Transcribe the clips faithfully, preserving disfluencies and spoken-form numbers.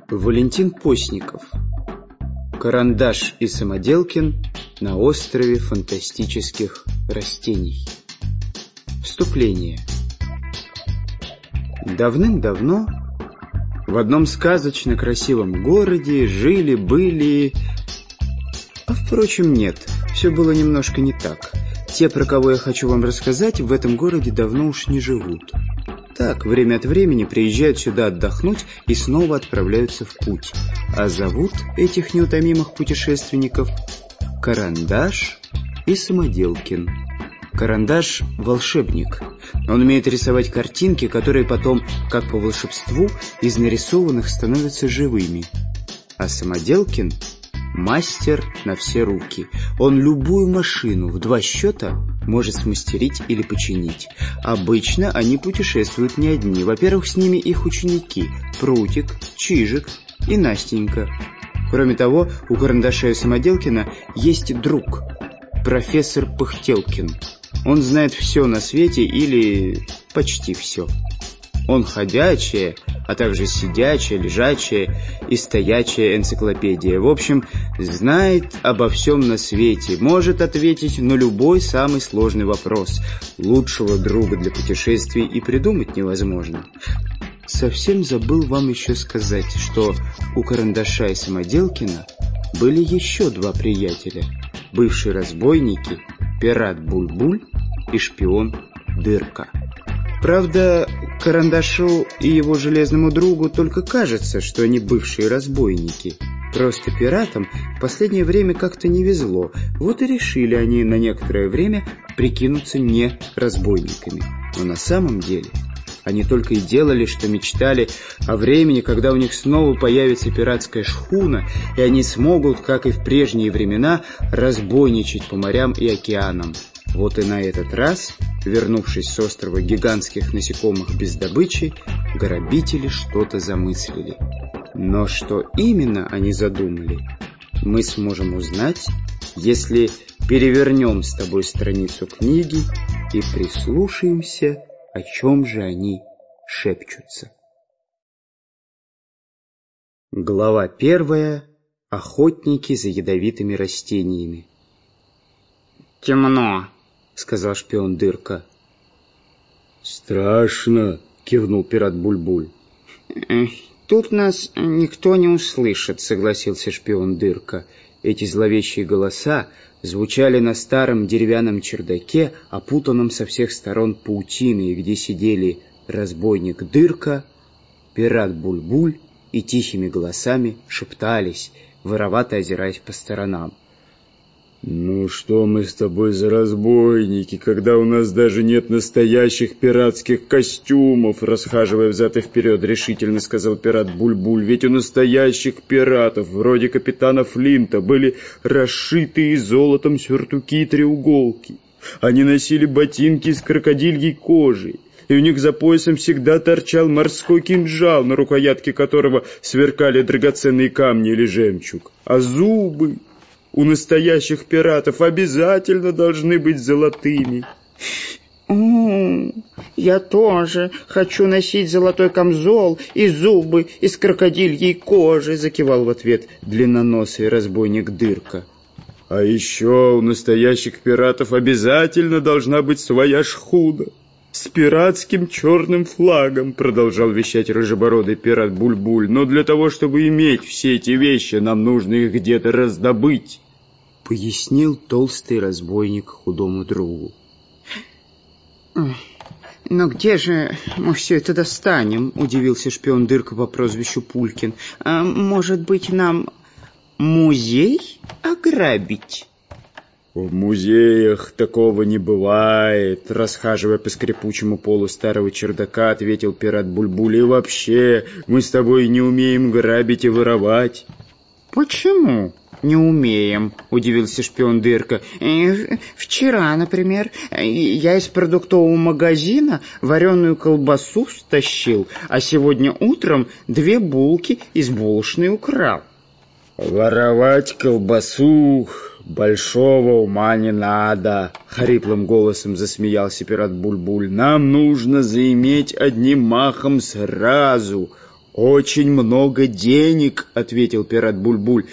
Валентин Постников. Карандаш и Самоделкин на острове фантастических растений. Вступление. Давным-давно в одном сказочно красивом городе жили-были... А впрочем, нет, все было немножко не так. Те, про кого я хочу вам рассказать, в этом городе давно уж не живут. Так, время от времени приезжают сюда отдохнуть и снова отправляются в путь. А зовут этих неутомимых путешественников Карандаш и Самоделкин. Карандаш — волшебник. Он умеет рисовать картинки, которые потом, как по волшебству, из нарисованных становятся живыми. А Самоделкин — мастер на все руки. Он любую машину в два счета может смастерить или починить. Обычно они путешествуют не одни. Во-первых, с ними их ученики — Прутик, Чижик и Настенька. Кроме того, у Карандаша и Самоделкина есть друг — профессор Пыхтелкин. Он знает все на свете или почти все. Он ходячая, а также сидячая, лежачая и стоячая энциклопедия. В общем, знает обо всем на свете, может ответить на любой самый сложный вопрос. Лучшего друга для путешествий и придумать невозможно. Совсем забыл вам еще сказать, что у Карандаша и Самоделкина были еще два приятеля. Бывшие разбойники, пират Буль-Буль и шпион Дырка. Правда, Карандашу и его железному другу только кажется, что они бывшие разбойники. Просто пиратам в последнее время как-то не везло. Вот и решили они на некоторое время прикинуться не разбойниками. Но на самом деле они только и делали, что мечтали о времени, когда у них снова появится пиратская шхуна, и они смогут, как и в прежние времена, разбойничать по морям и океанам. Вот и на этот раз, вернувшись с острова гигантских насекомых без добычи, грабители что-то замыслили. Но что именно они задумали, мы сможем узнать, если перевернем с тобой страницу книги и прислушаемся, о чем же они шепчутся. Глава первая. Охотники за ядовитыми растениями. «Темно», — сказал шпион Дырка. «Страшно», — кивнул пират Буль-Буль. «Тут нас никто не услышит», — согласился шпион Дырка. Эти зловещие голоса звучали на старом деревянном чердаке, опутанном со всех сторон паутиной, где сидели разбойник Дырка, пират Буль-Буль и тихими голосами шептались, воровато озираясь по сторонам. «Ну что мы с тобой за разбойники, когда у нас даже нет настоящих пиратских костюмов?» Расхаживая взад и вперед, решительно сказал пират Буль-Буль. «Ведь у настоящих пиратов, вроде капитана Флинта, были расшитые золотом сюртуки и треуголки. Они носили ботинки из крокодильей кожи, и у них за поясом всегда торчал морской кинжал, на рукоятке которого сверкали драгоценные камни или жемчуг. А зубы у настоящих пиратов обязательно должны быть золотыми». «О, я тоже хочу носить золотой камзол и зубы из крокодильей кожи», — закивал в ответ длинноносый разбойник Дырка. «А еще у настоящих пиратов обязательно должна быть своя шхуна с пиратским черным флагом», — продолжал вещать рыжебородый пират Буль-Буль. «Но для того, чтобы иметь все эти вещи, нам нужно их где-то раздобыть», — пояснил толстый разбойник худому другу. «Но где же мы все это достанем?» — удивился шпион Дырка по прозвищу Пулькин. «А может быть, нам музей ограбить?» «В музеях такого не бывает», — расхаживая по скрипучему полу старого чердака, ответил пират Буль-Буль. «И вообще, мы с тобой не умеем грабить и воровать». «Почему не умеем?» — удивился шпион Дырка. «Вчера, например, я из продуктового магазина вареную колбасу стащил, а сегодня утром две булки из булочной украл». «Воровать колбасу большого ума не надо», — хриплым голосом засмеялся пират Буль-Буль. «Нам нужно заиметь одним махом сразу «Очень много денег», — ответил пират Буль-Буль.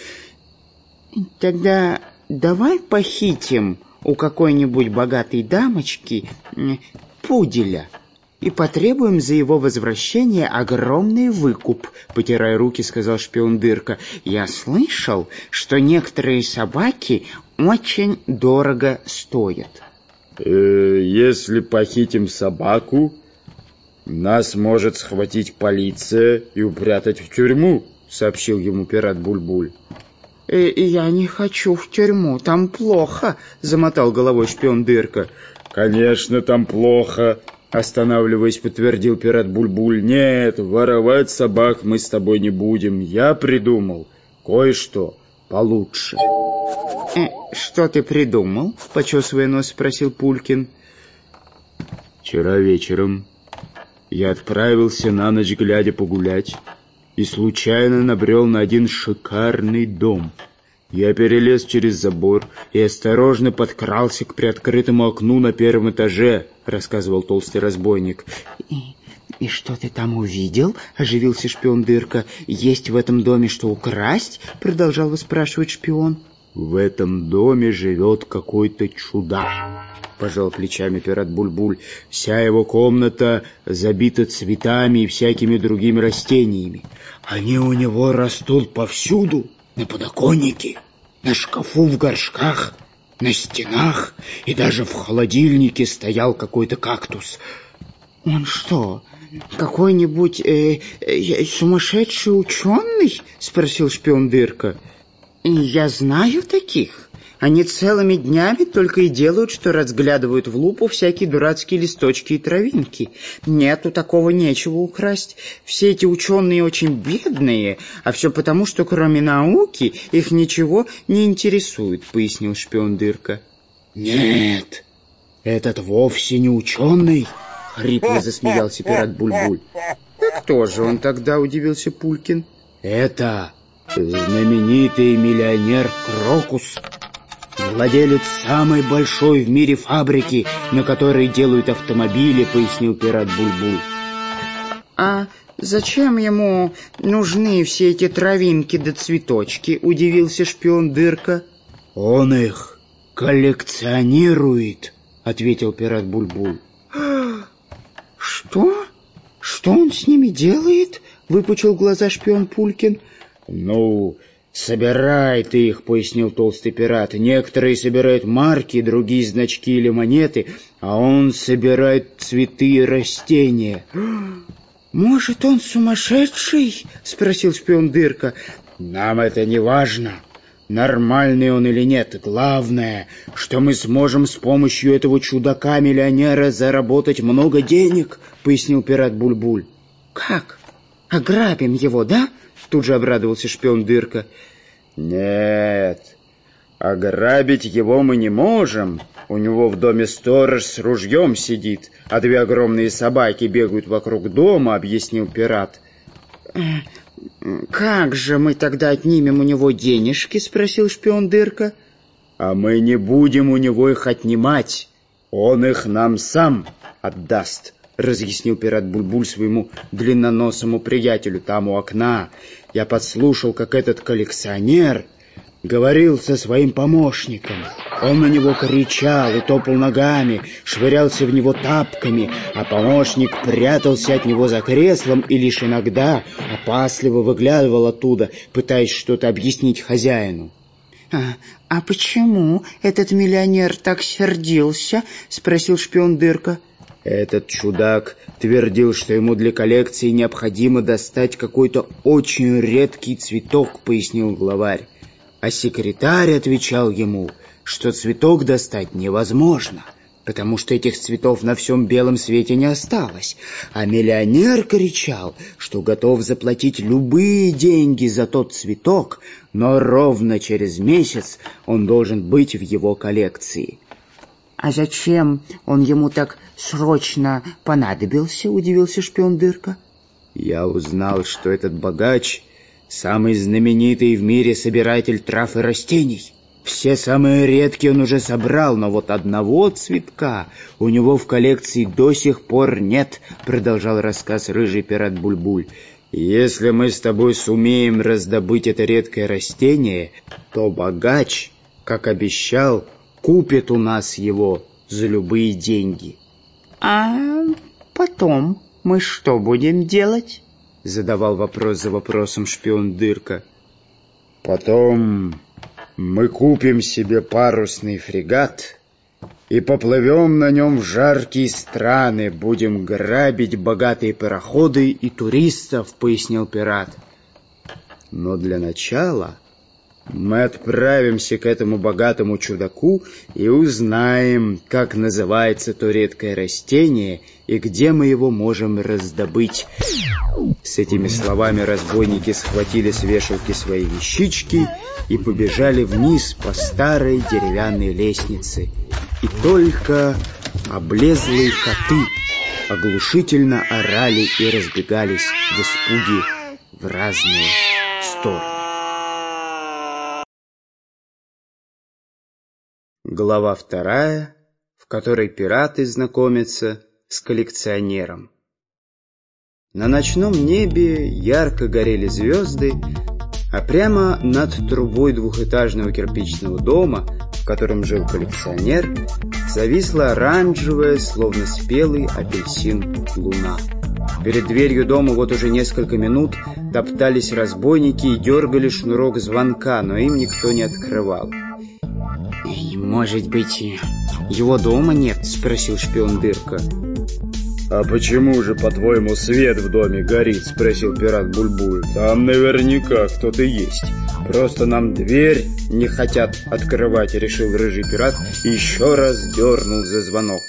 «Тогда давай похитим у какой-нибудь богатой дамочки пуделя и потребуем за его возвращение огромный выкуп», — потирая руки, сказал шпион Дырка. «Я слышал, что некоторые собаки очень дорого стоят». Э, если похитим собаку, нас может схватить полиция и упрятать в тюрьму, сообщил ему пират Буль-Буль. Э, «Я не хочу в тюрьму, там плохо», — замотал головой шпион Дырка. «Конечно, там плохо», — останавливаясь, подтвердил пират Буль-Буль. «Нет, воровать собак мы с тобой не будем. Я придумал кое-что получше». Э, «Что ты придумал?» — почесывая нос, спросил Пулькин. «Вчера вечером я отправился на ночь глядя погулять и случайно набрел на один шикарный дом. Я перелез через забор и осторожно подкрался к приоткрытому окну на первом этаже», — рассказывал толстый разбойник. И, «И что ты там увидел?» — оживился шпион Дырка. «Есть в этом доме что украсть?» — продолжал выспрашивать шпион. «В этом доме живет какой-то чудак», — пожал плечами пират Буль-Буль. «Вся его комната забита цветами и всякими другими растениями. Они у него растут повсюду, на подоконнике, на шкафу в горшках, на стенах, и даже в холодильнике стоял какой-то кактус». «Он что, какой-нибудь э, э, сумасшедший ученый?» — спросил шпион Дырка. «Я знаю таких. Они целыми днями только и делают, что разглядывают в лупу всякие дурацкие листочки и травинки. Нету такого нечего украсть. Все эти ученые очень бедные, а все потому, что кроме науки их ничего не интересует», — пояснил шпион Дырка. «Нет, этот вовсе не ученый», — хрипло засмеялся пират Буль-Буль. «Кто же он тогда?» — удивился Пулькин. «Это знаменитый миллионер Крокус, владелец самой большой в мире фабрики, на которой делают автомобили», — пояснил пират Буль-Буль. «А зачем ему нужны все эти травинки да цветочки?» — удивился шпион Дырка. «Он их коллекционирует», — ответил пират Буль-Буль. «Что? Что он с ними делает?» — выпучил глаза шпион Пулькин. «Ну, собирай ты их», — пояснил толстый пират. «Некоторые собирают марки, другие значки или монеты, а он собирает цветы и растения». «Может, он сумасшедший?» — спросил шпион Дырка. «Нам это не важно, нормальный он или нет. Главное, что мы сможем с помощью этого чудака-миллионера заработать много денег», — пояснил пират Буль-Буль. «Как? Ограбим его, да?» — тут же обрадовался шпион Дырка. «Нет, ограбить его мы не можем. У него в доме сторож с ружьем сидит, а две огромные собаки бегают вокруг дома», — объяснил пират. «Как же мы тогда отнимем у него денежки?» — спросил шпион Дырка. «А мы не будем у него их отнимать. Он их нам сам отдаст», — разъяснил пират Буль-Буль своему длинноносому приятелю там у окна. «Я подслушал, как этот коллекционер говорил со своим помощником. Он на него кричал и топал ногами, швырялся в него тапками, а помощник прятался от него за креслом и лишь иногда опасливо выглядывал оттуда, пытаясь что-то объяснить хозяину». «А, а почему этот миллионер так сердился?» — спросил шпион Дырка. «Этот чудак твердил, что ему для коллекции необходимо достать какой-то очень редкий цветок», — пояснил главарь. А секретарь отвечал ему, что цветок достать невозможно, потому что этих цветов на всем белом свете не осталось. А миллионер кричал, что готов заплатить любые деньги за тот цветок, но ровно через месяц он должен быть в его коллекции. «А зачем он ему так срочно понадобился?» — удивился шпион Дырка. «Я узнал, что этот богач — самый знаменитый в мире собиратель трав и растений. Все самые редкие он уже собрал, но вот одного цветка у него в коллекции до сих пор нет», — продолжал рассказ рыжий пират Буль-Буль. Если мы с тобой сумеем раздобыть это редкое растение, то богач, как обещал, купит у нас его за любые деньги. А потом мы что будем делать? Задавал вопрос за вопросом шпион Дырка. Потом мы купим себе парусный фрегат и поплывем на нем в жаркие страны, будем грабить богатые пароходы и туристов, пояснил пират. Но для начала мы отправимся к этому богатому чудаку и узнаем, как называется то редкое растение и где мы его можем раздобыть. С этими словами разбойники схватили с вешалки свои вещички и побежали вниз по старой деревянной лестнице. И только облезлые коты оглушительно орали и разбегались в испуге в разные стороны. Глава вторая, в которой пираты знакомятся с коллекционером. На ночном небе ярко горели звезды, а прямо над трубой двухэтажного кирпичного дома, в котором жил коллекционер, зависла оранжевая, словно спелый апельсин, луна. Перед дверью дома вот уже несколько минут топтались разбойники и дергали шнурок звонка, но им никто не открывал. «Может быть, его дома нет?» — спросил шпион Дырка. «А почему же, по-твоему, свет в доме горит?» — спросил пират Бульбуль. «Там наверняка кто-то есть. Просто нам дверь не хотят открывать», — решил рыжий пират и еще раз дернул за звонок.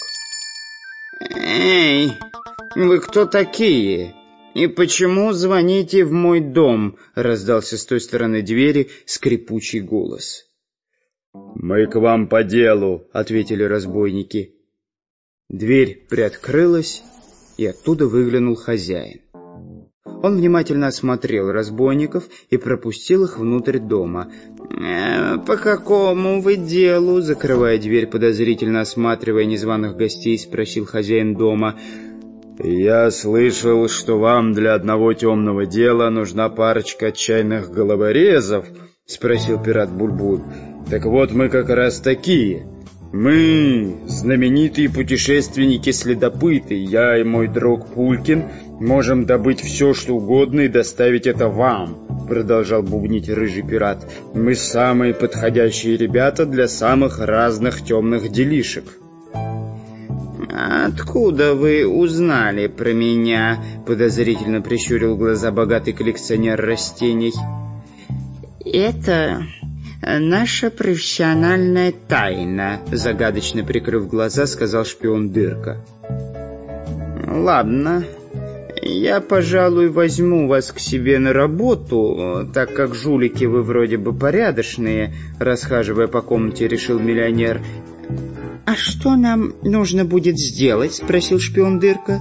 «Эй, вы кто такие? И почему звоните в мой дом?» — раздался с той стороны двери скрипучий голос. «Мы к вам по делу», — ответили разбойники. Дверь приоткрылась, и оттуда выглянул хозяин. Он внимательно осмотрел разбойников и пропустил их внутрь дома. «Э, «По какому вы делу?» — закрывая дверь, подозрительно осматривая незваных гостей, спросил хозяин дома. «Я слышал, что вам для одного темного дела нужна парочка отчаянных головорезов», — спросил пират Бульбуль. «Так вот, мы как раз такие. Мы знаменитые путешественники-следопыты. Я и мой друг Пулькин можем добыть все, что угодно и доставить это вам», — продолжал бубнить рыжий пират. «Мы самые подходящие ребята для самых разных темных делишек». «Откуда вы узнали про меня?» — подозрительно прищурил глаза богатый коллекционер растений. «Это наша профессиональная тайна», — загадочно прикрыв глаза, сказал шпион Дырка. «Ладно, я, пожалуй, возьму вас к себе на работу, так как жулики вы вроде бы порядочные», — расхаживая по комнате, решил миллионер. «А что нам нужно будет сделать?» — спросил шпион Дырка.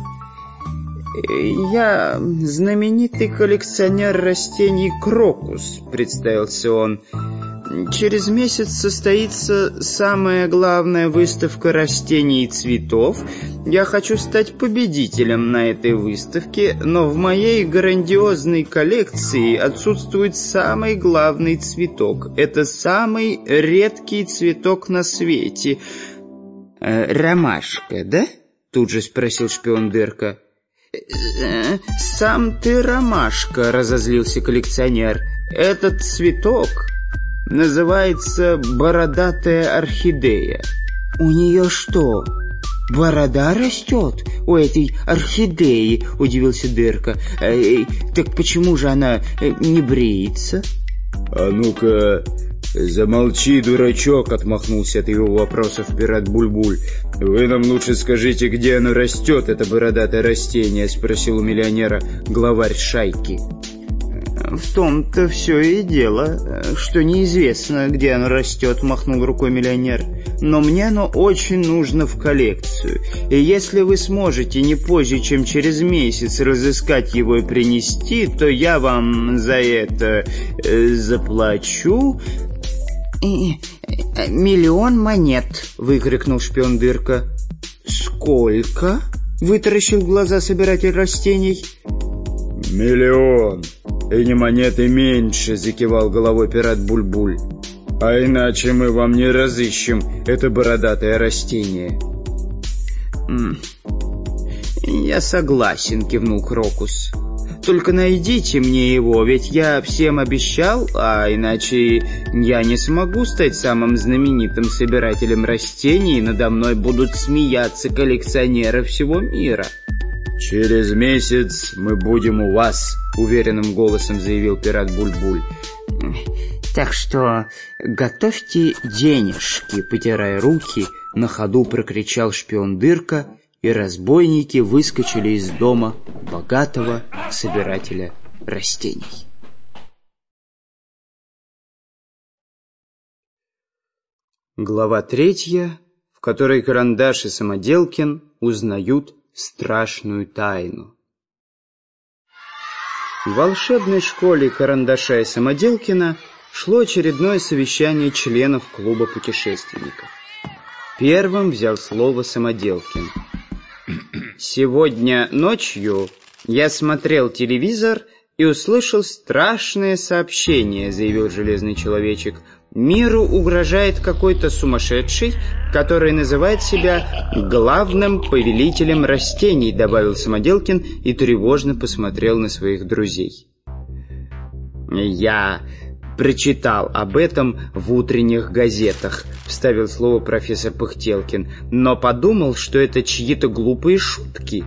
«Я знаменитый коллекционер растений Крокус», — представился он. «Через месяц состоится самая главная выставка растений и цветов. Я хочу стать победителем на этой выставке, но в моей грандиозной коллекции отсутствует самый главный цветок. Это самый редкий цветок на свете». «Э, «Ромашка, да?» — тут же спросил шпион Дырка. «Сам ты ромашка», — разозлился коллекционер. «Этот цветок называется бородатая орхидея». «У нее что, борода растет у этой орхидеи?» — удивился Дырка. «Э, «Так почему же она не бреется?» «А ну-ка, замолчи, дурачок», — отмахнулся от его вопросов пират Бульбуль. «Вы нам лучше скажите, где оно растет, это бородатое растение?» — спросил у миллионера главарь шайки. «В том-то все и дело, что неизвестно, где оно растет», — махнул рукой миллионер. «Но мне оно очень нужно в коллекцию, и если вы сможете не позже, чем через месяц разыскать его и принести, то я вам за это э, заплачу...» «Миллион монет», — выкрикнул шпион Дырка. «Сколько?» — вытаращил глаза собиратель растений. Миллион. И не монеты меньше, закивал головой пират Буль-Буль. А иначе мы вам не разыщем это бородатое растение. Я согласен, кивнул Крокус. Только найдите мне его, ведь я всем обещал, а иначе я не смогу стать самым знаменитым собирателем растений, и надо мной будут смеяться коллекционеры всего мира. «Через месяц мы будем у вас», — уверенным голосом заявил пират Буль-Буль. «Так что готовьте денежки», — потирая руки, на ходу прокричал шпион Дырка, и разбойники выскочили из дома богатого собирателя растений. Глава третья, в которой Карандаш и Самоделкин узнают страшную тайну. В волшебной школе Карандаша и Самоделкина шло очередное совещание членов клуба путешественников. Первым взял слово Самоделкин. «Сегодня ночью я смотрел телевизор и услышал страшное сообщение», — заявил Железный Человечек. «Миру угрожает какой-то сумасшедший, который называет себя главным повелителем растений», — добавил Самоделкин и тревожно посмотрел на своих друзей. «Я прочитал об этом в утренних газетах», — вставил слово профессор Пыхтелкин, «но подумал, что это чьи-то глупые шутки».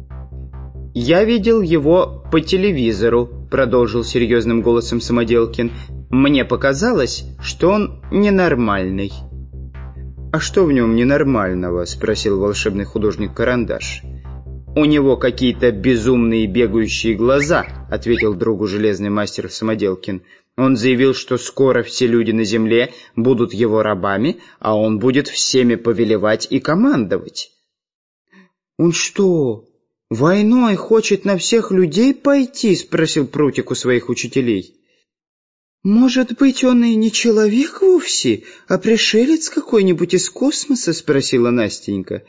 «Я видел его по телевизору», — продолжил серьезным голосом Самоделкин. «Мне показалось, что он ненормальный». «А что в нем ненормального?» — спросил волшебный художник Карандаш. «У него какие-то безумные бегающие глаза», — ответил другу железный мастер Самоделкин. «Он заявил, что скоро все люди на земле будут его рабами, а он будет всеми повелевать и командовать». «Он что, войной хочет на всех людей пойти?» — спросил Прутик у своих учителей. «Может быть, он и не человек вовсе, а пришелец какой-нибудь из космоса?» — спросила Настенька.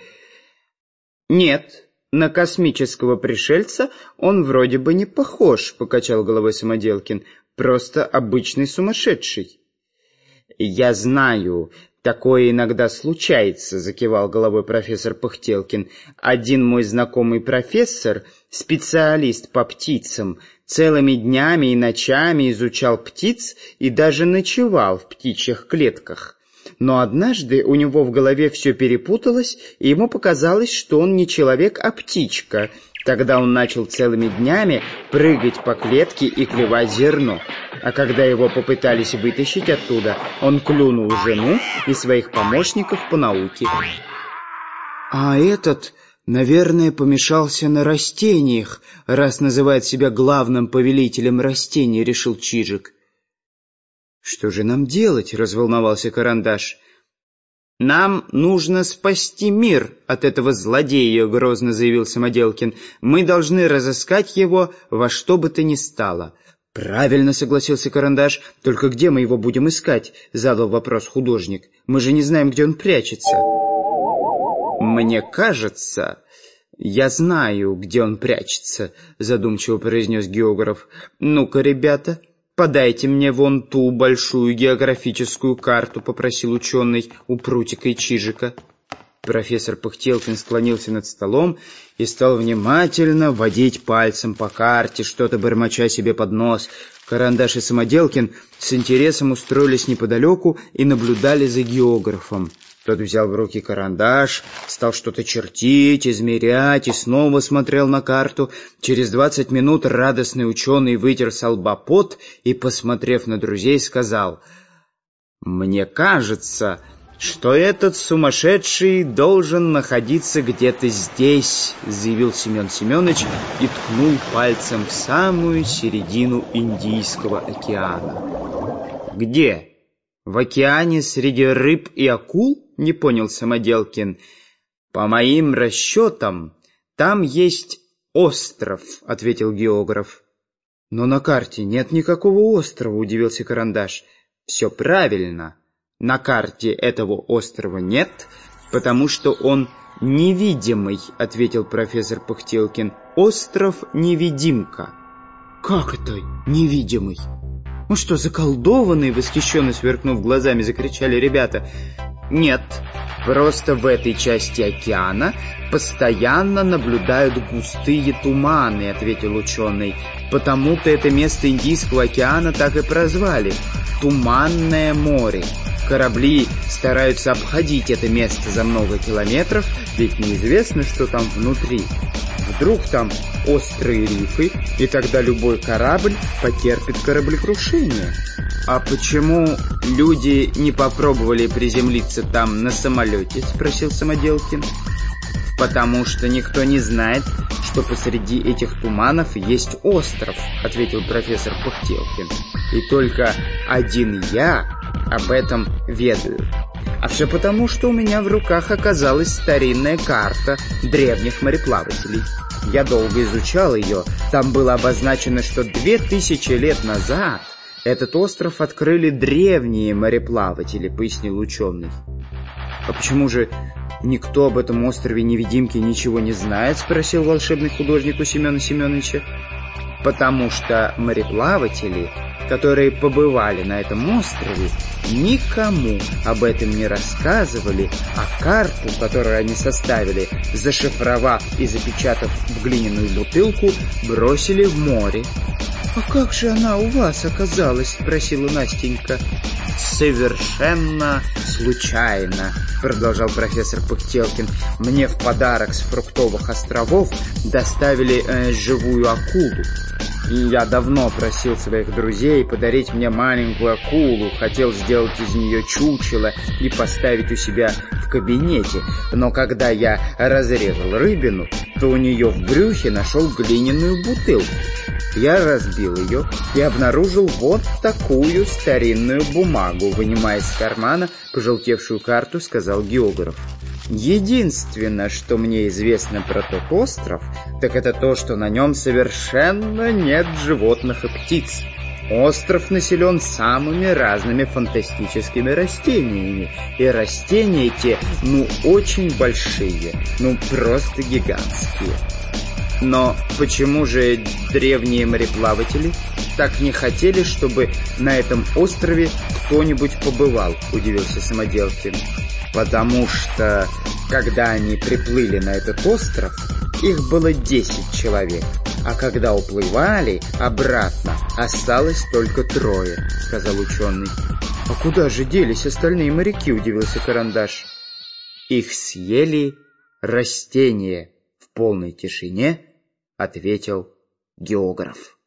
«Нет, на космического пришельца он вроде бы не похож», — покачал головой Самоделкин. «Просто обычный сумасшедший». «Я знаю, такое иногда случается», — закивал головой профессор Пыхтелкин. «Один мой знакомый профессор, специалист по птицам, целыми днями и ночами изучал птиц и даже ночевал в птичьих клетках. Но однажды у него в голове все перепуталось, и ему показалось, что он не человек, а птичка. Тогда он начал целыми днями прыгать по клетке и клевать зерно. А когда его попытались вытащить оттуда, он клюнул жену и своих помощников по науке». «А этот, наверное, помешался на растениях, раз называет себя главным повелителем растений», — решил Чижик. «Что же нам делать?» — разволновался Карандаш. «Нам нужно спасти мир от этого злодея», — грозно заявил Самоделкин. «Мы должны разыскать его во что бы то ни стало». «Правильно», — согласился Карандаш. «Только где мы его будем искать?» — задал вопрос художник. «Мы же не знаем, где он прячется». «Мне кажется, я знаю, где он прячется», — задумчиво произнес географ. «Ну-ка, ребята, подайте мне вон ту большую географическую карту», — попросил ученый у Прутика и Чижика. Профессор Пыхтелкин склонился над столом и стал внимательно водить пальцем по карте, что-то бормоча себе под нос. Карандаш и Самоделкин с интересом устроились неподалеку и наблюдали за географом. Тот взял в руки карандаш, стал что-то чертить, измерять и снова смотрел на карту. Через двадцать минут радостный ученый вытер со лба пот и, посмотрев на друзей, сказал: «Мне кажется, что этот сумасшедший должен находиться где-то здесь», — заявил Семен Семенович и ткнул пальцем в самую середину Индийского океана. «Где? В океане среди рыб и акул?» — не понял Самоделкин. «По моим расчетам, там есть остров», — ответил географ. «Но на карте нет никакого острова», — удивился Карандаш. «Все правильно. На карте этого острова нет, потому что он невидимый», — ответил профессор Пыхтелкин. «Остров-невидимка». Как это невидимый? Он что, заколдованный? Восхищенно сверкнув глазами, закричали ребята. Нет, просто в этой части океана постоянно наблюдают густые туманы, ответил ученый. Потому-то это место Индийского океана так и прозвали — Туманное море. Корабли стараются обходить это место за много километров, ведь неизвестно, что там внутри. Вдруг там острые рифы, и тогда любой корабль потерпит кораблекрушение. А почему люди не попробовали приземлиться там на самолете? Спросил Самоделкин. Потому что никто не знает, что посреди этих туманов есть остров, ответил профессор Пыхтелкин. И только один я об этом ведаю. А все потому, что у меня в руках оказалась старинная карта древних мореплавателей. Я долго изучал ее. Там было обозначено, что две тысячи лет назад этот остров открыли древние мореплаватели, пояснил ученый. А почему же никто об этом острове-невидимке ничего не знает? Спросил волшебный художник у Семена Семеновича. Потому что мореплаватели, которые побывали на этом острове, никому об этом не рассказывали, а карту, которую они составили, зашифровав и запечатав в глиняную бутылку, бросили в море. «А как же она у вас оказалась?» — спросила Настенька. «Совершенно случайно», — продолжал профессор Пыхтелкин. «Мне в подарок с фруктовых островов доставили э, живую акулу. И я давно просил своих друзей подарить мне маленькую акулу, хотел сделать из нее чучело и поставить у себя в кабинете. Но когда я разрезал рыбину, то у нее в брюхе нашел глиняную бутылку. Я разбил ее и обнаружил вот такую старинную бумагу. Вынимая из кармана пожелтевшую карту, сказал географ. Единственное, что мне известно про тот остров, так это то, что на нем совершенно нет животных и птиц. Остров населен самыми разными фантастическими растениями, и растения те, ну, очень большие, ну, просто гигантские. Но почему же древние мореплаватели так не хотели, чтобы на этом острове кто-нибудь побывал, удивился Самоделкин. Потому что, когда они приплыли на этот остров, их было десять человек, а когда уплывали обратно, осталось только трое, сказал ученый. А куда же делись остальные моряки, удивился Карандаш. Их съели растения, в полной тишине ответил географ.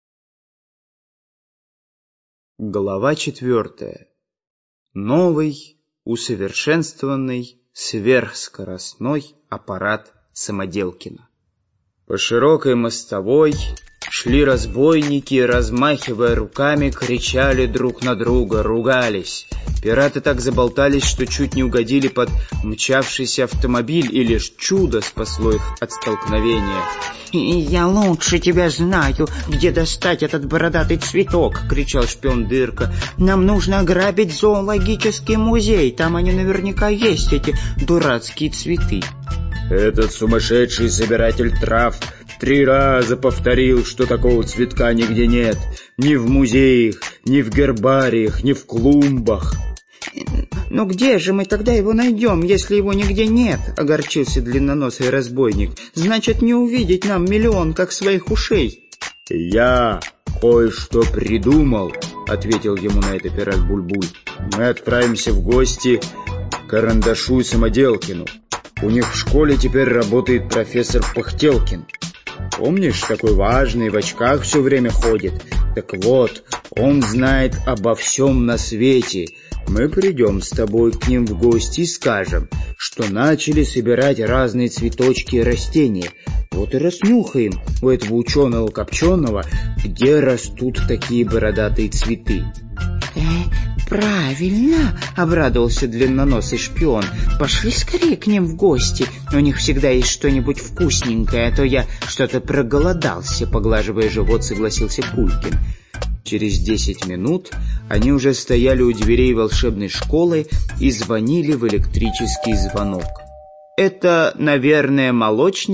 Глава четвертая. Новый, усовершенствованный, сверхскоростной аппарат Самоделкина. По широкой мостовой шли разбойники, размахивая руками, кричали друг на друга, ругались. Пираты так заболтались, что чуть не угодили под мчавшийся автомобиль, и лишь чудо спасло их от столкновения. «Я лучше тебя знаю, где достать этот бородатый цветок!» — кричал шпион Дырка. «Нам нужно ограбить зоологический музей, там они наверняка есть, эти дурацкие цветы». Этот сумасшедший собиратель трав три раза повторил, что такого цветка нигде нет. Ни в музеях, ни в гербариях, ни в клумбах. «Но где же мы тогда его найдем, если его нигде нет?» — огорчился длинноносый разбойник. «Значит, не увидеть нам миллион, как своих ушей». «Я кое-что придумал», — ответил ему на это пират Бульбуль. «Мы отправимся в гости к Карандашу и Самоделкину. У них в школе теперь работает профессор Пыхтелкин. Помнишь, такой важный, в очках все время ходит? Так вот, он знает обо всем на свете. Мы придем с тобой к ним в гости и скажем, что начали собирать разные цветочки и растения. Вот и раснюхаем у этого ученого-копченого, где растут такие бородатые цветы». «Правильно!» — обрадовался длинноносый шпион. «Пошли скорее к ним в гости. У них всегда есть что-нибудь вкусненькое, а то я что-то проголодался», — поглаживая живот, согласился Кулькин. Через десять минут они уже стояли у дверей волшебной школы и звонили в электрический звонок. «Это, наверное, молочник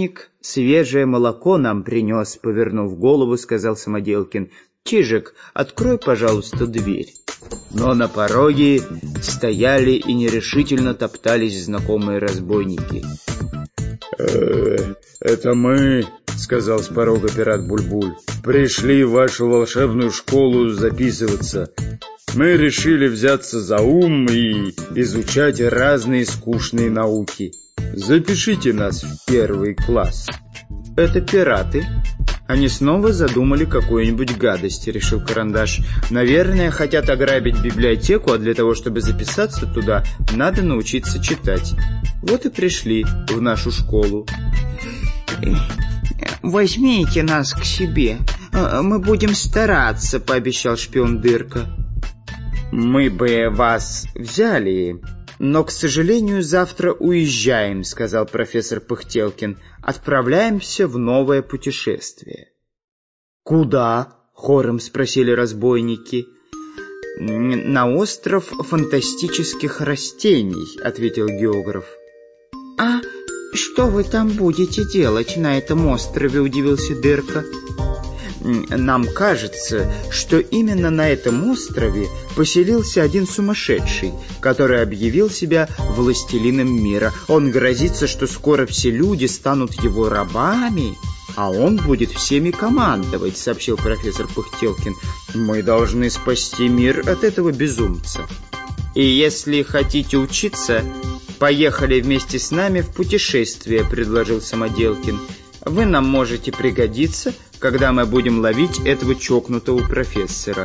свежее молоко нам принес», — повернув голову, сказал Самоделкин. «Чижик, открой, пожалуйста, дверь». Но на пороге стояли и нерешительно топтались знакомые разбойники. «Э, это мы», — сказал с порога пират Буль-Буль, — «пришли в вашу волшебную школу записываться. Мы решили взяться за ум и изучать разные скучные науки. Запишите нас в первый класс». «Это пираты. Они снова задумали какую-нибудь гадость», — решил Карандаш. «Наверное, хотят ограбить библиотеку, а для того, чтобы записаться туда, надо научиться читать. Вот и пришли в нашу школу». «Возьмите нас к себе. Мы будем стараться», — пообещал шпион Дырка. «Мы бы вас взяли, но, к сожалению, завтра уезжаем», — сказал профессор Пыхтелкин. «Отправляемся в новое путешествие». «Куда?» — хором спросили разбойники. «На остров фантастических растений», — ответил географ. «А что вы там будете делать на этом острове?» — удивился Дырка. «Нам кажется, что именно на этом острове поселился один сумасшедший, который объявил себя властелином мира. Он грозится, что скоро все люди станут его рабами, а он будет всеми командовать», — сообщил профессор Пыхтелкин. «Мы должны спасти мир от этого безумца. И если хотите учиться, поехали вместе с нами в путешествие», — предложил Самоделкин. «Вы нам можете пригодиться, когда мы будем ловить этого чокнутого профессора».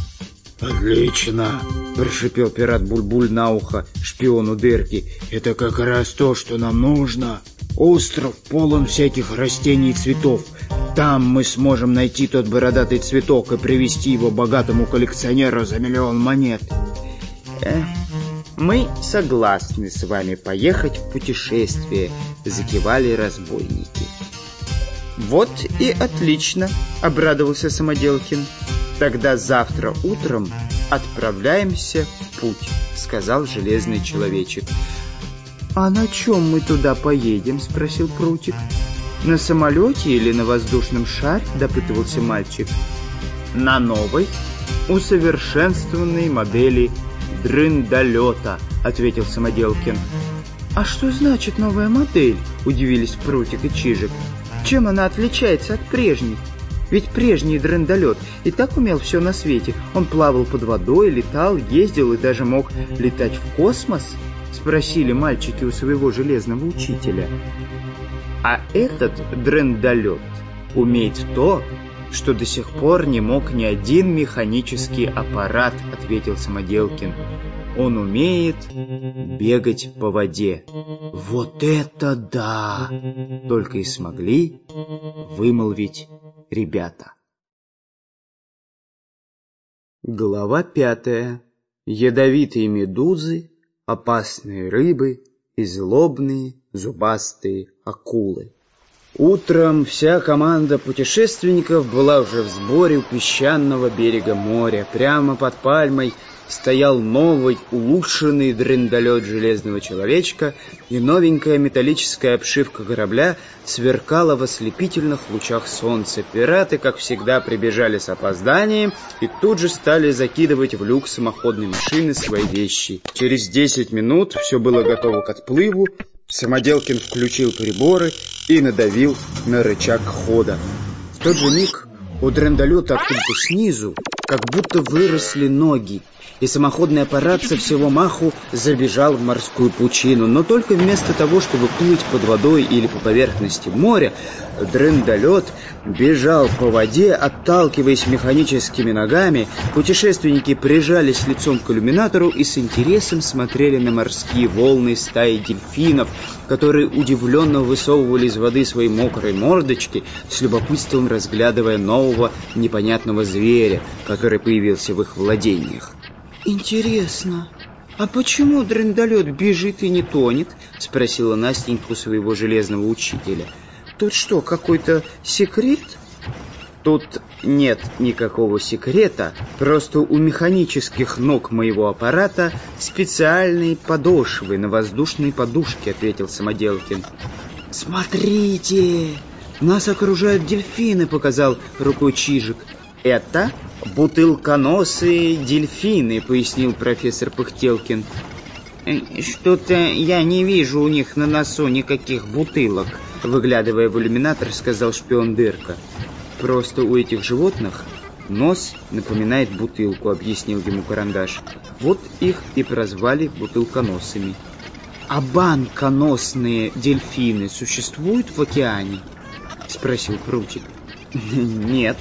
«Отлично!» — прошипел пират Буль-Буль на ухо шпиону Дырки. «Это как раз то, что нам нужно. Остров полон всяких растений и цветов. Там мы сможем найти тот бородатый цветок и привезти его богатому коллекционеру за миллион монет». Э, «Мы согласны с вами поехать в путешествие», — закивали разбойники. «Вот и отлично», — обрадовался Самоделкин. «Тогда завтра утром отправляемся в путь», — сказал железный человечек. «А на чем мы туда поедем?» — спросил Прутик. «На самолете или на воздушном шаре?» — допытывался мальчик. «На новой, усовершенствованной модели дрындолета», — ответил Самоделкин. «А что значит новая модель?» — удивились Прутик и Чижик. «Чем она отличается от прежней? Ведь прежний дрындолет и так умел все на свете. Он плавал под водой, летал, ездил и даже мог летать в космос», — спросили мальчики у своего железного учителя. «А этот дрындолет умеет то, что до сих пор не мог ни один механический аппарат», — ответил Самоделкин. «Он умеет бегать по воде». «Вот это да!» — только и смогли вымолвить ребята. Глава пятая. Ядовитые медузы, опасные рыбы и злобные зубастые акулы. Утром вся команда путешественников была уже в сборе у песчаного берега моря. Прямо под пальмой стоял новый, улучшенный дрындолет железного человечка, и новенькая металлическая обшивка корабля сверкала в ослепительных лучах солнца. Пираты, как всегда, прибежали с опозданием и тут же стали закидывать в люк самоходной машины свои вещи. Через десять минут все было готово к отплыву. Самоделкин включил приборы и надавил на рычаг хода. В тот же миг у дрындолета откуда-то снизу как будто выросли ноги, и самоходный аппарат со всего маху забежал в морскую пучину. Но только вместо того, чтобы плыть под водой или по поверхности моря, дрындолет бежал по воде, отталкиваясь механическими ногами. Путешественники прижались лицом к иллюминатору и с интересом смотрели на морские волны стаи дельфинов, которые удивленно высовывали из воды свои мокрые мордочки, с любопытством разглядывая нового непонятного зверя, который появился в их владениях. «Интересно, а почему дрындолет бежит и не тонет?» — спросила Настенька у своего железного учителя. «Тут что, какой-то секрет?» «Тут нет никакого секрета, просто у механических ног моего аппарата специальные подошвы на воздушной подушке», — ответил Самоделкин. «Смотрите! Нас окружают дельфины!» — показал рукой Чижик. «Это бутылконосые дельфины», — пояснил профессор Пыхтелкин. «Что-то я не вижу у них на носу никаких бутылок», — выглядывая в иллюминатор, сказал шпион Дырка. «Просто у этих животных нос напоминает бутылку», — объяснил ему Карандаш. «Вот их и прозвали бутылконосами». «А банконосные дельфины существуют в океане?» — спросил Прутик. «Нет,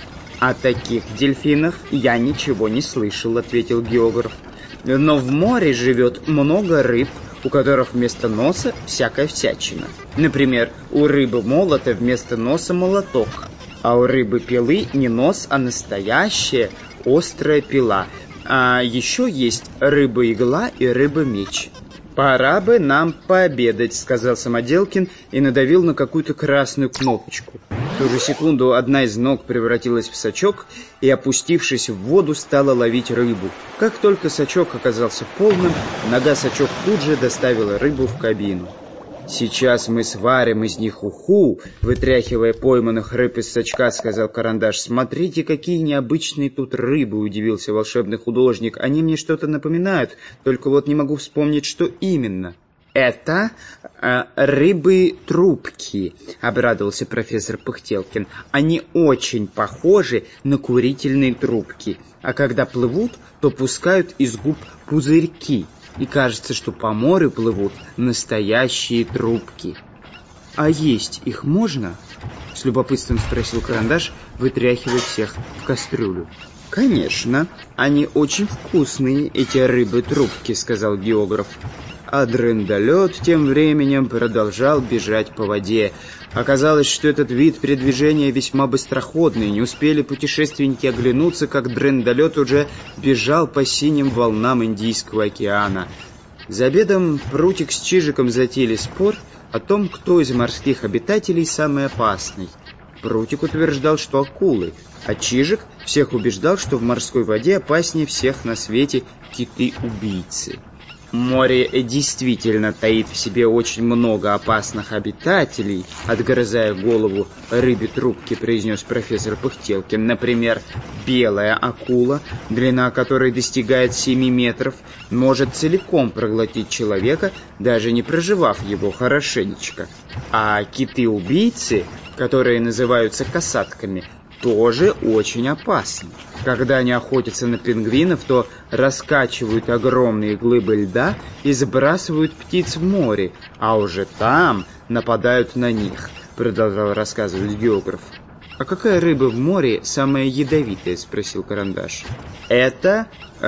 о таких дельфинах я ничего не слышал», — ответил географ. «Но в море живет много рыб, у которых вместо носа всякая всячина. Например, у рыбы-молота вместо носа молоток, а у рыбы-пилы не нос, а настоящая острая пила. А еще есть рыба-игла и рыба-меч». «Пора бы нам пообедать», — сказал Самоделкин и надавил на какую-то красную кнопочку. В ту же секунду одна из ног превратилась в сачок и, опустившись в воду, стала ловить рыбу. Как только сачок оказался полным, нога-сачок тут же доставила рыбу в кабину. «Сейчас мы сварим из них уху», — вытряхивая пойманных рыб из сачка, сказал Карандаш. «Смотрите, какие необычные тут рыбы», — удивился волшебный художник. «Они мне что-то напоминают, только вот не могу вспомнить, что именно». «Это э, рыбы-трубки», — обрадовался профессор Пыхтелкин. «Они очень похожи на курительные трубки, а когда плывут, то пускают из губ пузырьки. И кажется, что по морю плывут настоящие трубки». «А есть их можно?» — с любопытством спросил Карандаш, вытряхивая всех в кастрюлю. «Конечно, они очень вкусные, эти рыбы-трубки», — сказал географ. А дрындолет тем временем продолжал бежать по воде. Оказалось, что этот вид передвижения весьма быстроходный. Не успели путешественники оглянуться, как дрындолет уже бежал по синим волнам Индийского океана. За обедом Прутик с Чижиком затеяли спор о том, кто из морских обитателей самый опасный. Прутик утверждал, что акулы, а Чижик всех убеждал, что в морской воде опаснее всех на свете киты-убийцы. «Море действительно таит в себе очень много опасных обитателей», — отгрызая голову рыбе трубки, произнес профессор Пыхтелкин. «Например, белая акула, длина которой достигает семи метров, может целиком проглотить человека, даже не прожевав его хорошенечко. А киты-убийцы, которые называются касатками, тоже очень опасны. Когда они охотятся на пингвинов, то раскачивают огромные глыбы льда и сбрасывают птиц в море, а уже там нападают на них», — продолжал рассказывать географ. «А какая рыба в море самая ядовитая?» — спросил Карандаш. «Это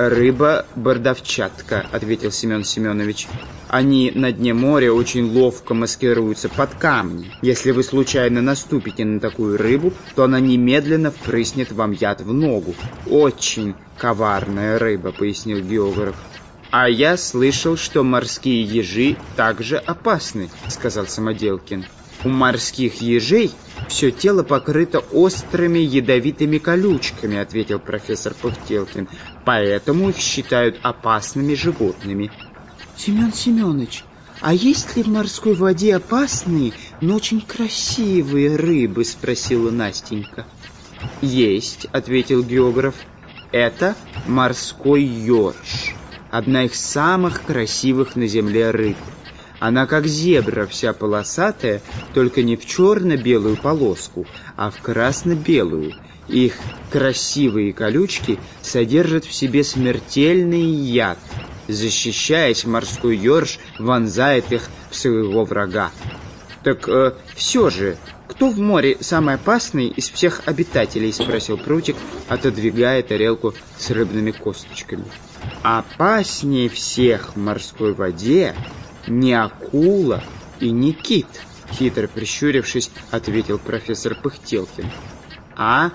рыба-бордовчатка», — ответил Семен Семенович. «Они на дне моря очень ловко маскируются под камни. Если вы случайно наступите на такую рыбу, то она немедленно впрыснет вам яд в ногу. Очень коварная рыба», — пояснил географ. «А я слышал, что морские ежи также опасны», — сказал Самоделкин. «У морских ежей все тело покрыто острыми ядовитыми колючками», — ответил профессор Пыхтелкин. «Поэтому их считают опасными животными». «Семен Семенович, а есть ли в морской воде опасные, но очень красивые рыбы?» — спросила Настенька. «Есть», — ответил географ. «Это морской ёрш, одна из самых красивых на земле рыб. Она как зебра, вся полосатая, только не в черно-белую полоску, а в красно-белую. Их красивые колючки содержат в себе смертельный яд. Защищаясь, морской ёрш вонзает их в своего врага». «Так э, все же, кто в море самый опасный из всех обитателей?» — спросил Прутик, отодвигая тарелку с рыбными косточками. «Опаснее всех в морской воде не акула и не кит», — хитро прищурившись, ответил профессор Пыхтелкин. «А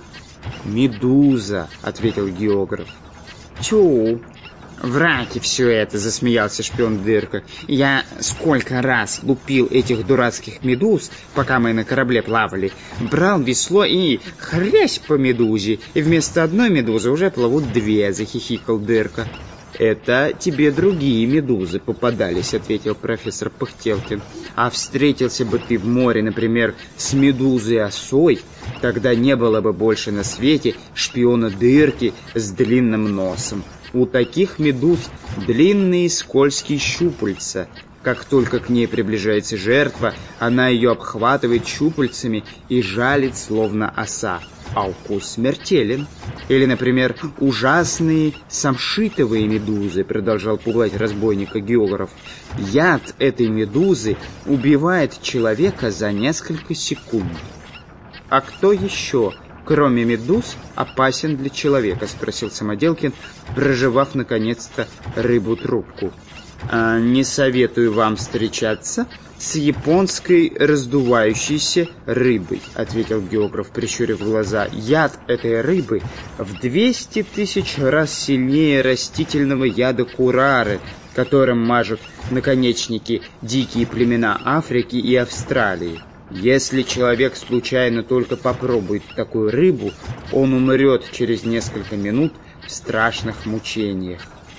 медуза», — ответил географ. «Тю, враки все это», — засмеялся шпион Дырка. «Я сколько раз лупил этих дурацких медуз, пока мы на корабле плавали. Брал весло и хрясь по медузе, и вместо одной медузы уже плывут две», — захихикал Дырка. «Это тебе другие медузы попадались», — ответил профессор Пыхтелкин. «А встретился бы ты в море, например, с медузой-осой, тогда не было бы больше на свете шпиона Дырки с длинным носом. У таких медуз длинные скользкие щупальца. Как только к ней приближается жертва, она ее обхватывает щупальцами и жалит, словно оса. А укус смертелен. Или, например, ужасные самшитовые медузы», — продолжал пугать разбойника географ. «Яд этой медузы убивает человека за несколько секунд». «А кто еще, кроме медуз, опасен для человека?» — спросил Самоделкин, прожевав наконец-то рыбу-трубку. А, «Не советую вам встречаться с японской раздувающейся рыбой», — ответил географ, прищурив глаза. «Яд этой рыбы в двести тысяч раз сильнее растительного яда курары, которым мажут наконечники дикие племена Африки и Австралии. Если человек случайно только попробует такую рыбу, он умрет через несколько минут в страшных мучениях».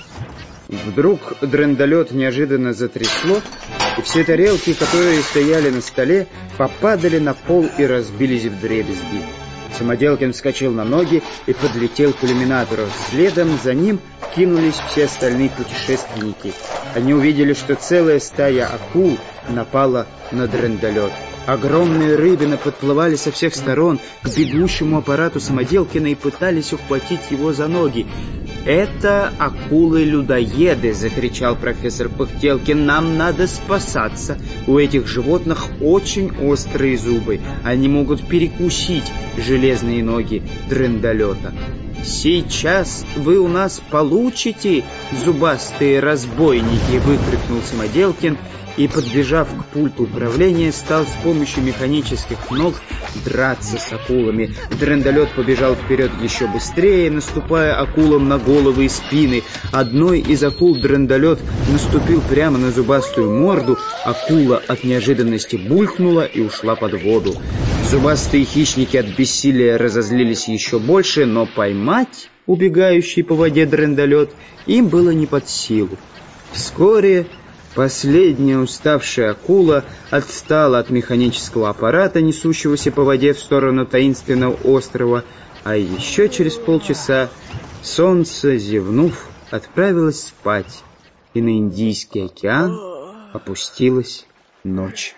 Вдруг драндулет неожиданно затрясло, и все тарелки, которые стояли на столе, попадали на пол и разбились вдребезги. Самоделкин вскочил на ноги и подлетел к иллюминатору. Следом за ним кинулись все остальные путешественники. Они увидели, что целая стая акул напала на драндулет. Огромные рыбины подплывали со всех сторон к бегущему аппарату Самоделкина и пытались ухватить его за ноги. «Это акулы-людоеды!» — закричал профессор Пыхтелкин. «Нам надо спасаться! У этих животных очень острые зубы. Они могут перекусить железные ноги драндулета». «Сейчас вы у нас получите, зубастые разбойники!» — выкрикнул Самоделкин и, подбежав к пульту управления, стал с помощью механических ног драться с акулами. Драндулет побежал вперед еще быстрее, наступая акулам на головы и спины. Одной из акул драндулет наступил прямо на зубастую морду. Акула от неожиданности булькнула и ушла под воду. Зубастые хищники от бессилия разозлились еще больше, но поймать убегающий по воде драндулет им было не под силу. Вскоре последняя уставшая акула отстала от механического аппарата, несущегося по воде в сторону таинственного острова, а еще через полчаса солнце, зевнув, отправилось спать, и на Индийский океан опустилась ночь.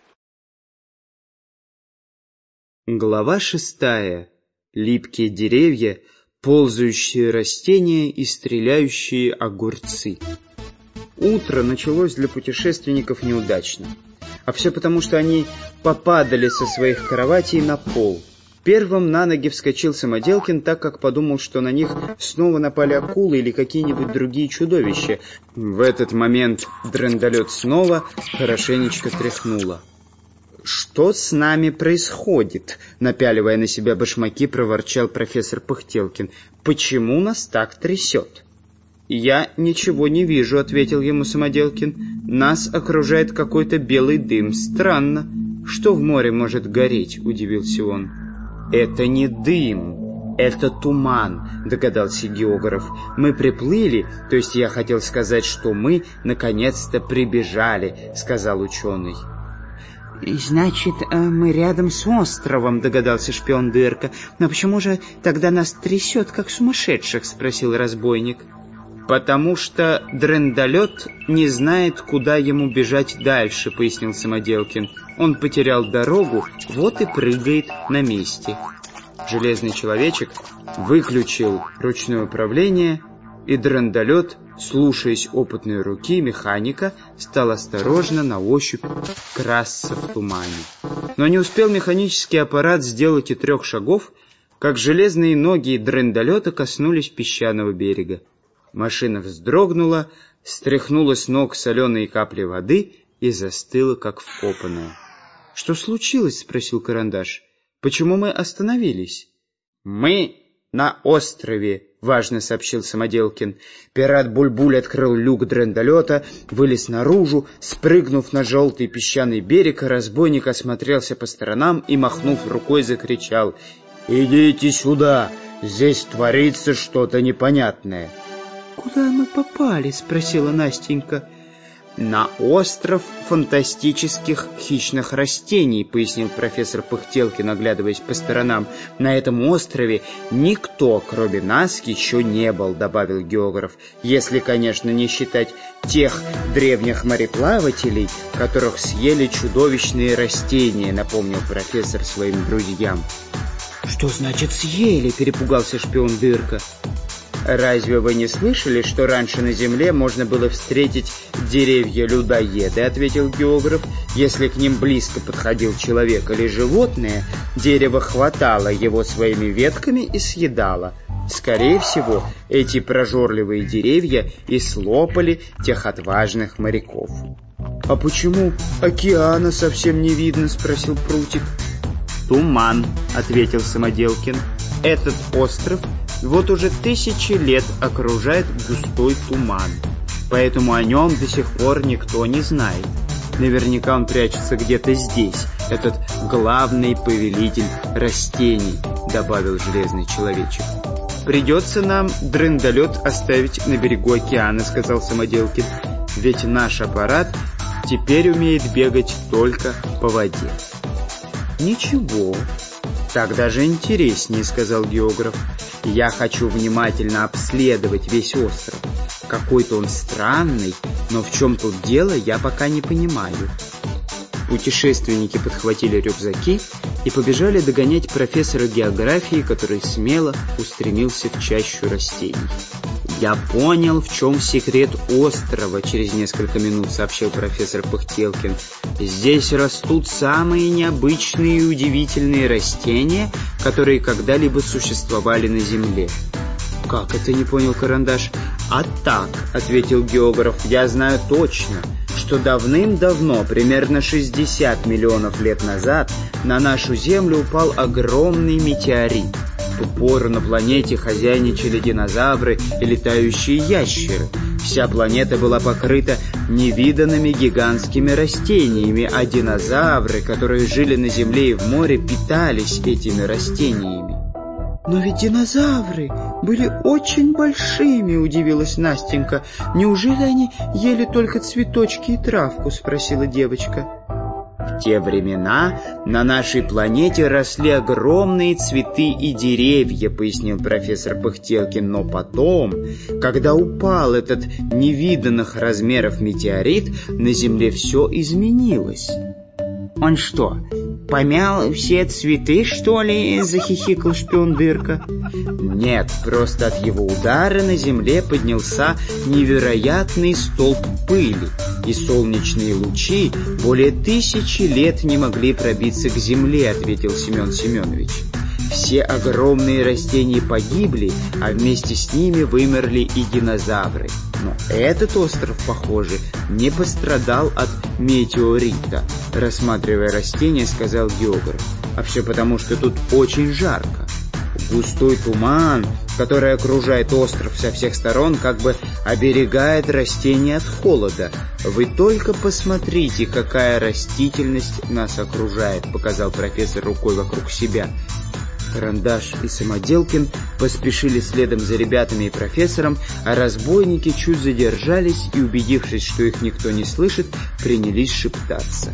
Глава шестая. Липкие деревья, ползающие растения и стреляющие огурцы. Утро началось для путешественников неудачно. А все потому, что они попадали со своих кроватей на пол. Первым на ноги вскочил Самоделкин, так как подумал, что на них снова напали акулы или какие-нибудь другие чудовища. В этот момент драндулет снова хорошенечко тряхнуло. «Что с нами происходит?» — напяливая на себя башмаки, проворчал профессор Пыхтелкин. «Почему нас так трясет?» «Я ничего не вижу», — ответил ему Самоделкин. «Нас окружает какой-то белый дым. Странно. Что в море может гореть?» — удивился он. «Это не дым, это туман», — догадался географ. «Мы приплыли, то есть я хотел сказать, что мы наконец-то прибежали», — сказал ученый. «Значит, мы рядом с островом», — догадался шпион Дырка. «Но почему же тогда нас трясет, как сумасшедших?» — спросил разбойник. «Потому что драндулет не знает, куда ему бежать дальше», — пояснил Самоделкин. «Он потерял дорогу, вот и прыгает на месте». Железный человечек выключил ручное управление, и драндулет, слушаясь опытной руки механика, стал осторожно на ощупь красться в тумане. Но не успел механический аппарат сделать и трех шагов, как железные ноги драндулета коснулись песчаного берега. Машина вздрогнула, стряхнула с ног соленые капли воды и застыла, как вкопанная. «Что случилось?» — спросил Карандаш. «Почему мы остановились?» «Мы на острове», — важно сообщил Самоделкин. Пират Буль-Буль открыл люк драндулета, вылез наружу. Спрыгнув на желтый песчаный берег, разбойник осмотрелся по сторонам и, махнув рукой, закричал: «Идите сюда! Здесь творится что-то непонятное!» «Куда мы попали?» — спросила Настенька. «На остров фантастических хищных растений», — пояснил профессор Пыхтелкин, оглядываясь по сторонам. «На этом острове никто, кроме нас, еще не был», — добавил географ. «Если, конечно, не считать тех древних мореплавателей, которых съели чудовищные растения», — напомнил профессор своим друзьям. «Что значит съели?» — перепугался шпион Дырка. «Разве вы не слышали, что раньше на Земле можно было встретить деревья-людоеды?» — ответил географ. «Если к ним близко подходил человек или животное, дерево хватало его своими ветками и съедало. Скорее всего, эти прожорливые деревья и слопали тех отважных моряков». «А почему океана совсем не видно?» — спросил Прутик. «Туман», — ответил Самоделкин. «Этот остров вот уже тысячи лет окружает густой туман, поэтому о нем до сих пор никто не знает. Наверняка он прячется где-то здесь, этот главный повелитель растений», — добавил Железный Человечек. «Придется нам драндолет оставить на берегу океана», — сказал Самоделкин. «Ведь наш аппарат теперь умеет бегать только по воде». «Ничего, так даже интереснее», — сказал географ. «Я хочу внимательно обследовать весь остров. Какой-то он странный, но в чем тут дело, я пока не понимаю». Путешественники подхватили рюкзаки и побежали догонять профессора географии, который смело устремился в чащу растений. «Я понял, в чем секрет острова», — через несколько минут сообщил профессор Пыхтелкин. «Здесь растут самые необычные и удивительные растения, которые когда-либо существовали на Земле». «Как это?» — не понял Карандаш. «А так», — ответил географ, — «я знаю точно, что давным-давно, примерно шестьдесят миллионов лет назад, на нашу Землю упал огромный метеорит. В ту пору на планете хозяйничали динозавры и летающие ящеры. Вся планета была покрыта невиданными гигантскими растениями, а динозавры, которые жили на Земле и в море, питались этими растениями». «Но ведь динозавры были очень большими», — удивилась Настенька. «Неужели они ели только цветочки и травку?» — спросила девочка. «В те времена на нашей планете росли огромные цветы и деревья», — пояснил профессор Пыхтелкин. «Но потом, когда упал этот невиданных размеров метеорит, на Земле все изменилось». «Он что, помял все цветы, что ли?» — захихикал шпион Дырка. «Нет, просто от его удара на Земле поднялся невероятный столб пыли, и солнечные лучи более тысячи лет не могли пробиться к Земле», — ответил Семен Семенович. «Все огромные растения погибли, а вместе с ними вымерли и динозавры. Но этот остров, похоже, не пострадал от метеорита», — рассматривая растения, сказал географ. «А все потому, что тут очень жарко. Густой туман, который окружает остров со всех сторон, как бы оберегает растения от холода. Вы только посмотрите, какая растительность нас окружает», — показал профессор рукой вокруг себя. Карандаш и Самоделкин поспешили следом за ребятами и профессором, а разбойники чуть задержались и, убедившись, что их никто не слышит, принялись шептаться.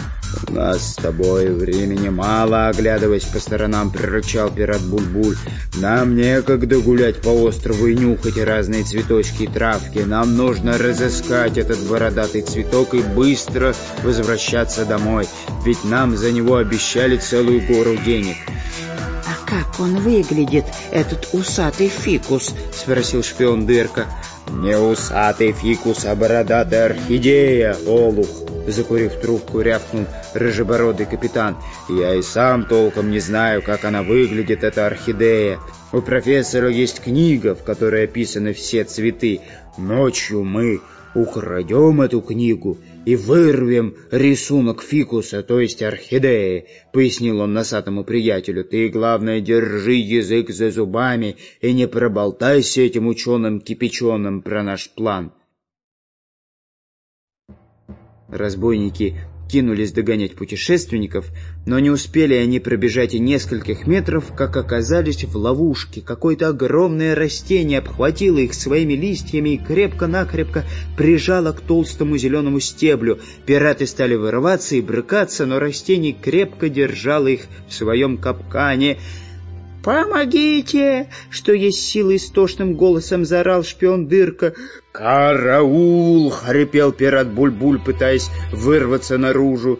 «У нас с тобой времени мало», — оглядываясь по сторонам, прорычал пират Буль-Буль. «Нам некогда гулять по острову и нюхать разные цветочки и травки. Нам нужно разыскать этот бородатый цветок и быстро возвращаться домой, ведь нам за него обещали целую гору денег». «А как он выглядит, этот усатый фикус?» — спросил шпион Дырка. «Не усатый фикус, а бородатая орхидея, олух!» — закурив трубку, рявкнул рыжебородый капитан. «Я и сам толком не знаю, как она выглядит, эта орхидея. У профессора есть книга, в которой описаны все цветы. Ночью мы украдем эту книгу и вырвем рисунок фикуса, то есть орхидеи», — пояснил он носатому приятелю. «Ты, главное, держи язык за зубами и не проболтайся этим ученым-кипяченым про наш план». Разбойники кинулись догонять путешественников, но не успели они пробежать и нескольких метров, как оказались в ловушке. Какое-то огромное растение обхватило их своими листьями и крепко-накрепко прижало к толстому зеленому стеблю. Пираты стали вырываться и брыкаться, но растение крепко держало их в своем капкане. «Помогите!» — что есть силы, истошным голосом заорал шпион Дырка. «Караул!» — хрипел пират Буль-Буль, пытаясь вырваться наружу.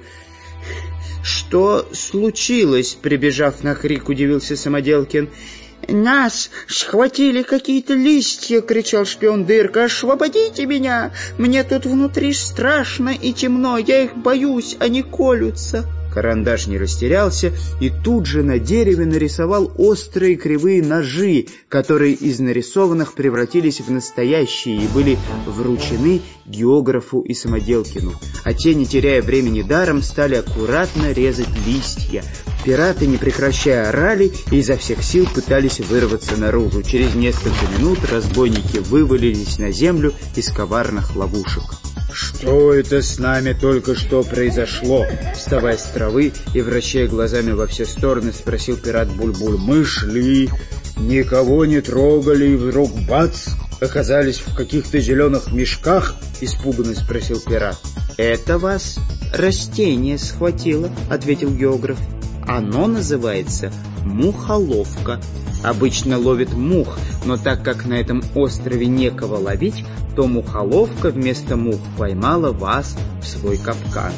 «Что случилось?» — прибежав на крик, удивился Самоделкин. «Нас схватили какие-то листья!» — кричал шпион Дырка. «Освободите меня! Мне тут внутри страшно и темно, я их боюсь, они колются!» Карандаш не растерялся и тут же на дереве нарисовал острые кривые ножи, которые из нарисованных превратились в настоящие и были вручены географу и Самоделкину. А те, не теряя времени даром, стали аккуратно резать листья. Пираты, не прекращая, орали и изо всех сил пытались вырваться наружу. Через несколько минут разбойники вывалились на землю из коварных ловушек. «Что это с нами только что произошло?» Вставая с травы и вращая глазами во все стороны, спросил пират Буль-Буль. «Мы шли, никого не трогали, и вдруг бац! Оказались в каких-то зеленых мешках?» — испуганно спросил пират. «Это вас растение схватило», — ответил географ. «Оно называется мухоловка. Обычно ловит мух, но так как на этом острове некого ловить, то мухоловка вместо мух поймала вас в свой капкан».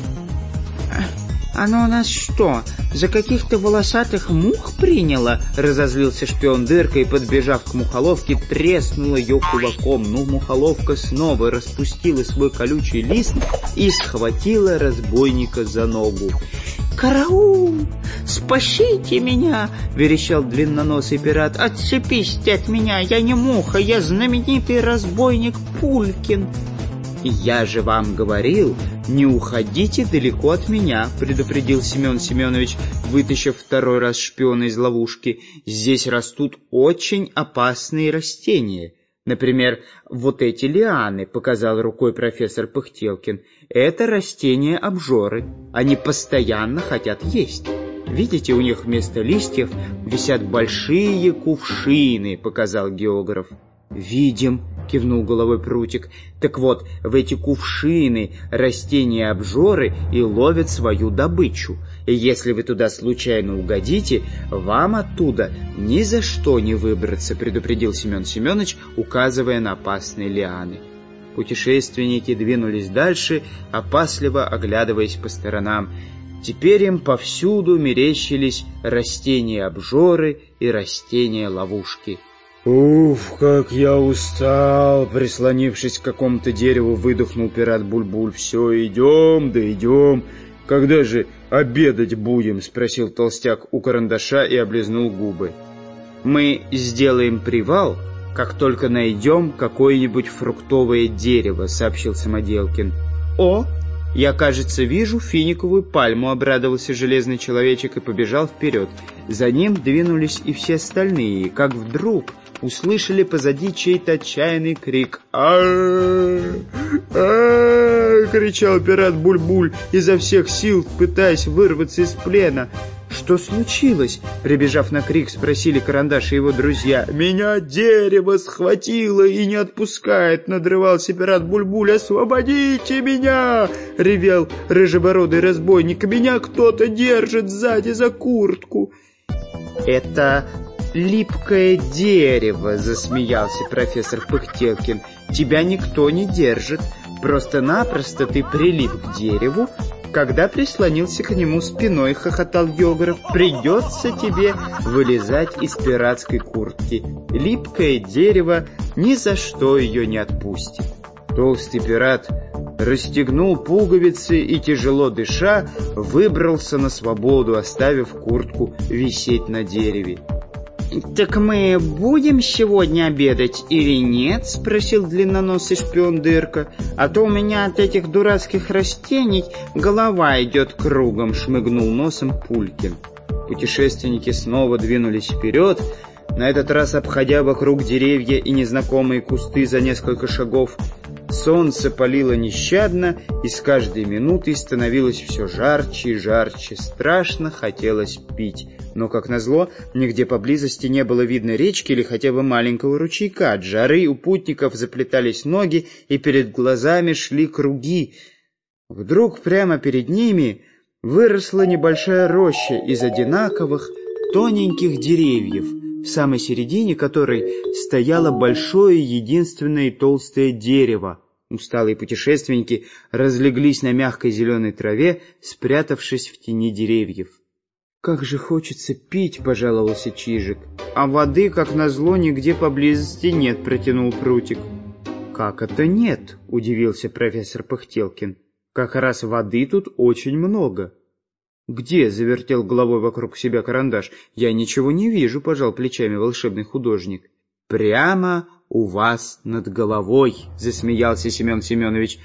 «Оно у нас что, за каких-то волосатых мух приняло?» — разозлился шпион Дырка и, подбежав к мухоловке, треснул ее кулаком. Ну, мухоловка снова распустила свой колючий лист и схватила разбойника за ногу. «Караул! Спасите меня!» — верещал длинноносый пират. «Отцепись ты от меня! Я не муха, я знаменитый разбойник Пулькин!» «Я же вам говорил, не уходите далеко от меня», — предупредил Семен Семенович, вытащив второй раз шпиона из ловушки. «Здесь растут очень опасные растения. Например, вот эти лианы», — показал рукой профессор Пыхтелкин. «Это растения-обжоры. Они постоянно хотят есть. Видите, у них вместо листьев висят большие кувшины», — показал географ. «Видим», — кивнул головой Прутик. «Так вот, в эти кувшины растения-обжоры и ловят свою добычу. И если вы туда случайно угодите, вам оттуда ни за что не выбраться», — предупредил Семен Семенович, указывая на опасные лианы. Путешественники двинулись дальше, опасливо оглядываясь по сторонам. Теперь им повсюду мерещились растения-обжоры и растения-ловушки. «Уф, как я устал!» — прислонившись к какому-то дереву, выдохнул пират Буль-Буль. «Все, идем, да идем. Когда же обедать будем?» — спросил толстяк у карандаша и облизнул губы. «Мы сделаем привал, как только найдем какое-нибудь фруктовое дерево», — сообщил Самоделкин. «О, я, кажется, вижу финиковую пальму», — обрадовался железный человечек и побежал вперед. За ним двинулись и все остальные, как вдруг услышали позади чей-то отчаянный крик. «А-а-а! А-а-а!» — кричал пират Буль-Буль, изо всех сил пытаясь вырваться из плена. «Что случилось?» — прибежав на крик, спросили Карандаш и его друзья. «Меня дерево схватило и не отпускает!» — надрывался пират Буль-Буль. «Освободите меня!» — ревел рыжебородый разбойник. «Меня кто-то держит сзади за куртку!» «Это липкое дерево!» — засмеялся профессор Пыхтелкин. «Тебя никто не держит. Просто-напросто ты прилип к дереву, когда прислонился к нему спиной», — хохотал географ. «Придется тебе вылезать из пиратской куртки. Липкое дерево ни за что ее не отпустит». Толстый пират расстегнул пуговицы и, тяжело дыша, выбрался на свободу, оставив куртку висеть на дереве. «Так мы будем сегодня обедать или нет?» — спросил длинноносый шпион Дырка. «А то у меня от этих дурацких растений голова идет кругом», — шмыгнул носом Пулькин. Путешественники снова двинулись вперед, на этот раз обходя вокруг деревья и незнакомые кусты за несколько шагов. Солнце палило нещадно, и с каждой минутой становилось все жарче и жарче. Страшно хотелось пить. Но, как назло, нигде поблизости не было видно речки или хотя бы маленького ручейка. От жары у путников заплетались ноги, и перед глазами шли круги. Вдруг прямо перед ними выросла небольшая роща из одинаковых тоненьких деревьев, в самой середине которой стояло большое единственное и толстое дерево. Усталые путешественники разлеглись на мягкой зеленой траве, спрятавшись в тени деревьев. «Как же хочется пить!» — пожаловался Чижик. «А воды, как назло, нигде поблизости нет», — протянул Прутик. «Как это нет?» — удивился профессор Пыхтелкин. «Как раз воды тут очень много». «Где?» — завертел головой вокруг себя Карандаш. «Я ничего не вижу», — пожал плечами волшебный художник. «Прямо у вас над головой», — засмеялся Семен Семенович.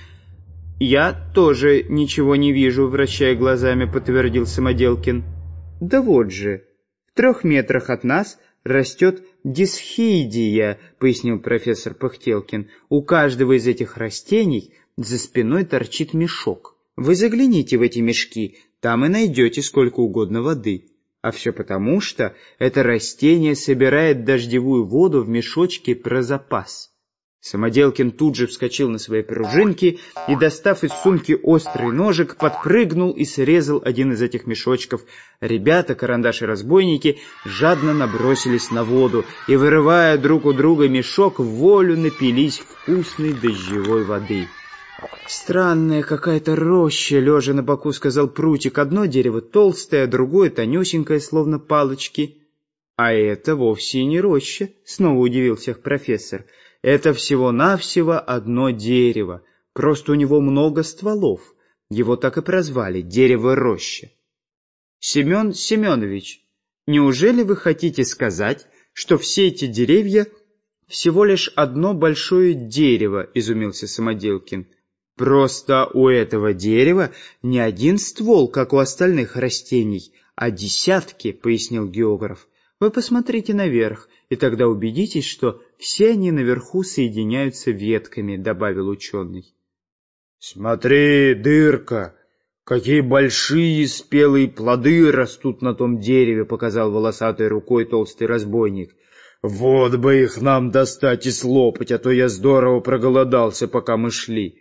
«Я тоже ничего не вижу», — вращая глазами, подтвердил Самоделкин. «Да вот же, в трех метрах от нас растет дисхидия», — пояснил профессор Пыхтелкин. «У каждого из этих растений за спиной торчит мешок. Вы загляните в эти мешки, там и найдете сколько угодно воды. А все потому, что это растение собирает дождевую воду в мешочке про запас». Самоделкин тут же вскочил на свои пружинки и, достав из сумки острый ножик, подпрыгнул и срезал один из этих мешочков. Ребята, Карандаш и разбойники, жадно набросились на воду и, вырывая друг у друга мешок, в волю напились вкусной дождевой воды. «Странная какая-то роща», — лежа на боку сказал Прутик. «Одно дерево толстое, другое тонюсенькое, словно палочки». «А это вовсе не роща», — снова удивил всех профессор. «Это всего-навсего одно дерево. Просто у него много стволов. Его так и прозвали — дерево-роща». «Семен Семенович, неужели вы хотите сказать, что все эти деревья всего лишь одно большое дерево?» — изумился Самоделкин. «Просто у этого дерева не один ствол, как у остальных растений, а десятки», — пояснил географ. «Вы посмотрите наверх, и тогда убедитесь, что все они наверху соединяются ветками», — добавил ученый. «Смотри, Дырка, какие большие спелые плоды растут на том дереве», — показал волосатой рукой толстый разбойник. «Вот бы их нам достать и слопать, а то я здорово проголодался, пока мы шли».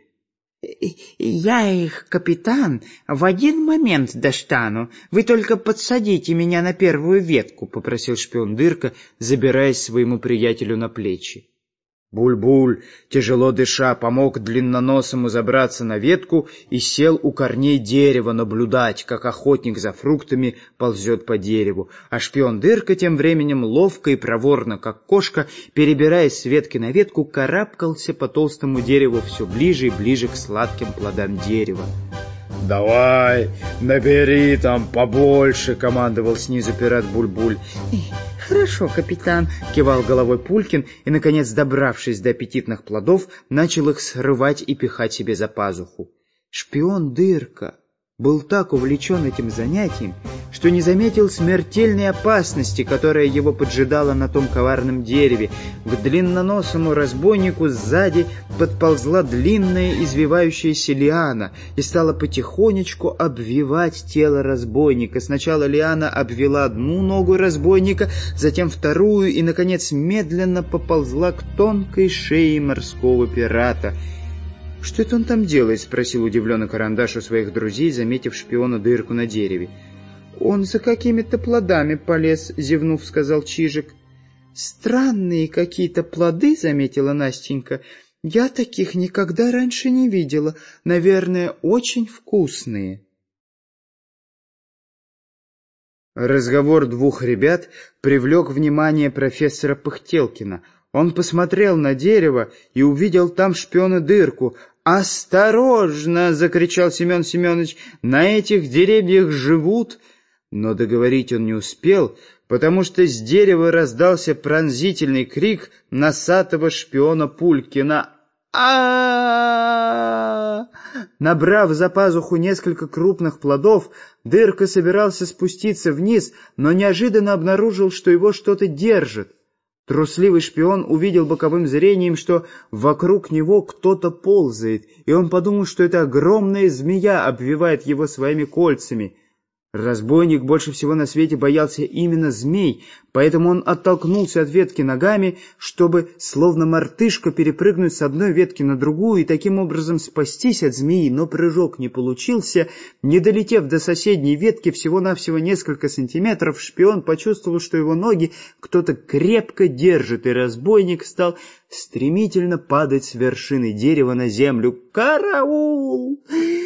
«Я их, капитан, в один момент достану. Вы только подсадите меня на первую ветку», — попросил шпион Дырка, забираясь своему приятелю на плечи. Буль-Буль, тяжело дыша, помог длинноносому забраться на ветку и сел у корней дерева наблюдать, как охотник за фруктами ползет по дереву. А шпион Дырка тем временем ловко и проворно, как кошка, перебираясь с ветки на ветку, карабкался по толстому дереву все ближе и ближе к сладким плодам дерева. «Давай, набери там побольше», — командовал снизу пират Буль-Буль. «Хорошо, капитан», — кивал головой Пулькин и, наконец, добравшись до аппетитных плодов, начал их срывать и пихать себе за пазуху. Шпион Дырка был так увлечен этим занятием, что не заметил смертельной опасности, которая его поджидала на том коварном дереве. К длинноносому разбойнику сзади подползла длинная извивающаяся лиана и стала потихонечку обвивать тело разбойника. Сначала лиана обвела одну ногу разбойника, затем вторую и, наконец, медленно поползла к тонкой шее морского пирата. «Что это он там делает?» — спросил удивленный Карандаш у своих друзей, заметив шпиона Дырку на дереве. «Он за какими-то плодами полез», — зевнув, сказал Чижик. «Странные какие-то плоды», — заметила Настенька. «Я таких никогда раньше не видела. Наверное, очень вкусные». Разговор двух ребят привлек внимание профессора Пыхтелкина. Он посмотрел на дерево и увидел там шпиона Дырку. «Осторожно!» — закричал Семен Семенович. «На этих деревьях живут...» Но договорить он не успел, потому что с дерева раздался пронзительный крик носатого шпиона Пулькина. а Набрав за пазуху несколько крупных плодов, Дырка собирался спуститься вниз, но неожиданно обнаружил, что его что-то держит. Трусливый шпион увидел боковым зрением, что вокруг него кто-то ползает, и он подумал, что это огромная змея обвивает его своими кольцами. Разбойник больше всего на свете боялся именно змей, поэтому он оттолкнулся от ветки ногами, чтобы, словно мартышка, перепрыгнуть с одной ветки на другую и таким образом спастись от змеи, но прыжок не получился. Не долетев до соседней ветки всего-навсего несколько сантиметров, шпион почувствовал, что его ноги кто-то крепко держит, и разбойник стал стремительно падать с вершины дерева на землю. «Караул!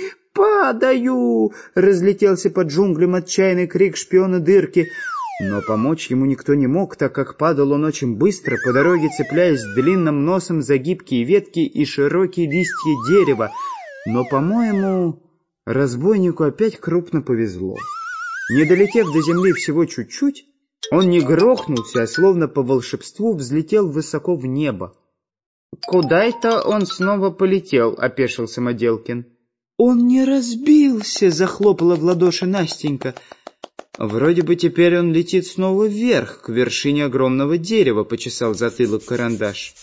Падаю!» — разлетелся под джунглям отчаянный крик шпиона Дырки. Но помочь ему никто не мог, так как падал он очень быстро, по дороге цепляясь длинным носом за гибкие ветки и широкие листья дерева. Но, по-моему, разбойнику опять крупно повезло. Не долетев до земли всего чуть-чуть, он не грохнулся, а словно по волшебству взлетел высоко в небо. «Куда это он снова полетел?» — опешил Самоделкин. «Он не разбился!» — захлопала в ладоши Настенька. «Вроде бы теперь он летит снова вверх, к вершине огромного дерева», — почесал затылок Карандаш.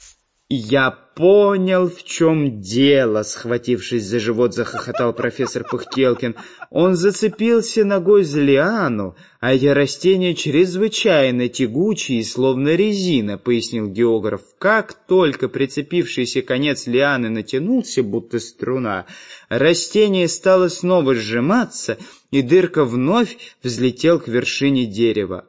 «Я понял, в чем дело!» — схватившись за живот, захохотал профессор Пыхтелкин. «Он зацепился ногой за лиану, а эти растения чрезвычайно тягучие, словно резина», — пояснил географ. «Как только прицепившийся конец лианы натянулся, будто струна, растение стало снова сжиматься, и Дырка вновь взлетел к вершине дерева».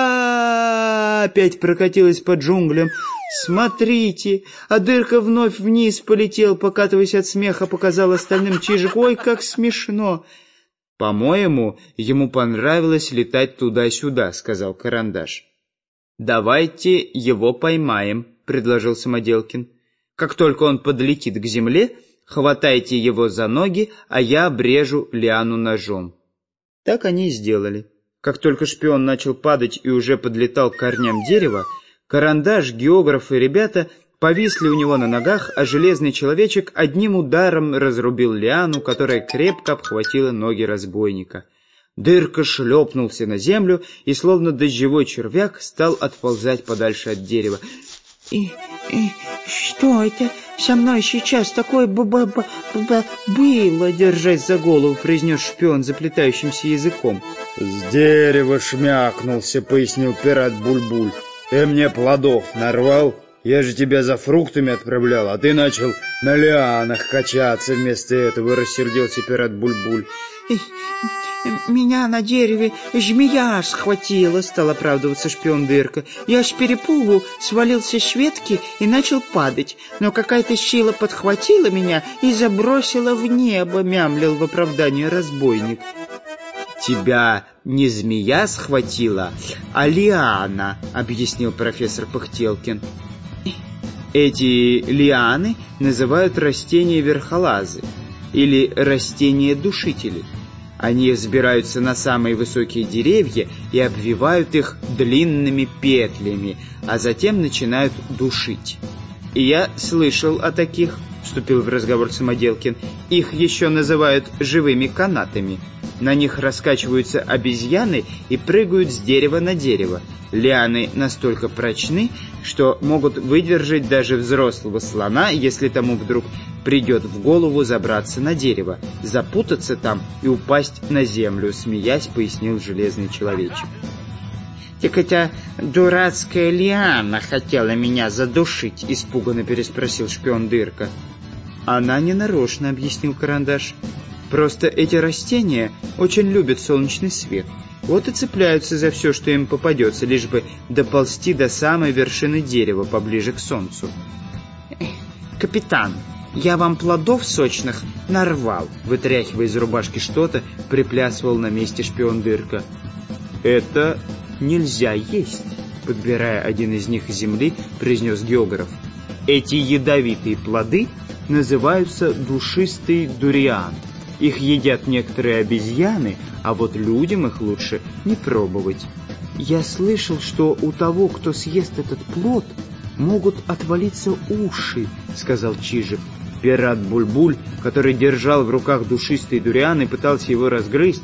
А-а-а! Опять прокатилась по джунглям. «Смотрите!» А Дырка вновь вниз полетел, покатываясь от смеха, показал остальным Чижик. «Ой, как смешно!» «По-моему, ему понравилось летать туда-сюда», — сказал Карандаш. «Давайте его поймаем», — предложил Самоделкин. «Как только он подлетит к земле, хватайте его за ноги, а я обрежу лиану ножом». Так они и сделали. Как только шпион начал падать и уже подлетал к корням дерева, Карандаш, географ и ребята повисли у него на ногах, а железный человечек одним ударом разрубил лиану, которая крепко обхватила ноги разбойника. Дырка шлепнулся на землю и, словно дождевой червяк, стал отползать подальше от дерева. «И, и что это со мной сейчас такое б-б-б-б было?» — держась за голову, произнес шпион заплетающимся языком. «С дерева шмякнулся», — пояснил пират Буль-Буль. «Ты мне плодов нарвал? Я же тебя за фруктами отправлял, а ты начал на лианах качаться вместо этого», — рассердился пират Буль-Буль. «Меня на дереве змея схватила», — стал оправдываться шпион Дырка. «Я с перепугу свалился с ветки и начал падать, но какая-то сила подхватила меня и забросила в небо», — мямлил в оправдании разбойник. «Тебя не змея схватила, а лиана», — объяснил профессор Пыхтелкин. «Эти лианы называют растения-верхолазы или растения-душители. Они взбираются на самые высокие деревья и обвивают их длинными петлями, а затем начинают душить. И я слышал о таких», — вступил в разговор Самоделкин. «Их еще называют живыми канатами. На них раскачиваются обезьяны и прыгают с дерева на дерево. Лианы настолько прочны, что могут выдержать даже взрослого слона, если тому вдруг придет в голову забраться на дерево, запутаться там и упасть на землю», — смеясь, пояснил железный человечек. «Так эта дурацкая лиана хотела меня задушить?» — испуганно переспросил шпион Дырка. «Она не нарочно», — объяснил Карандаш. «Просто эти растения очень любят солнечный свет. Вот и цепляются за все, что им попадется, лишь бы доползти до самой вершины дерева, поближе к солнцу». «Капитан, я вам плодов сочных нарвал», — вытряхивая из рубашки что-то, приплясывал на месте шпион Дырка. «Это нельзя есть», — подбирая один из них с земли, произнес географ. «Эти ядовитые плоды называются душистый дуриан. Их едят некоторые обезьяны, а вот людям их лучше не пробовать». «Я слышал, что у того, кто съест этот плод, могут отвалиться уши», — сказал Чижик. Пират Буль-Буль, который держал в руках душистый дуриан и пытался его разгрызть,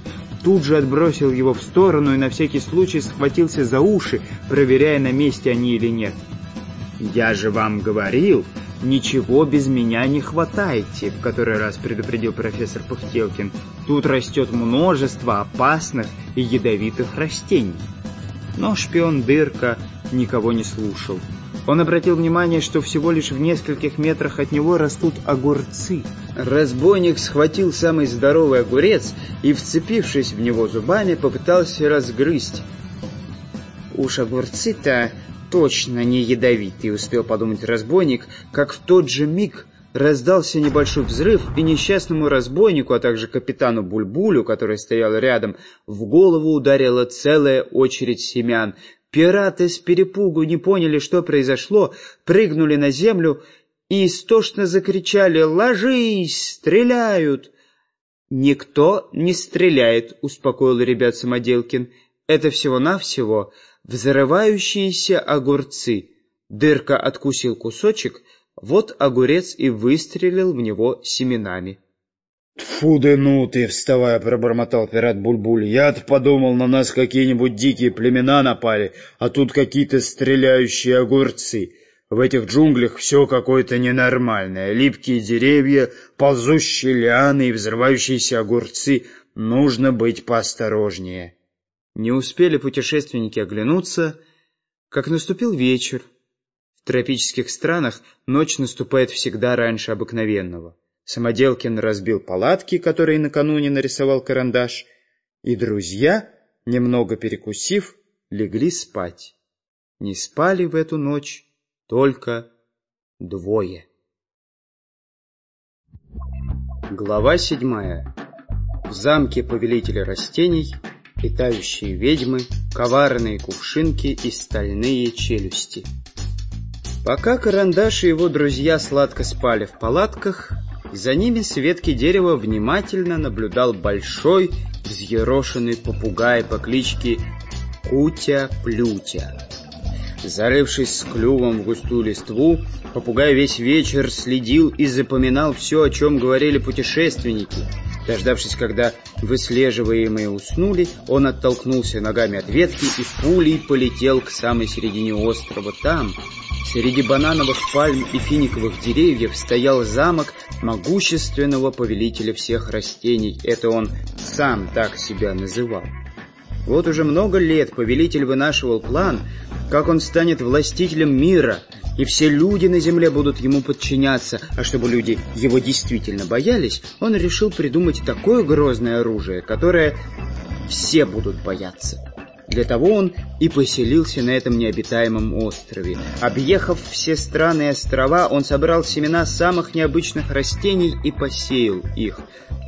тут же отбросил его в сторону и на всякий случай схватился за уши, проверяя, на месте они или нет. «Я же вам говорил, ничего без меня не хватайте», — в который раз предупредил профессор Пыхтелкин. «Тут растет множество опасных и ядовитых растений». Но шпион Дырка никого не слушал. Он обратил внимание, что всего лишь в нескольких метрах от него растут огурцы. Разбойник схватил самый здоровый огурец и, вцепившись в него зубами, попытался разгрызть. «Уж огурцы-то точно не ядовитые», — успел подумать разбойник, как в тот же миг раздался небольшой взрыв, и несчастному разбойнику, а также капитану Бульбулю, который стоял рядом, в голову ударила целая очередь семян. Пираты с перепугу не поняли, что произошло, прыгнули на землю и истошно закричали: «Ложись! Стреляют!» «Никто не стреляет», — успокоил ребят Самоделкин. «Это всего-навсего взрывающиеся огурцы». Дырка откусил кусочек, вот огурец и выстрелил в него семенами. «Тьфу да ну ты!» — вставая, пробормотал пират Бульбуль. «Я-то подумал, на нас какие-нибудь дикие племена напали, а тут какие-то стреляющие огурцы. В этих джунглях все какое-то ненормальное. Липкие деревья, ползущие лианы и взрывающиеся огурцы. Нужно быть поосторожнее». Не успели путешественники оглянуться, как наступил вечер. В тропических странах ночь наступает всегда раньше обыкновенного. Самоделкин разбил палатки, которые накануне нарисовал карандаш, и друзья, немного перекусив, легли спать. Не спали в эту ночь только двое. Глава седьмая. В замке повелителя растений летающие ведьмы, коварные кувшинки и стальные челюсти. Пока карандаш и его друзья сладко спали в палатках, за ними с ветки дерева внимательно наблюдал большой взъерошенный попугай по кличке Кутя-Плютя. Зарывшись с клювом в густую листву, попугай весь вечер следил и запоминал все, о чем говорили путешественники. Дождавшись, когда выслеживаемые уснули, он оттолкнулся ногами от ветки и пулей полетел к самой середине острова. Там, среди банановых пальм и финиковых деревьев, стоял замок могущественного повелителя всех растений. Это он сам так себя называл. Вот уже много лет повелитель вынашивал план, как он станет властителем мира, и все люди на земле будут ему подчиняться. А чтобы люди его действительно боялись, он решил придумать такое грозное оружие, которое все будут бояться. Для того он и поселился на этом необитаемом острове. Объехав все страны и острова, он собрал семена самых необычных растений и посеял их.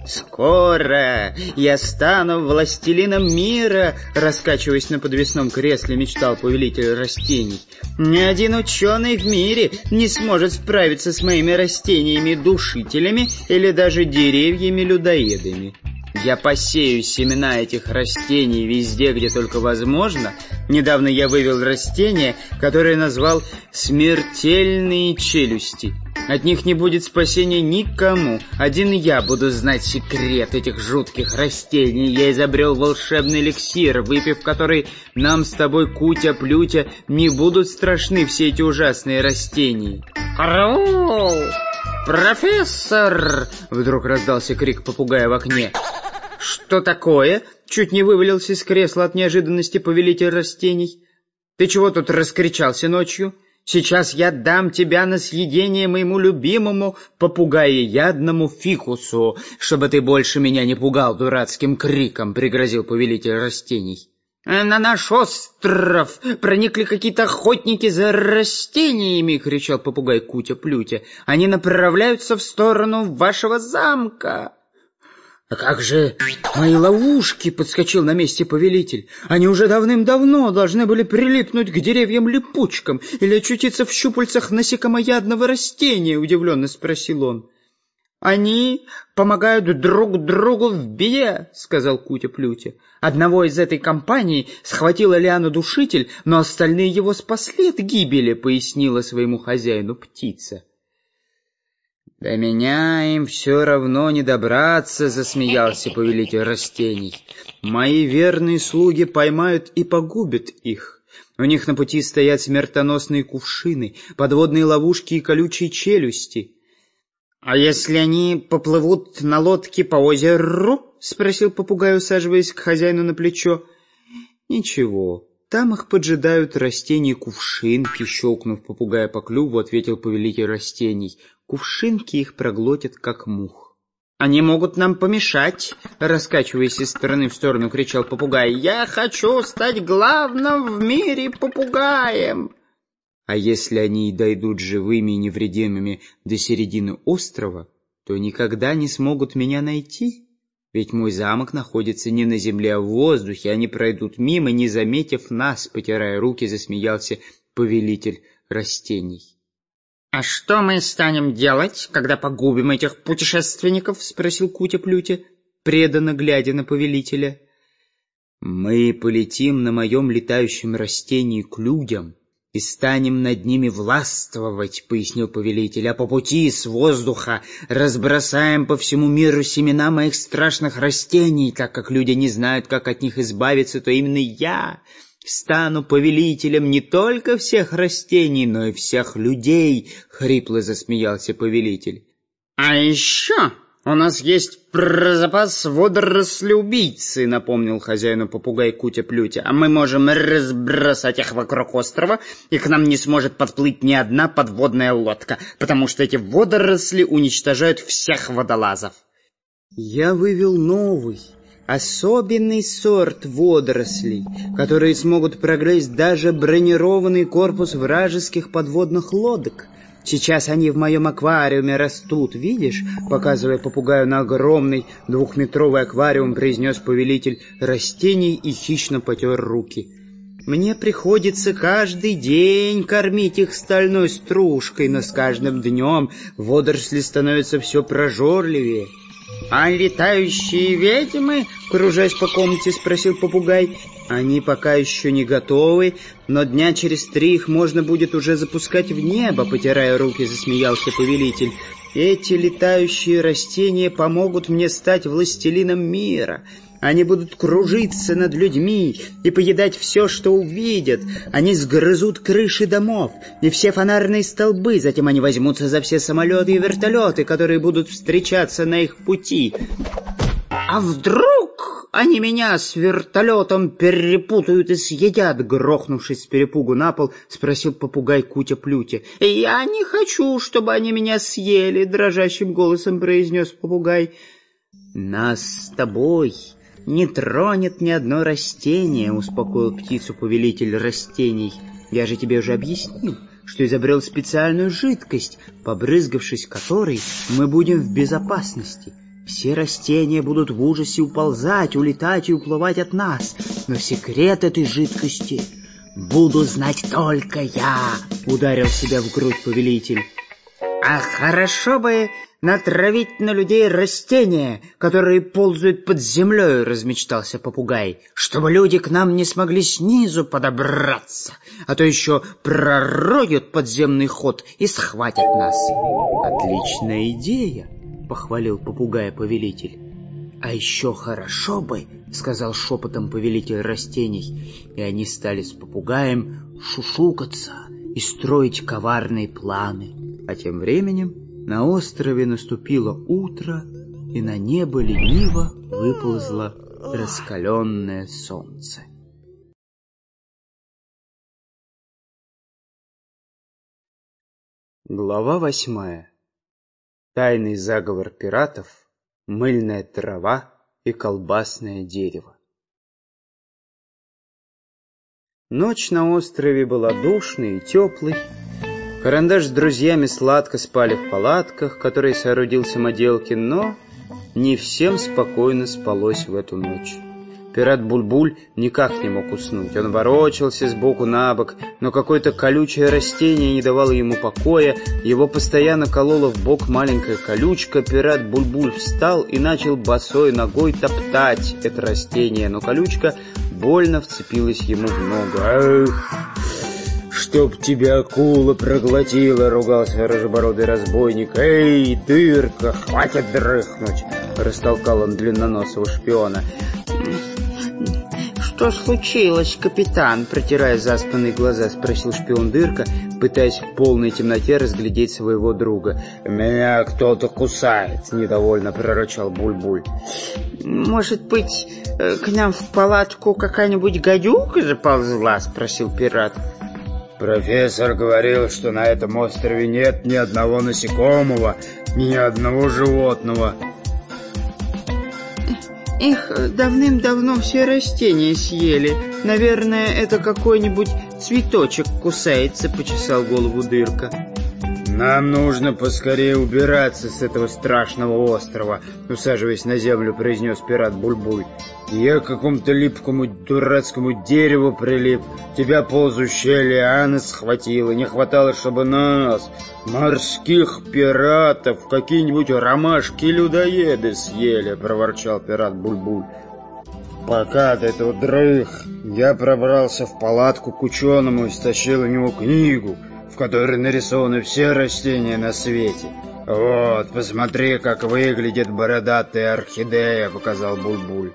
«Скоро я стану властелином мира», — раскачиваясь на подвесном кресле, мечтал повелитель растений. «Ни один ученый в мире не сможет справиться с моими растениями-душителями или даже деревьями-людоедами. Я посею семена этих растений везде, где только возможно. Недавно я вывел растение, которое назвал «смертельные челюсти». От них не будет спасения никому. Один я буду знать секрет этих жутких растений. Я изобрел волшебный эликсир, выпив который нам с тобой, Кутя-Плютя, не будут страшны все эти ужасные растения». «Караул! Профессор!» — вдруг раздался крик попугая в окне. «Что такое?» — чуть не вывалился из кресла от неожиданности повелитель растений. «Ты чего тут раскричался ночью? Сейчас я дам тебя на съедение моему любимому попугаеядному фикусу, чтобы ты больше меня не пугал дурацким криком», — пригрозил повелитель растений. «На наш остров проникли какие-то охотники за растениями», — кричал попугай Кутя-Плютя. «Они направляются в сторону вашего замка». «А как же мои ловушки?» — подскочил на месте повелитель. «Они уже давным-давно должны были прилипнуть к деревьям-липучкам или очутиться в щупальцах насекомоядного растения», — удивленно спросил он. «Они помогают друг другу в беде», — сказал Кутя-Плютя. «Одного из этой компании схватила лиана-душитель, но остальные его спасли от гибели», — пояснила своему хозяину птица. «До меня им все равно не добраться», — засмеялся повелитель растений. «Мои верные слуги поймают и погубят их. У них на пути стоят смертоносные кувшины, подводные ловушки и колючие челюсти». «А если они поплывут на лодке по озеру?» — спросил попугай, усаживаясь к хозяину на плечо. «Ничего, там их поджидают растения-кувшинки», — щелкнув попугая по клюву, ответил повелитель растений. «Кувшинки их проглотят, как мух». «Они могут нам помешать», — раскачиваясь из стороны в сторону, кричал попугай. «Я хочу стать главным в мире попугаем». «А если они дойдут живыми и невредимыми до середины острова, то никогда не смогут меня найти. Ведь мой замок находится не на земле, а в воздухе. Они пройдут мимо, не заметив нас», — потирая руки, засмеялся повелитель растений. «А что мы станем делать, когда погубим этих путешественников?» — спросил Кутя-Плютя, преданно глядя на повелителя. «Мы полетим на моем летающем растении к людям и станем над ними властвовать», — пояснил повелитель. «А по пути с воздуха разбросаем по всему миру семена моих страшных растений. Так как люди не знают, как от них избавиться, то именно я стану повелителем не только всех растений, но и всех людей», — хрипло засмеялся повелитель. «А еще у нас есть про запас водоросли-убийцы», — напомнил хозяину попугай Кутя-Плютя. «А мы можем разбросать их вокруг острова, и к нам не сможет подплыть ни одна подводная лодка, потому что эти водоросли уничтожают всех водолазов». «Я вывел новый, особенный сорт водорослей, которые смогут прогрызть даже бронированный корпус вражеских подводных лодок. Сейчас они в моем аквариуме растут, видишь?» Показывая попугаю на огромный двухметровый аквариум, произнес повелитель растений и хищно потер руки. «Мне приходится каждый день кормить их стальной стружкой, но с каждым днем водоросли становятся все прожорливее». «А летающие ведьмы?» — кружась по комнате, спросил попугай. «Они пока еще не готовы, но дня через три их можно будет уже запускать в небо», — потирая руки, засмеялся повелитель. «Эти летающие растения помогут мне стать властелином мира. Они будут кружиться над людьми и поедать все, что увидят. Они сгрызут крыши домов и все фонарные столбы. Затем они возьмутся за все самолеты и вертолеты, которые будут встречаться на их пути. А вдруг они меня с вертолетом перепутают и съедят?» Грохнувшись с перепугу на пол, спросил попугай Кутя-Плютя. «Я не хочу, чтобы они меня съели», — дрожащим голосом произнес попугай. «Нас с тобой не тронет ни одно растение», — успокоил птицу повелитель растений. «Я же тебе уже объяснил, что изобрел специальную жидкость, побрызгавшись которой мы будем в безопасности. Все растения будут в ужасе уползать, улетать и уплывать от нас, но секрет этой жидкости буду знать только я», — ударил себя в грудь повелитель. «А хорошо бы натравить на людей растения, которые ползают под землей», — размечтался попугай, «чтобы люди к нам не смогли снизу подобраться, а то еще пророют подземный ход и схватят нас». «Отличная идея», — похвалил попугая повелитель. «А еще хорошо бы», — сказал шепотом повелитель растений, и они стали с попугаем шушукаться и строить коварные планы. А тем временем на острове наступило утро, и на небо лениво выползло раскаленное солнце. Глава восьмая. Тайный заговор пиратов, мыльная трава и колбасное дерево. Ночь на острове была душной и теплой. Карандаш с друзьями сладко спали в палатках, которые соорудил самоделкин, но не всем спокойно спалось в эту ночь. Пират Буль-Буль никак не мог уснуть. Он ворочался сбоку на бок, но какое-то колючее растение не давало ему покоя. Его постоянно колола в бок маленькая колючка. Пират Буль-Буль встал и начал босой ногой топтать это растение, но колючка больно вцепилась ему в ногу. «Эх, «Чтоб тебя акула проглотила!» — ругался рыжебородый разбойник. «Эй, дырка, хватит дрыхнуть!» — растолкал он длинноносого шпиона. «Что случилось, капитан?» — протирая заспанные глаза, спросил шпион Дырка, пытаясь в полной темноте разглядеть своего друга. «Меня кто-то кусает!» — недовольно прорычал Буль-Буль. «Может быть, к нам в палатку какая-нибудь гадюка заползла?» — спросил пират. «Профессор говорил, что на этом острове нет ни одного насекомого, ни одного животного». «Их давным-давно все растения съели. Наверное, это какой-нибудь цветочек кусается», — почесал голову Дырка. «Нам нужно поскорее убираться с этого страшного острова», — усаживаясь на землю, произнес пират Буль-Буль. «Я к какому-то липкому дурацкому дереву прилип. Тебя ползущая лиана схватила. Не хватало, чтобы нас, морских пиратов, какие-нибудь ромашки-людоеды съели», — проворчал пират Буль-Буль. «Пока ты тут дрых, я пробрался в палатку к ученому и стащил у него книгу, в которой нарисованы все растения на свете. Вот, посмотри, как выглядит бородатая орхидея», — показал Буль-Буль.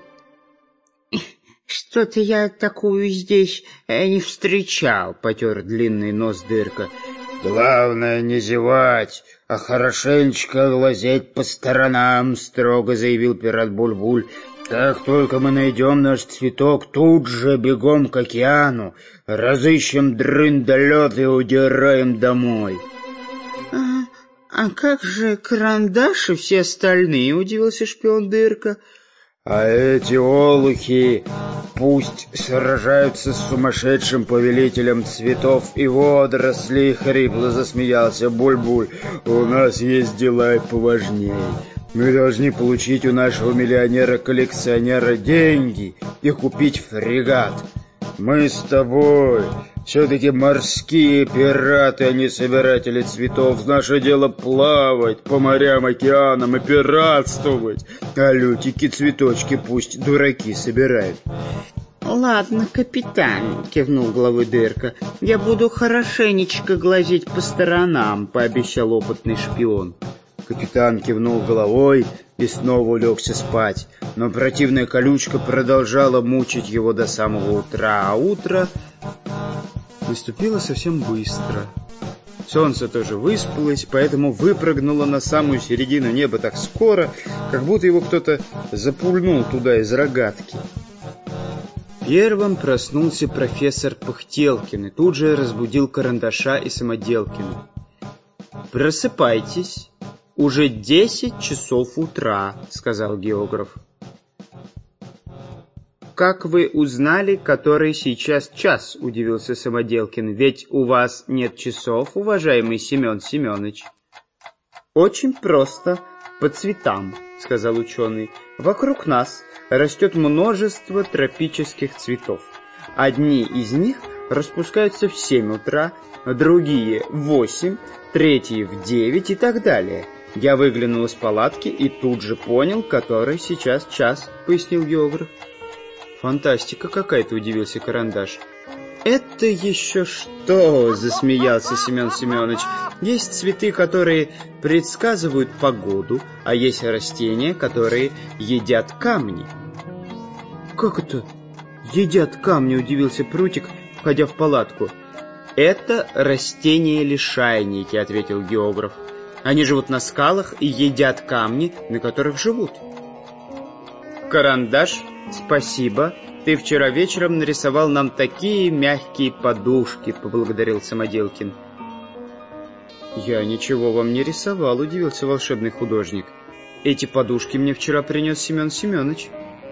«Что-то я такую здесь э, не встречал», — потер длинный нос Дырка. «Главное не зевать, а хорошенечко глазеть по сторонам», — строго заявил пират Буль-Буль. «Как только мы найдем наш цветок, тут же бегом к океану, разыщем дрындолет и удираем домой». «А, а как же Карандаш и все остальные?» — удивился шпион Дырка. «А эти олухи пусть сражаются с сумасшедшим повелителем цветов и водорослей», — хрипло засмеялся Буль-Буль. «У нас есть дела и поважнее. Мы должны получить у нашего миллионера-коллекционера деньги и купить фрегат. Мы с тобой все-таки морские пираты, а не собиратели цветов. Наше дело плавать по морям, океанам и пиратствовать. А лютики-цветочки пусть дураки собирают». «Ладно, капитан», — кивнул головой Дырка. «Я буду хорошенечко глазеть по сторонам», — пообещал опытный шпион. Капитан кивнул головой и снова улегся спать, но противная колючка продолжала мучить его до самого утра, а утро наступило совсем быстро. Солнце тоже выспалось, поэтому выпрыгнуло на самую середину неба так скоро, как будто его кто-то запульнул туда из рогатки. Первым проснулся профессор Пыхтелкин и тут же разбудил Карандаша и Самоделкина. «Просыпайтесь, уже десять часов утра», — сказал географ. «Как вы узнали, который сейчас час?» — удивился Самоделкин. «Ведь у вас нет часов, уважаемый Семен Семенович». «Очень просто, по цветам», — сказал ученый. «Вокруг нас растет множество тропических цветов. Одни из них распускаются в семь утра, другие в восемь, третьи в девять и так далее. Я выглянул из палатки и тут же понял, который сейчас час», — пояснил географ. «Фантастика какая-то», — удивился Карандаш. «Это еще что?» — засмеялся Семен Семенович. «Есть цветы, которые предсказывают погоду, а есть растения, которые едят камни». «Как это едят камни?» — удивился Прутик, входя в палатку. «Это растения-лишайники», — ответил географ. «Они живут на скалах и едят камни, на которых живут». «Карандаш, спасибо. Ты вчера вечером нарисовал нам такие мягкие подушки», — поблагодарил Самоделкин. «Я ничего вам не рисовал», — удивился волшебный художник. «Эти подушки мне вчера принес Семен Семенович».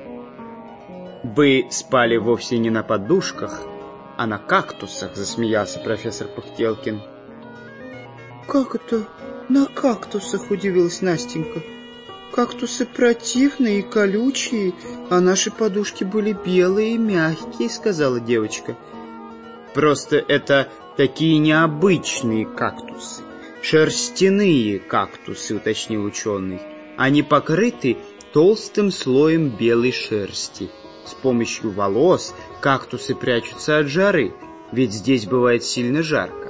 «Вы спали вовсе не на подушках, а на кактусах», — засмеялся профессор Пыхтелкин. «Как это на кактусах?» — удивилась Настенька. «Кактусы противные и колючие, а наши подушки были белые и мягкие», — сказала девочка. «Просто это такие необычные кактусы, шерстяные кактусы», — уточнил ученый. «Они покрыты толстым слоем белой шерсти. С помощью волос кактусы прячутся от жары. ведь здесь бывает сильно жарко.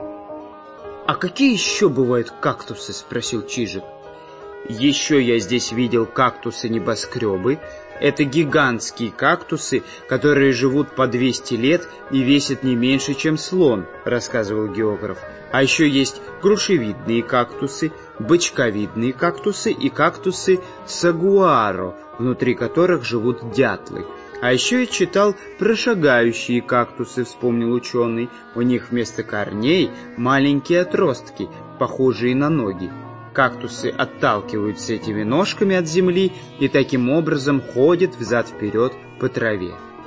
«А какие еще бывают кактусы?» — спросил Чижик. «Еще я здесь видел кактусы-небоскребы. Это гигантские кактусы, которые живут по двести лет и весят не меньше, чем слон», — рассказывал географ. «А еще есть грушевидные кактусы, бочковидные кактусы и кактусы сагуаро, внутри которых живут дятлы. А еще я читал про шагающие кактусы», — вспомнил ученый. «У них вместо корней маленькие отростки, похожие на ноги. Кактусы отталкиваются этими ножками от земли и таким образом ходят взад-вперед по траве».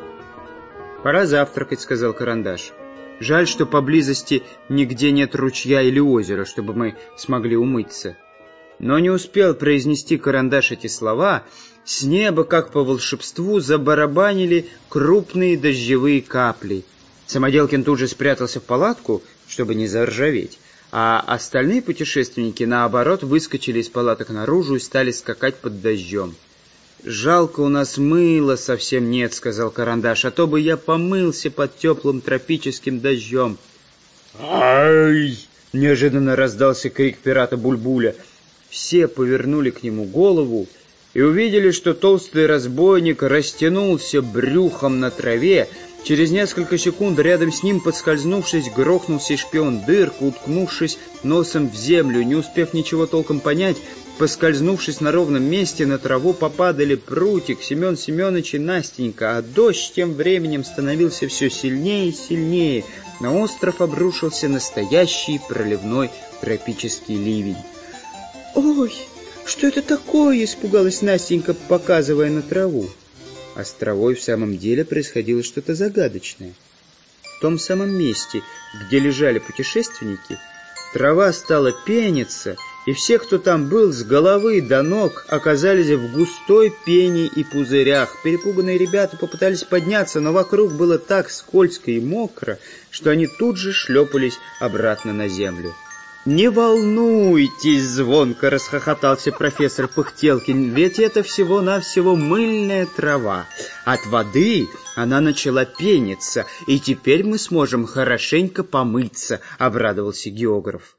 «Пора завтракать», — сказал Карандаш. «Жаль, что поблизости нигде нет ручья или озера, чтобы мы смогли умыться». Но не успел произнести Карандаш эти слова, с неба, как по волшебству, забарабанили крупные дождевые капли. Самоделкин тут же спрятался в палатку, чтобы не заржаветь, а остальные путешественники, наоборот, выскочили из палаток наружу и стали скакать под дождем. «Жалко, у нас мыла совсем нет», — сказал Карандаш, «а то бы я помылся под теплым тропическим дождем». «Ай!» — неожиданно раздался крик пирата Бульбуля. Все повернули к нему голову и увидели, что толстый разбойник растянулся брюхом на траве. Через несколько секунд рядом с ним, подскользнувшись, грохнулся и шпион Дырка, уткнувшись носом в землю. Не успев ничего толком понять, поскользнувшись на ровном месте, на траву попадали Прутик, Семен Семенович и Настенька, а дождь тем временем становился все сильнее и сильнее. На остров обрушился настоящий проливной тропический ливень. «Ой, что это такое?» — испугалась Настенька, показывая на траву. А с травой в самом деле происходило что-то загадочное. В том самом месте, где лежали путешественники, трава стала пениться, и все, кто там был, с головы до ног, оказались в густой пене и пузырях. Перепуганные ребята попытались подняться, но вокруг было так скользко и мокро, что они тут же шлепались обратно на землю. «Не волнуйтесь!» — звонко расхохотался профессор Пыхтелкин. «Ведь это всего-навсего мыльная трава. От воды она начала пениться, и теперь мы сможем хорошенько помыться», — обрадовался географ.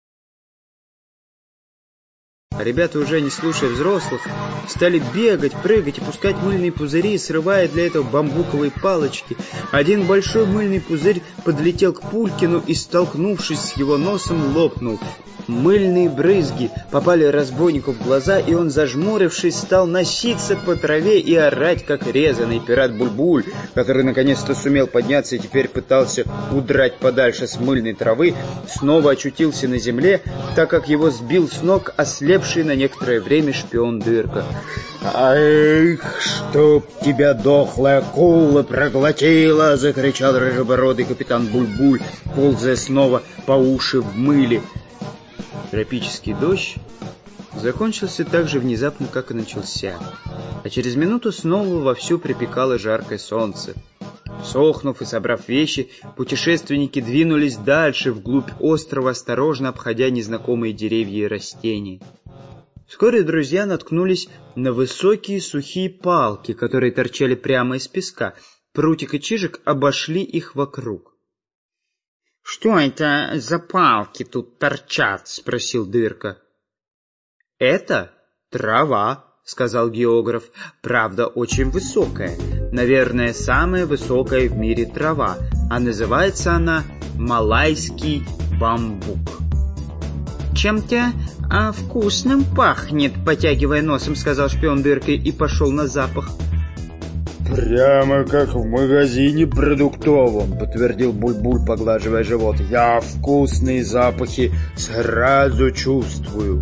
Ребята, уже не слушая взрослых, стали бегать, прыгать и пускать мыльные пузыри, срывая для этого бамбуковые палочки. Один большой мыльный пузырь подлетел к Пулькину и, столкнувшись с его носом, лопнул. Мыльные брызги попали разбойнику в глаза, и он, зажмурившись, стал носиться по траве и орать, как резаный. Пират Бульбуль, который наконец-то сумел подняться и теперь пытался удрать подальше с мыльной травы, снова очутился на земле, так как его сбил с ног ослепший на некоторое время шпион Дырка. «Эх, чтоб тебя дохлая акула проглотила!» — закричал рыжебородый капитан Бульбуль, ползая снова по уши в мыле. Тропический дождь закончился так же внезапно, как и начался, а через минуту снова вовсю припекало жаркое солнце. Сохнув и собрав вещи, путешественники двинулись дальше, вглубь острова, осторожно обходя незнакомые деревья и растения. Вскоре друзья наткнулись на высокие сухие палки, которые торчали прямо из песка. Прутик и Чижик обошли их вокруг. «Что это за палки тут торчат?» — спросил Дырка. «Это трава», — сказал географ. «Правда, очень высокая. Наверное, самая высокая в мире трава. А называется она малайский бамбук». «Чем-то а, вкусным пахнет», — потягивая носом, сказал шпион Дырка и пошел на запах. «Прямо как в магазине продуктовом», — подтвердил Бульбуль, поглаживая живот. «Я вкусные запахи сразу чувствую».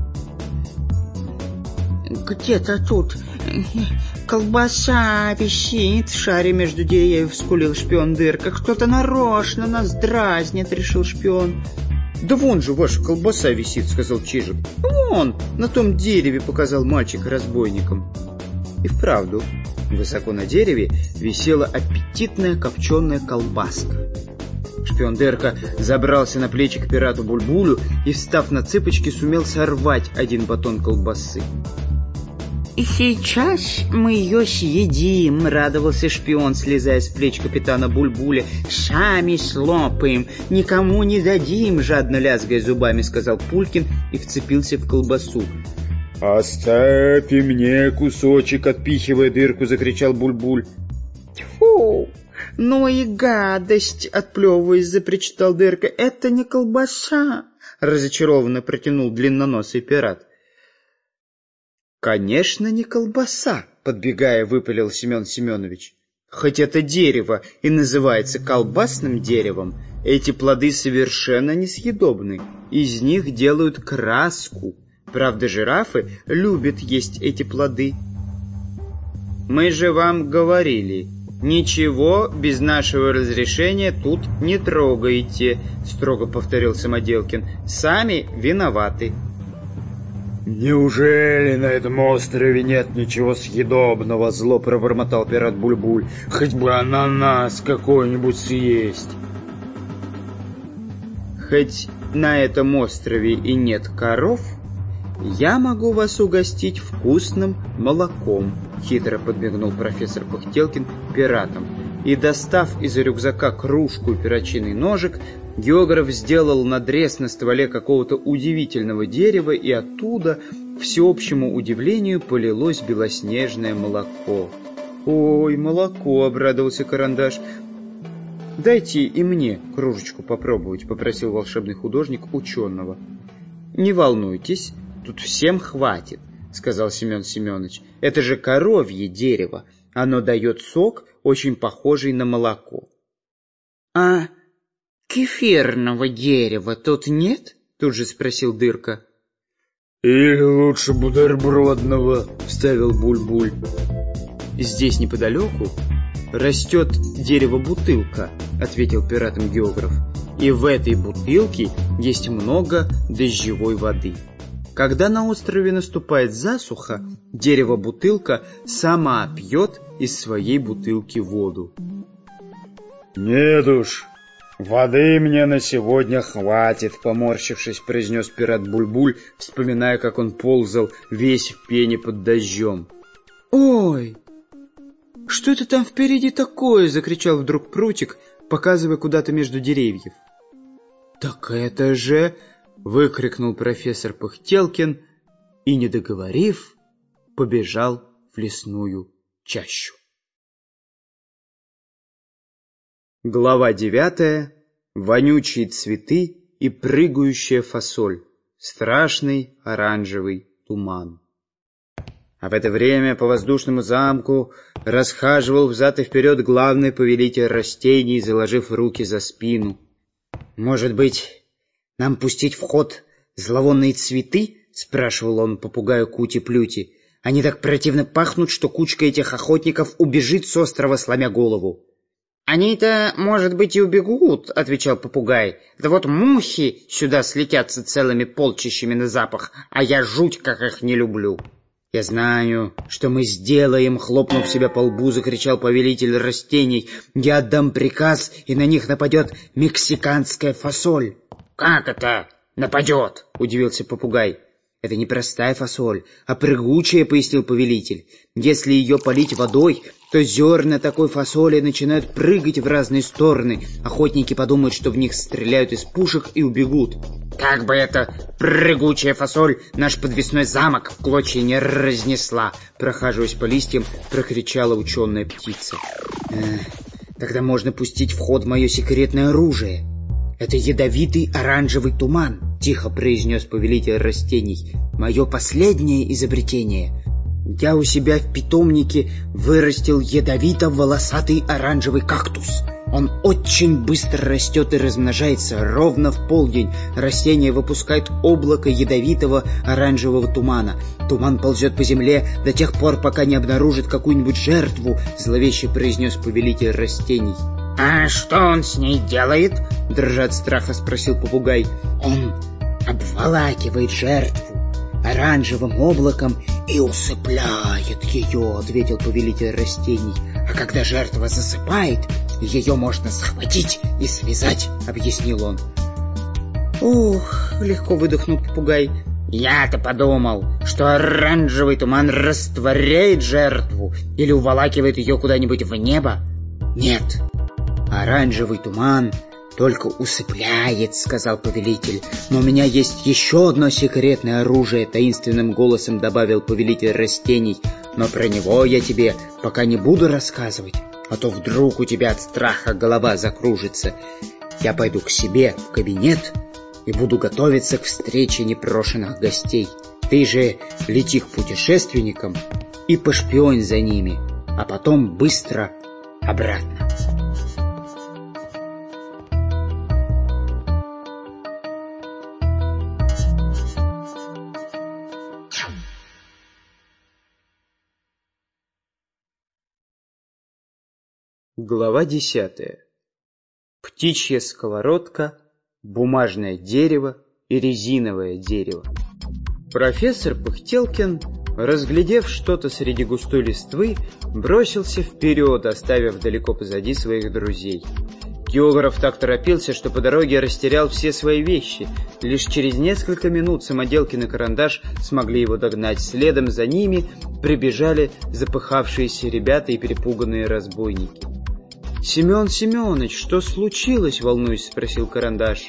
«Где-то тут колбаса висит», — шаря между деревьев скулил шпион Дырка. «Кто-то нарочно нас дразнит», — решил шпион. «Да вон же ваша колбаса висит», — сказал Чижик. «Вон, на том дереве», — показал мальчик разбойникам. И вправду, высоко на дереве висела аппетитная копченая колбаска. Шпион Дырка забрался на плечи к пирату Бульбулю и, встав на цыпочки, сумел сорвать один батон колбасы. и сейчас мы ее съедим», — радовался шпион, слезая с плеч капитана Бульбуля. «Сами слопаем, никому не дадим», — жадно лязгая зубами сказал Пулькин и вцепился в колбасу. «Оставь и мне кусочек», — отпихивая дырку, закричал Бульбуль. «Тьфу! Ну и гадость!» — отплевываясь, запричитал Дырка. «Это не колбаса!» — разочарованно протянул длинноносый пират. «Конечно, не колбаса!» — подбегая, выпалил Семен Семенович. «Хоть это дерево и называется колбасным деревом, эти плоды совершенно несъедобны. Из них делают краску. Правда, жирафы любят есть эти плоды». «Мы же вам говорили, ничего без нашего разрешения тут не трогайте», — строго повторил Самоделкин. «Сами виноваты». «Неужели на этом острове нет ничего съедобного?» — зло пробормотал пират Бульбуль. «Хоть бы ананас какой-нибудь съесть». «Хоть на этом острове и нет коров, я могу вас угостить вкусным молоком», — хитро подмигнул профессор Пыхтелкин пиратам. И, достав из рюкзака кружку и перочинный ножик, географ сделал надрез на стволе какого-то удивительного дерева, и оттуда, к всеобщему удивлению, полилось белоснежное молоко. «Ой, молоко!» — обрадовался Карандаш. «Дайте и мне кружечку попробовать», — попросил волшебный художник ученого. «Не волнуйтесь, тут всем хватит», — сказал Семен Семенович. «Это же коровье дерево. Оно дает сок, очень похожий на молоко». «А кефирного дерева тут нет?» — тут же спросил Дырка. «Или лучше бутербродного», — вставил Бульбуль. «Здесь неподалеку растет дерево-бутылка», — ответил пиратам географ. «И в этой бутылке есть много дождевой воды. Когда на острове наступает засуха, дерево-бутылка сама пьет из своей бутылки воду». «Нет уж, воды мне на сегодня хватит», — поморщившись, произнес пират Бульбуль, вспоминая, как он ползал весь в пене под дождем. «Ой, что это там впереди такое?» — закричал вдруг Прутик, показывая куда-то между деревьев. «Так это же...» — выкрикнул профессор Пыхтелкин и, не договорив, побежал в лесную чащу. Глава девятая. Вонючие цветы и прыгающая фасоль. Страшный оранжевый туман. А в это время по воздушному замку расхаживал взад и вперед главный повелитель растений, заложив руки за спину. «Может быть, нам пустить в ход зловонные цветы?» — спрашивал он попугаю Кути-Плюти. «Они так противно пахнут, что кучка этих охотников убежит с острова, сломя голову». «Они-то, может быть, и убегут», — отвечал попугай. «Да вот мухи сюда слетятся целыми полчищами на запах, а я жуть как их не люблю». «Я знаю, что мы сделаем», — хлопнув себя по лбу, закричал повелитель растений. «Я отдам приказ, и на них нападет мексиканская фасоль». «Как это нападет?» — удивился попугай. «Это не простая фасоль, а прыгучая», — пояснил повелитель. «Если ее полить водой, то зерна такой фасоли начинают прыгать в разные стороны. Охотники подумают, что в них стреляют из пушек, и убегут». «Как бы эта прыгучая фасоль наш подвесной замок в клочья не разнесла!» Прохаживаясь по листьям, прокричала ученая птица. «Эх, тогда можно пустить в ход мое секретное оружие. Это ядовитый оранжевый туман», — тихо произнес повелитель растений. «Мое последнее изобретение. Я у себя в питомнике вырастил ядовито-волосатый оранжевый кактус. Он очень быстро растет и размножается. Ровно в полдень растение выпускает облако ядовитого оранжевого тумана. Туман ползет по земле до тех пор, пока не обнаружит какую-нибудь жертву», — зловеще произнес повелитель растений. «А что он с ней делает?» — дрожа от страха спросил попугай. «Он обволакивает жертву оранжевым облаком и усыпляет ее», — ответил повелитель растений. «А когда жертва засыпает, ее можно схватить и связать», — объяснил он. «Ух!» — легко выдохнул попугай. Я-то подумал, что оранжевый туман растворяет жертву или уволакивает ее куда-нибудь в небо. Нет, оранжевый туман только усыпляет, сказал повелитель. Но у меня есть еще одно секретное оружие, таинственным голосом добавил повелитель растений. Но про него я тебе пока не буду рассказывать, а то вдруг у тебя от страха голова закружится. Я пойду к себе в кабинет и буду готовиться к встрече непрошенных гостей. Ты же лети к путешественникам и пошпионь за ними, а потом быстро обратно. Глава десятая. Птичья сковородка, бумажное дерево и резиновое дерево. Профессор Пыхтелкин, разглядев что-то среди густой листвы, бросился вперед, оставив далеко позади своих друзей. Географ так торопился, что по дороге растерял все свои вещи. Лишь через несколько минут Самоделкин и Карандаш смогли его догнать. Следом за ними прибежали запыхавшиеся ребята и перепуганные разбойники. «Семен Семенович, что случилось?» — волнуясь, спросил Карандаш.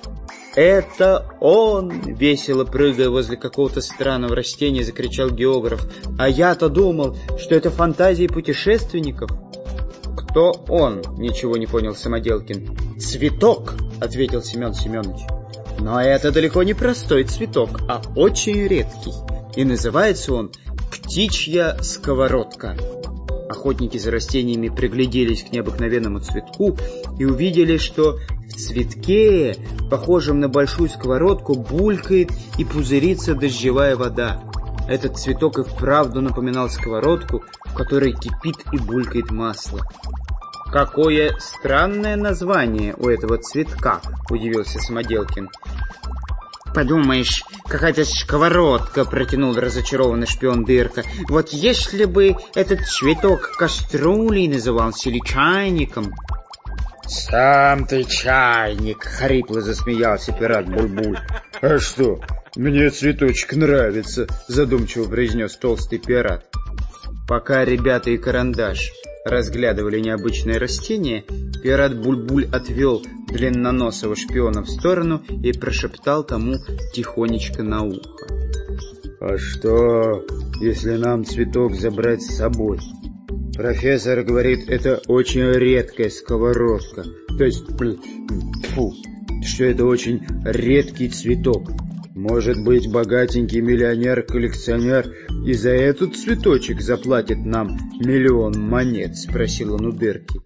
«Это он!» — весело прыгая возле какого-то странного растения, закричал географ. «А я-то думал, что это фантазии путешественников». «Кто он?» — ничего не понял Самоделкин. «Цветок!» — ответил Семен Семенович. «Но это далеко не простой цветок, а очень редкий. И называется он птичья сковородка». Охотники за растениями пригляделись к необыкновенному цветку и увидели, что в цветке, похожем на большую сковородку, булькает и пузырится дождевая вода. Этот цветок и вправду напоминал сковородку, в которой кипит и булькает масло. «Какое странное название у этого цветка!» — удивился Самоделкин. «Подумаешь, какая-то сковородка», — протянул разочарованный шпион Дырка. «Вот если бы этот цветок кастрюлей назывался или чайником». «Сам ты чайник», — хрипло засмеялся пират Буль-Буль. «А что, мне цветочек нравится», — задумчиво произнес толстый пират. Пока ребята и Карандаш разглядывали необычное растение, пират Буль-Буль отвел длинноносого шпиона в сторону и прошептал тому тихонечко на ухо. «А что, если нам цветок забрать с собой? Профессор говорит, это очень редкая сковородка. То есть, фу, что это очень редкий цветок. Может быть, богатенький миллионер-коллекционер и за этот цветочек заплатит нам миллион монет?» — спросил он у Дырки.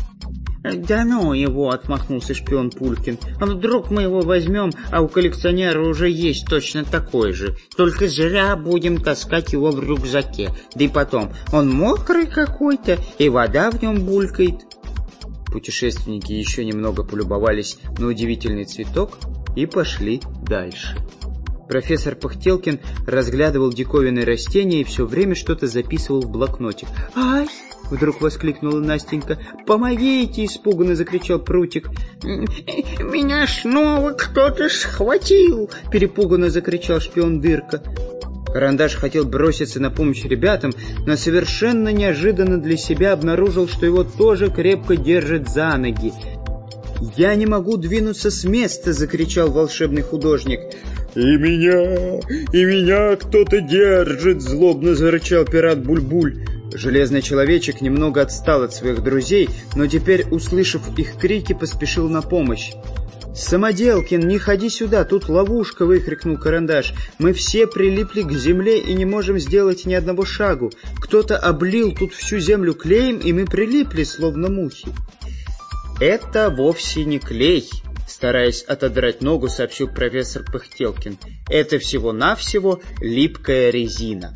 «Да ну его!» — отмахнулся шпион Пулькин. «А вдруг мы его возьмем, а у коллекционера уже есть точно такой же? Только зря будем таскать его в рюкзаке. Да и потом, он мокрый какой-то, и вода в нем булькает». Путешественники еще немного полюбовались на удивительный цветок и пошли дальше. Профессор Пыхтелкин разглядывал диковинные растения и все время что-то записывал в блокнотик. «Ай!» — вдруг воскликнула Настенька. «Помогите!» — испуганно закричал Прутик. «Меня снова кто-то схватил!» — перепуганно закричал шпион Дырка. Карандаш хотел броситься на помощь ребятам, но совершенно неожиданно для себя обнаружил, что его тоже крепко держат за ноги. «Я не могу двинуться с места!» — закричал волшебный художник. «И меня, и меня кто-то держит!» — злобно зарычал пират Буль-Буль. Железный человечек немного отстал от своих друзей, но теперь, услышав их крики, поспешил на помощь. «Самоделкин, не ходи сюда, тут ловушка!» — выкрикнул Карандаш. «Мы все прилипли к земле и не можем сделать ни одного шагу. Кто-то облил тут всю землю клеем, и мы прилипли, словно мухи». «Это вовсе не клей», — стараясь отодрать ногу, сообщил профессор Пыхтелкин. «Это всего-навсего липкая резина».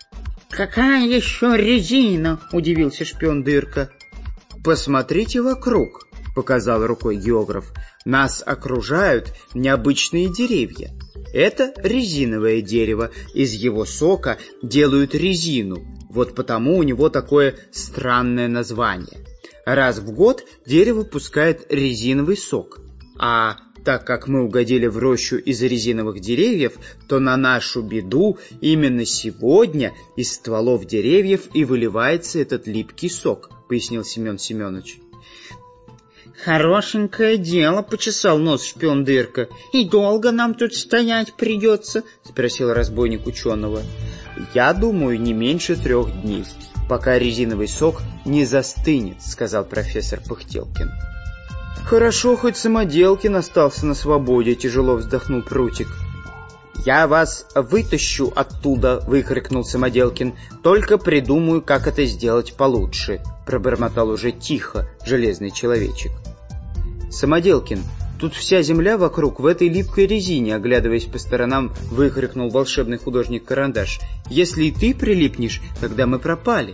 «Какая еще резина?» — удивился шпион Дырка. «Посмотрите вокруг», — показал рукой географ. «Нас окружают необычные деревья. Это резиновое дерево. Из его сока делают резину. Вот потому у него такое странное название. Раз в год дерево пускает резиновый сок. А Так как мы угодили в рощу из резиновых деревьев, то на нашу беду именно сегодня из стволов деревьев и выливается этот липкий сок, пояснил Семен Семенович. «Хорошенькое дело», — почесал нос шпион Дырка. «И долго нам тут стоять придется?» — спросил разбойник ученого. «Я думаю, не меньше трех дней, пока резиновый сок не застынет», — сказал профессор Пыхтелкин. «Хорошо, хоть Самоделкин остался на свободе», — тяжело вздохнул Прутик. «Я вас вытащу оттуда», — выкрикнул Самоделкин. «Только придумаю, как это сделать получше», — пробормотал уже тихо железный человечек. «Самоделкин, тут вся земля вокруг в этой липкой резине», — оглядываясь по сторонам, выкрикнул волшебный художник Карандаш. «Если и ты прилипнешь, тогда мы пропали».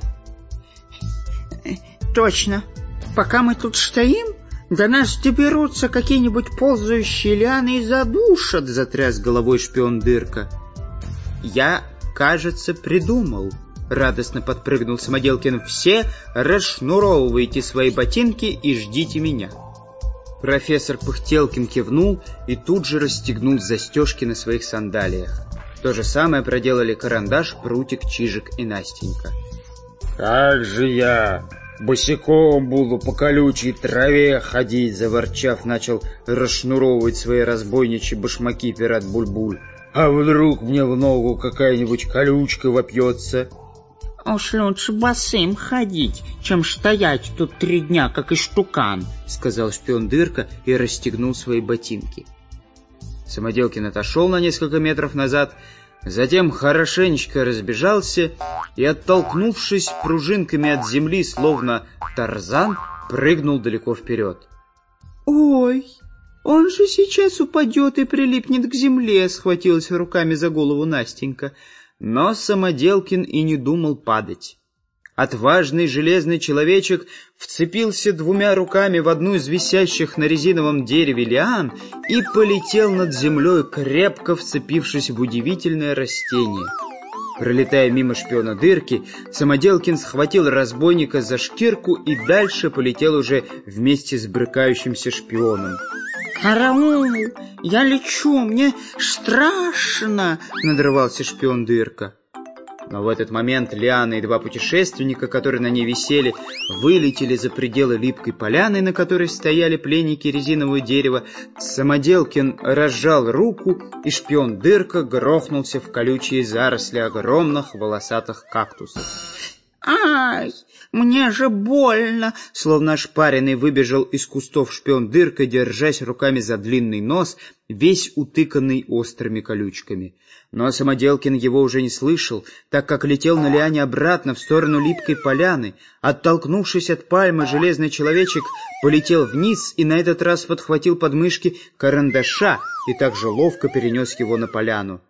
«Точно. Пока мы тут стоим, до нас доберутся какие-нибудь ползающие лианы и задушат», — затряс головой шпион Дырка. «Я, кажется, придумал», — радостно подпрыгнул Самоделкин. «Все расшнуровывайте свои ботинки и ждите меня». Профессор Пыхтелкин кивнул и тут же расстегнул застежки на своих сандалиях. То же самое проделали Карандаш, Прутик, Чижик и Настенька. «Как же я босиком буду по колючей траве ходить», — заворчав, начал расшнуровывать свои разбойничьи башмаки пират Буль-Буль. «А вдруг мне в ногу какая-нибудь колючка вопьется?» «Уж лучше босым ходить, чем стоять тут три дня, как истукан», — сказал шпион Дырка и расстегнул свои ботинки. Самоделкин отошел на несколько метров назад, затем хорошенечко разбежался и, оттолкнувшись пружинками от земли, словно Тарзан, прыгнул далеко вперед. «Ой, он же сейчас упадет и прилипнет к земле», — схватилась руками за голову Настенька. Но Самоделкин и не думал падать. Отважный железный человечек вцепился двумя руками в одну из висящих на резиновом дереве лиан и полетел над землей, крепко вцепившись в удивительное растение. Пролетая мимо шпиона Дырки, Самоделкин схватил разбойника за шкирку и дальше полетел уже вместе с брыкающимся шпионом. «Караул! Я лечу! Мне страшно!» — надрывался шпион Дырка. Но в этот момент лианы и два путешественника, которые на ней висели, вылетели за пределы липкой поляны, на которой стояли пленники резинового дерева. Самоделкин разжал руку, и шпион Дырка грохнулся в колючие заросли огромных волосатых кактусов. «Ай, мне же больно!» Словно ошпаренный выбежал из кустов шпион Дырка, держась руками за длинный нос, весь утыканный острыми колючками. Но Самоделкин его уже не слышал, так как летел на лиане обратно в сторону липкой поляны. Оттолкнувшись от пальмы, железный человечек полетел вниз и на этот раз подхватил подмышки Карандаша и так же ловко перенес его на поляну.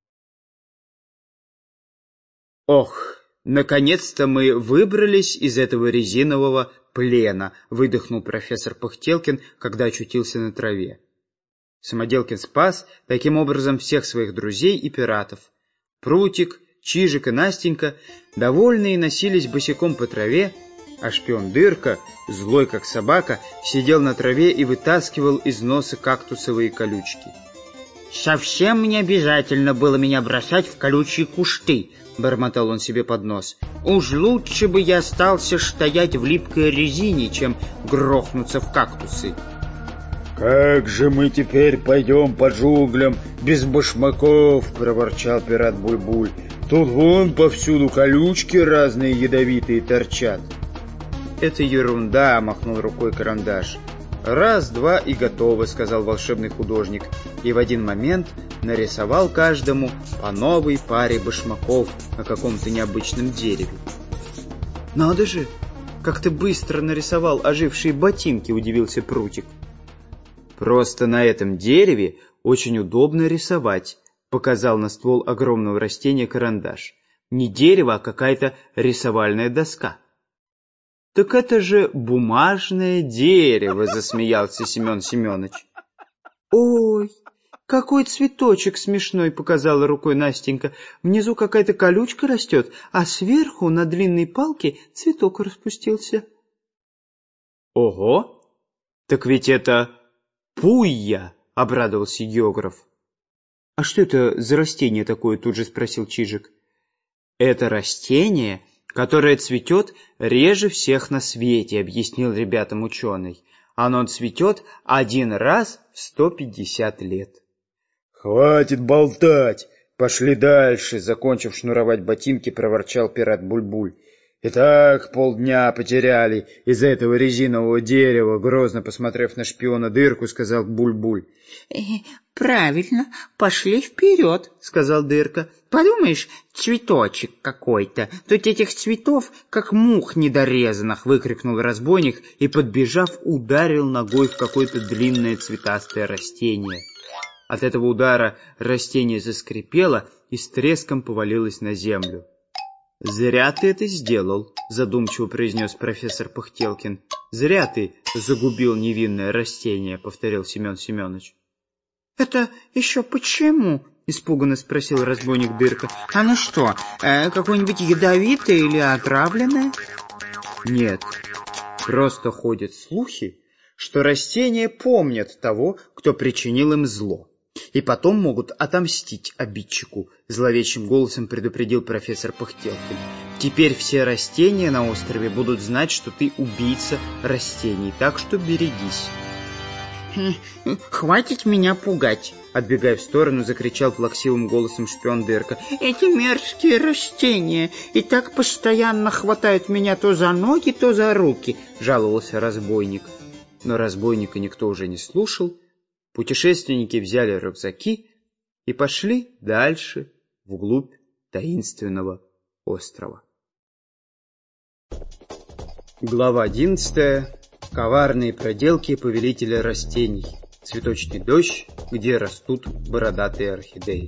«Ох! Наконец-то мы выбрались из этого резинового плена», — выдохнул профессор Пыхтелкин, когда очутился на траве. Самоделкин спас таким образом всех своих друзей и пиратов. Прутик, Чижик и Настенька, довольные, носились босиком по траве, а шпион Дырка, злой как собака, сидел на траве и вытаскивал из носа кактусовые колючки. «Совсем не обязательно было меня бросать в колючие кусты», — бормотал он себе под нос. «Уж лучше бы я остался стоять в липкой резине, чем грохнуться в кактусы». «Как же мы теперь пойдем по джунглям без башмаков?» — проворчал пират Буль-Буль. «Тут вон повсюду колючки разные ядовитые торчат». «Это ерунда», — махнул рукой Карандаш. «Раз, два и готово», — сказал волшебный художник, и в один момент нарисовал каждому по новой паре башмаков на каком-то необычном дереве. «Надо же, как ты быстро нарисовал ожившие ботинки», — удивился Прутик. «Просто на этом дереве очень удобно рисовать», — показал на ствол огромного растения Карандаш. «Не дерево, а какая-то рисовальная доска». «Так это же бумажное дерево», — засмеялся Семен Семенович. «Ой, какой цветочек смешной», — показала рукой Настенька. «Внизу какая-то колючка растет, а сверху на длинной палке цветок распустился». «Ого! Так ведь это пуйя!» — обрадовался географ. «А что это за растение такое?» — тут же спросил Чижик. «Это растение, которое цветет реже всех на свете», — объяснил ребятам ученый. «Оно цветет один раз в сто пятьдесят лет». «Хватит болтать! Пошли дальше!» — закончив шнуровать ботинки, проворчал пират Буль-Буль. «Итак, полдня потеряли из-за этого резинового дерева», — грозно посмотрев на шпиона Дырку, сказал Буль-Буль. Э, «Правильно, пошли вперед», — сказал Дырка. «Подумаешь, цветочек какой-то. Тут этих цветов, как мух недорезанных», — выкрикнул разбойник и, подбежав, ударил ногой в какое-то длинное цветастое растение. От этого удара растение заскрипело и с треском повалилось на землю. «Зря ты это сделал», — задумчиво произнес профессор Пыхтелкин. «Зря ты загубил невинное растение», — повторил Семен Семенович. «Это еще почему?» — испуганно спросил разбойник Дырка. «Оно что, э, какое-нибудь ядовитое или отравленное?» «Нет, просто ходят слухи, что растения помнят того, кто причинил им зло, и потом могут отомстить обидчику», — зловещим голосом предупредил профессор Пыхтелкин. «Теперь все растения на острове будут знать, что ты убийца растений, так что берегись». «Хватит меня пугать!» — отбегая в сторону, закричал плаксивым голосом шпион Дырка. «Эти мерзкие растения и так постоянно хватают меня то за ноги, то за руки!» — жаловался разбойник. Но разбойника никто уже не слушал. Путешественники взяли рюкзаки и пошли дальше, вглубь таинственного острова. Глава одиннадцатая. Коварные проделки повелителя растений. Цветочный дождь, где растут бородатые орхидеи.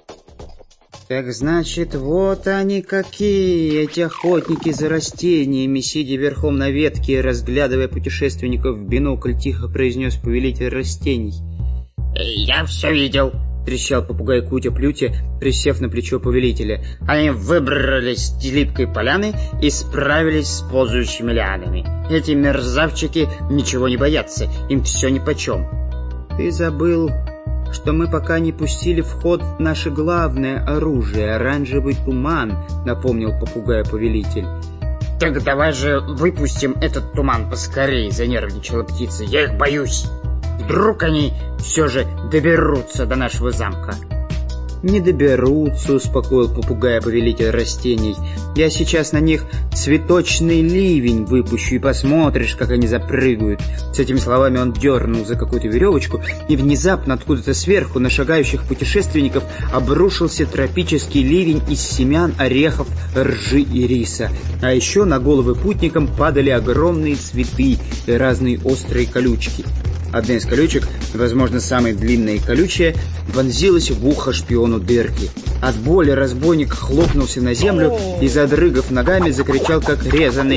«Так значит, вот они какие, эти охотники за растениями!» Сидя верхом на ветке, разглядывая путешественников в бинокль, тихо произнес повелитель растений. «Я все видел», — трещал попугай Кутя-Плютя, присев на плечо повелителя. «Они выбрались с липкой поляны и справились с ползающими лианами. Эти мерзавчики ничего не боятся, им все нипочем». «Ты забыл, что мы пока не пустили в ход наше главное оружие — оранжевый туман», — напомнил попугай повелитель. «Так давай же выпустим этот туман поскорее», — занервничала птица. «Я их боюсь. Вдруг они все же доберутся до нашего замка». «Не доберутся», — успокоил попугая повелитель растений. «Я сейчас на них цветочный ливень выпущу, и посмотришь, как они запрыгают». С этими словами он дернул за какую-то веревочку, и внезапно откуда-то сверху на шагающих путешественников обрушился тропический ливень из семян, орехов, ржи и риса. А еще на головы путникам падали огромные цветы и разные острые колючки. Одна из колючек, возможно, самая длинная и колючая, вонзилась в ухо шпиону Дырки. От боли разбойник хлопнулся на землю и, задрыгав ногами, закричал, как резаный.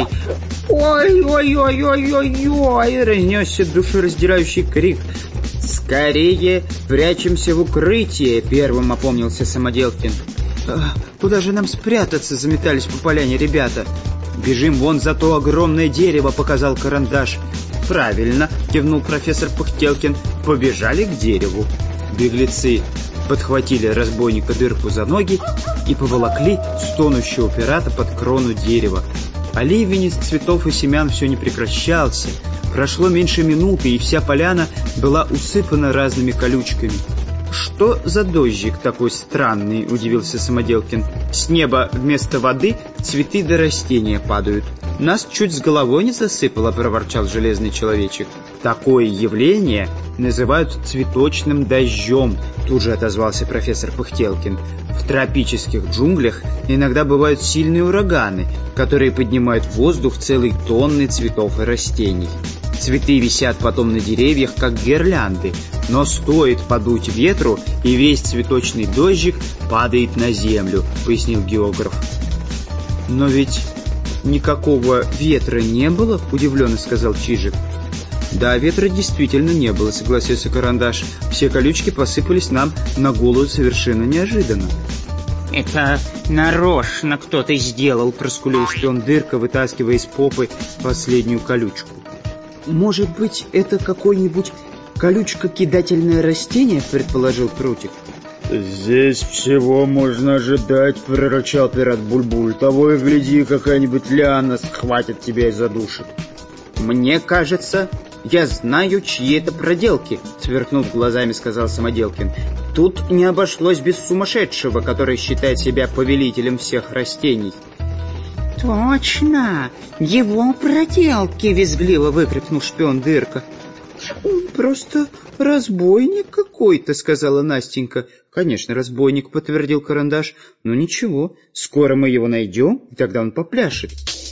«Ой-ой-ой-ой-ой-ой!» — разнесся душераздирающий крик. «Скорее прячемся в укрытие!» — первым опомнился Самоделкин. «Куда же нам спрятаться?» — заметались по поляне ребята. «Бежим вон за то огромное дерево!» — показал карандаш. «Правильно!» — кивнул профессор Пыхтелкин. «Побежали к дереву». Беглецы подхватили разбойника Дырку за ноги и поволокли стонущего пирата под крону дерева. А ливень из цветов и семян все не прекращался. Прошло меньше минуты, и вся поляна была усыпана разными колючками. «Что за дождик такой странный?» — удивился Самоделкин. «С неба вместо воды цветы да растения падают». «Нас чуть с головой не засыпало», — проворчал железный человечек. «Такое явление называют цветочным дождем», — тут же отозвался профессор Пыхтелкин. «В тропических джунглях иногда бывают сильные ураганы, которые поднимают в воздух целые тонны цветов и растений. Цветы висят потом на деревьях, как гирлянды, но стоит подуть ветру, и весь цветочный дождик падает на землю», — пояснил географ. «Но ведь никакого ветра не было?» — удивленно сказал Чижик. «Да, ветра действительно не было», — согласился карандаш. «Все колючки посыпались нам на голову совершенно неожиданно». «Это нарочно кто-то сделал», — проскулил шпион Дырка, вытаскивая из попы последнюю колючку. «Может быть, это какой-нибудь колючко-кидательное растение, предположил Прутик. «Здесь всего можно ожидать», — прорычал пират Буль-Буль. «Того и гляди, какая-нибудь лиана схватит тебя и задушит». «Мне кажется, я знаю, чьи это проделки», — сверкнув глазами, сказал Самоделкин. «Тут не обошлось без сумасшедшего, который считает себя повелителем всех растений». «Точно! Его проделки!» — визгливо выкрикнул шпион Дырка. «Он просто разбойник какой-то», — сказала Настенька. «Конечно, разбойник», — подтвердил Карандаш. «Но ничего, скоро мы его найдем, и тогда он попляшет».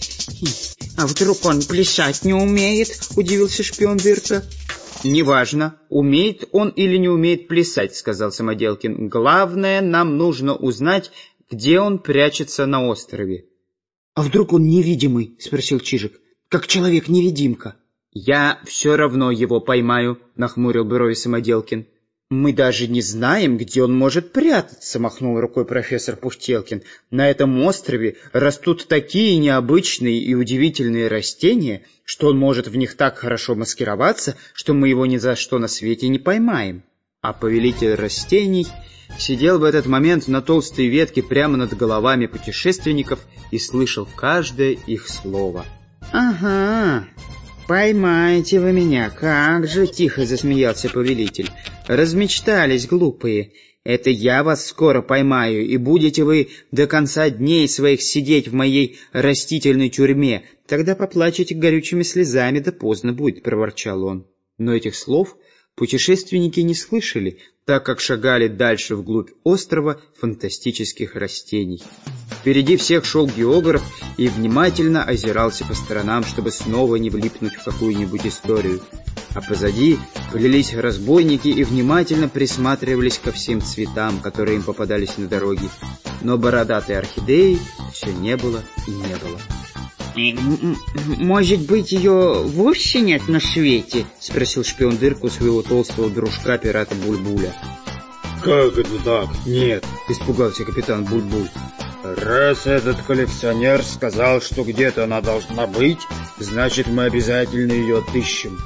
«А вдруг он плясать не умеет?» — удивился шпион Дырка. «Неважно, умеет он или не умеет плясать», — сказал Самоделкин. «Главное, нам нужно узнать, где он прячется на острове». «А вдруг он невидимый?» — спросил Чижик. «Как человек-невидимка». «Я все равно его поймаю», — нахмурил брови Самоделкин. «Мы даже не знаем, где он может прятаться», — махнул рукой профессор Пухтелкин. «На этом острове растут такие необычные и удивительные растения, что он может в них так хорошо маскироваться, что мы его ни за что на свете не поймаем». А повелитель растений сидел в этот момент на толстой ветке прямо над головами путешественников и слышал каждое их слово. «Ага, поймаете вы меня, как же!» — тихо засмеялся повелитель. «Размечтались, глупые. Это я вас скоро поймаю, и будете вы до конца дней своих сидеть в моей растительной тюрьме. Тогда поплачете горючими слезами, да поздно будет», — проворчал он. Но этих слов путешественники не слышали, так как шагали дальше вглубь острова фантастических растений. Впереди всех шел географ и внимательно озирался по сторонам, чтобы снова не влипнуть в какую-нибудь историю. А позади плелись разбойники и внимательно присматривались ко всем цветам, которые им попадались на дороге. Но бородатой орхидеи все не было и не было. «Может быть, ее вовсе нет на свете?» — спросил шпион Дырку своего толстого дружка пирата Буль-Буля. «Как это так? Нет!» — испугался капитан Буль-Буль. «Раз этот коллекционер сказал, что где-то она должна быть, значит, мы обязательно ее отыщем».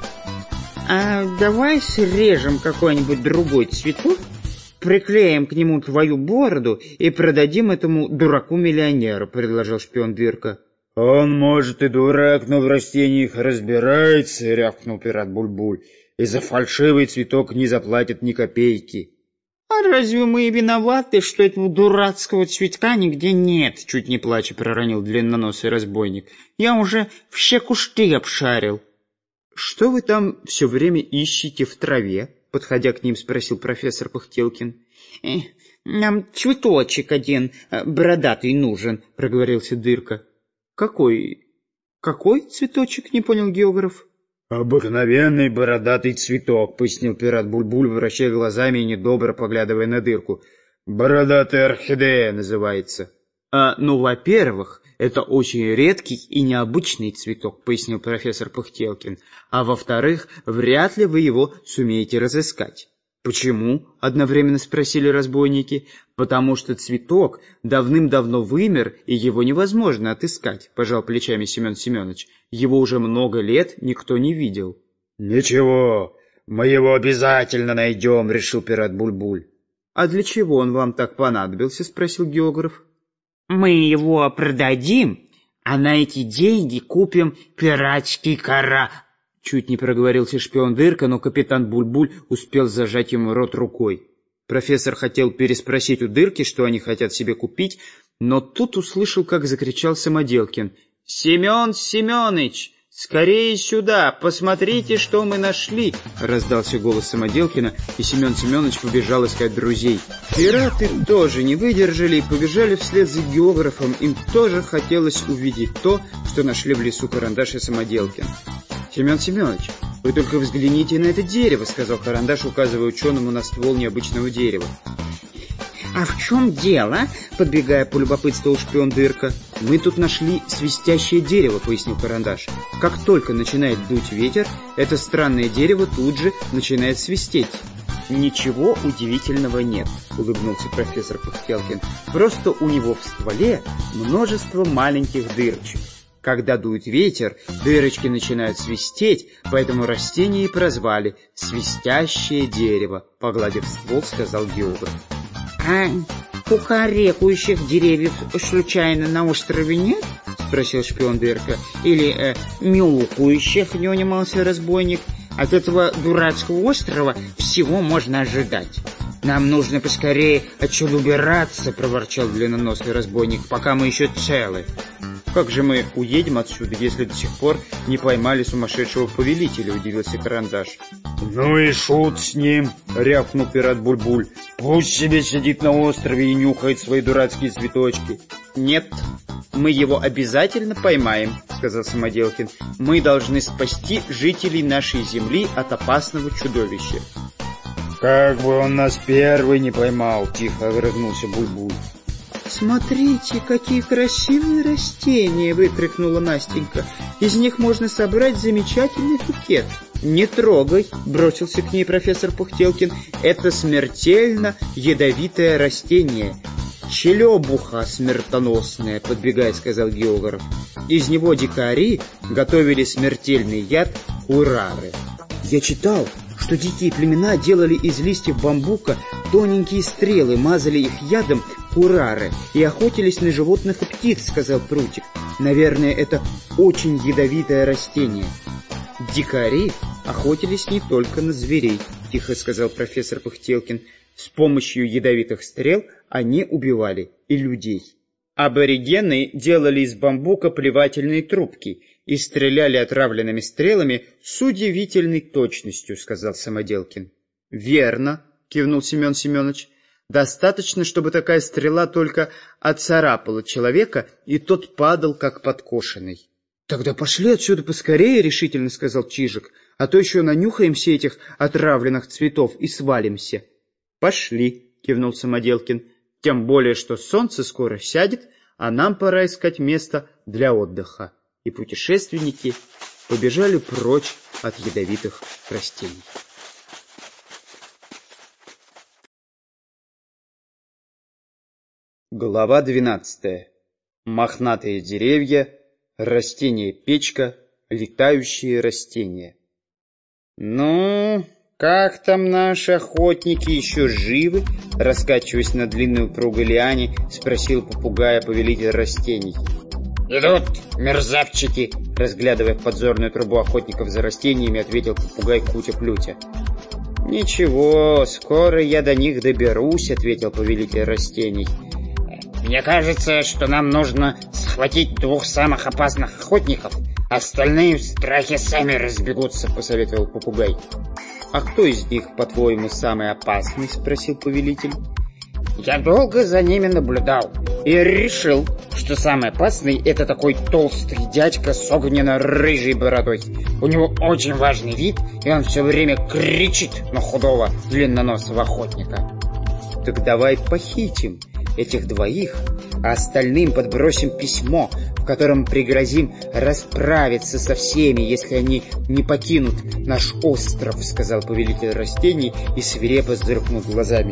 «А давай срежем какой-нибудь другой цветок, приклеим к нему твою бороду и продадим этому дураку-миллионеру», — предложил шпион Дырка. «Он, может, и дурак, но в растениях разбирается», — рявкнул пират Буль-Буль, «и за фальшивый цветок не заплатит ни копейки». «А разве мы и виноваты, что этого дурацкого цветка нигде нет?» — чуть не плача проронил длинноносый разбойник. «Я уже все кусты обшарил». «Что вы там все время ищете в траве?» — подходя к ним, спросил профессор Пухтелкин. «Э, «Нам цветочек один бородатый нужен», — проговорился Дырка. «Какой? Какой цветочек?» — не понял географ. «Обыкновенный бородатый цветок», — пояснил пират Буль-Буль, вращая глазами и недобро поглядывая на Дырку. «Бородатая орхидея называется». А, «Ну, во-первых, это очень редкий и необычный цветок», — пояснил профессор Пухтелкин. «А во-вторых, вряд ли вы его сумеете разыскать». «Почему?» — одновременно спросили разбойники. «Потому что цветок давным-давно вымер, и его невозможно отыскать», — пожал плечами Семен Семенович. «Его уже много лет никто не видел». «Ничего, мы его обязательно найдем», — решил пират Буль-Буль. «А для чего он вам так понадобился?» — спросил географ. «Мы его продадим, а на эти деньги купим пиратский корабль». Чуть не проговорился шпион Дырка, но капитан Буль-Буль успел зажать ему рот рукой. Профессор хотел переспросить у Дырки, что они хотят себе купить, но тут услышал, как закричал Самоделкин. «Семен Семенович, скорее сюда! Посмотрите, что мы нашли!» Раздался голос Самоделкина, и Семен Семенович побежал искать друзей. Пираты тоже не выдержали и побежали вслед за географом. Им тоже хотелось увидеть то, что нашли в лесу Карандаш и Самоделкин. «Семен Семенович, вы только взгляните на это дерево», — сказал Карандаш, указывая ученому на ствол необычного дерева. «А в чем дело?» — подбегая полюбопытствовал шпион Дырка. «Мы тут нашли свистящее дерево», — пояснил Карандаш. «Как только начинает дуть ветер, это странное дерево тут же начинает свистеть». «Ничего удивительного нет», — улыбнулся профессор Пухтелкин. «Просто у него в стволе множество маленьких дырочек». Когда дует ветер, дырочки начинают свистеть, поэтому растение и прозвали «свистящее дерево», — погладив ствол, сказал географ. — А кукарекающих деревьев случайно на острове нет? — спросил шпион Дырка. — Или э, мяукающих, не унимался разбойник. От этого дурацкого острова всего можно ожидать. — Нам нужно поскорее отсюда убираться, — проворчал длинноносый разбойник, — пока мы еще целы. — Как же мы уедем отсюда, если до сих пор не поймали сумасшедшего повелителя? — удивился Карандаш. — Ну и шут с ним, — рявкнул пират Буль-Буль. — Пусть себе сидит на острове и нюхает свои дурацкие цветочки. — Нет, мы его обязательно поймаем, — сказал Самоделкин. — Мы должны спасти жителей нашей земли от опасного чудовища. — Как бы он нас первый не поймал, — тихо огрызнулся Буль-Буль. — Смотрите, какие красивые растения! — выкрикнула Настенька. — Из них можно собрать замечательный букет. — Не трогай! — бросился к ней профессор Пыхтелкин. — Это смертельно ядовитое растение. — Челебуха смертоносная, — подбегая, сказал географ. Из него дикари готовили смертельный яд урары. Я читал, что дикие племена делали из листьев бамбука тоненькие стрелы, мазали их ядом урары и охотились на животных и птиц, — сказал Прутик. Наверное, это очень ядовитое растение. Дикари охотились не только на зверей, — тихо сказал профессор Пыхтелкин. С помощью ядовитых стрел они убивали и людей. Аборигены делали из бамбука плевательные трубки и стреляли отравленными стрелами с удивительной точностью, — сказал Самоделкин. — Верно, — кивнул Семен Семенович. — Достаточно, чтобы такая стрела только отцарапала человека, и тот падал, как подкошенный. — Тогда пошли отсюда поскорее, — решительно сказал Чижик, — а то еще нанюхаемся этих отравленных цветов и свалимся. — Пошли, — кивнул Самоделкин, — тем более, что солнце скоро сядет, а нам пора искать место для отдыха. И путешественники побежали прочь от ядовитых растений. Глава двенадцатая. Мохнатые деревья, растения-печка, летающие растения. «Ну, как там наши охотники, еще живы?» Раскачиваясь на длинной упругой лиане, спросил попугая повелитель растений. «Идут, мерзавчики!» Разглядывая в подзорную трубу охотников за растениями, ответил попугай Кутя-Плютя. «Ничего, скоро я до них доберусь», — ответил повелитель растений. «Мне кажется, что нам нужно схватить двух самых опасных охотников, остальные в страхе сами разбегутся», — посоветовал попугай. «А кто из них, по-твоему, самый опасный?» — спросил повелитель. «Я долго за ними наблюдал и решил, что самый опасный — это такой толстый дядька с огненно-рыжей бородой. У него очень важный вид, и он все время кричит на худого длинноносого охотника». «Так давай похитим этих двоих, а остальным подбросим письмо, в котором пригрозим расправиться со всеми, если они не покинут наш остров», — сказал повелитель растений и свирепо зыркнул глазами.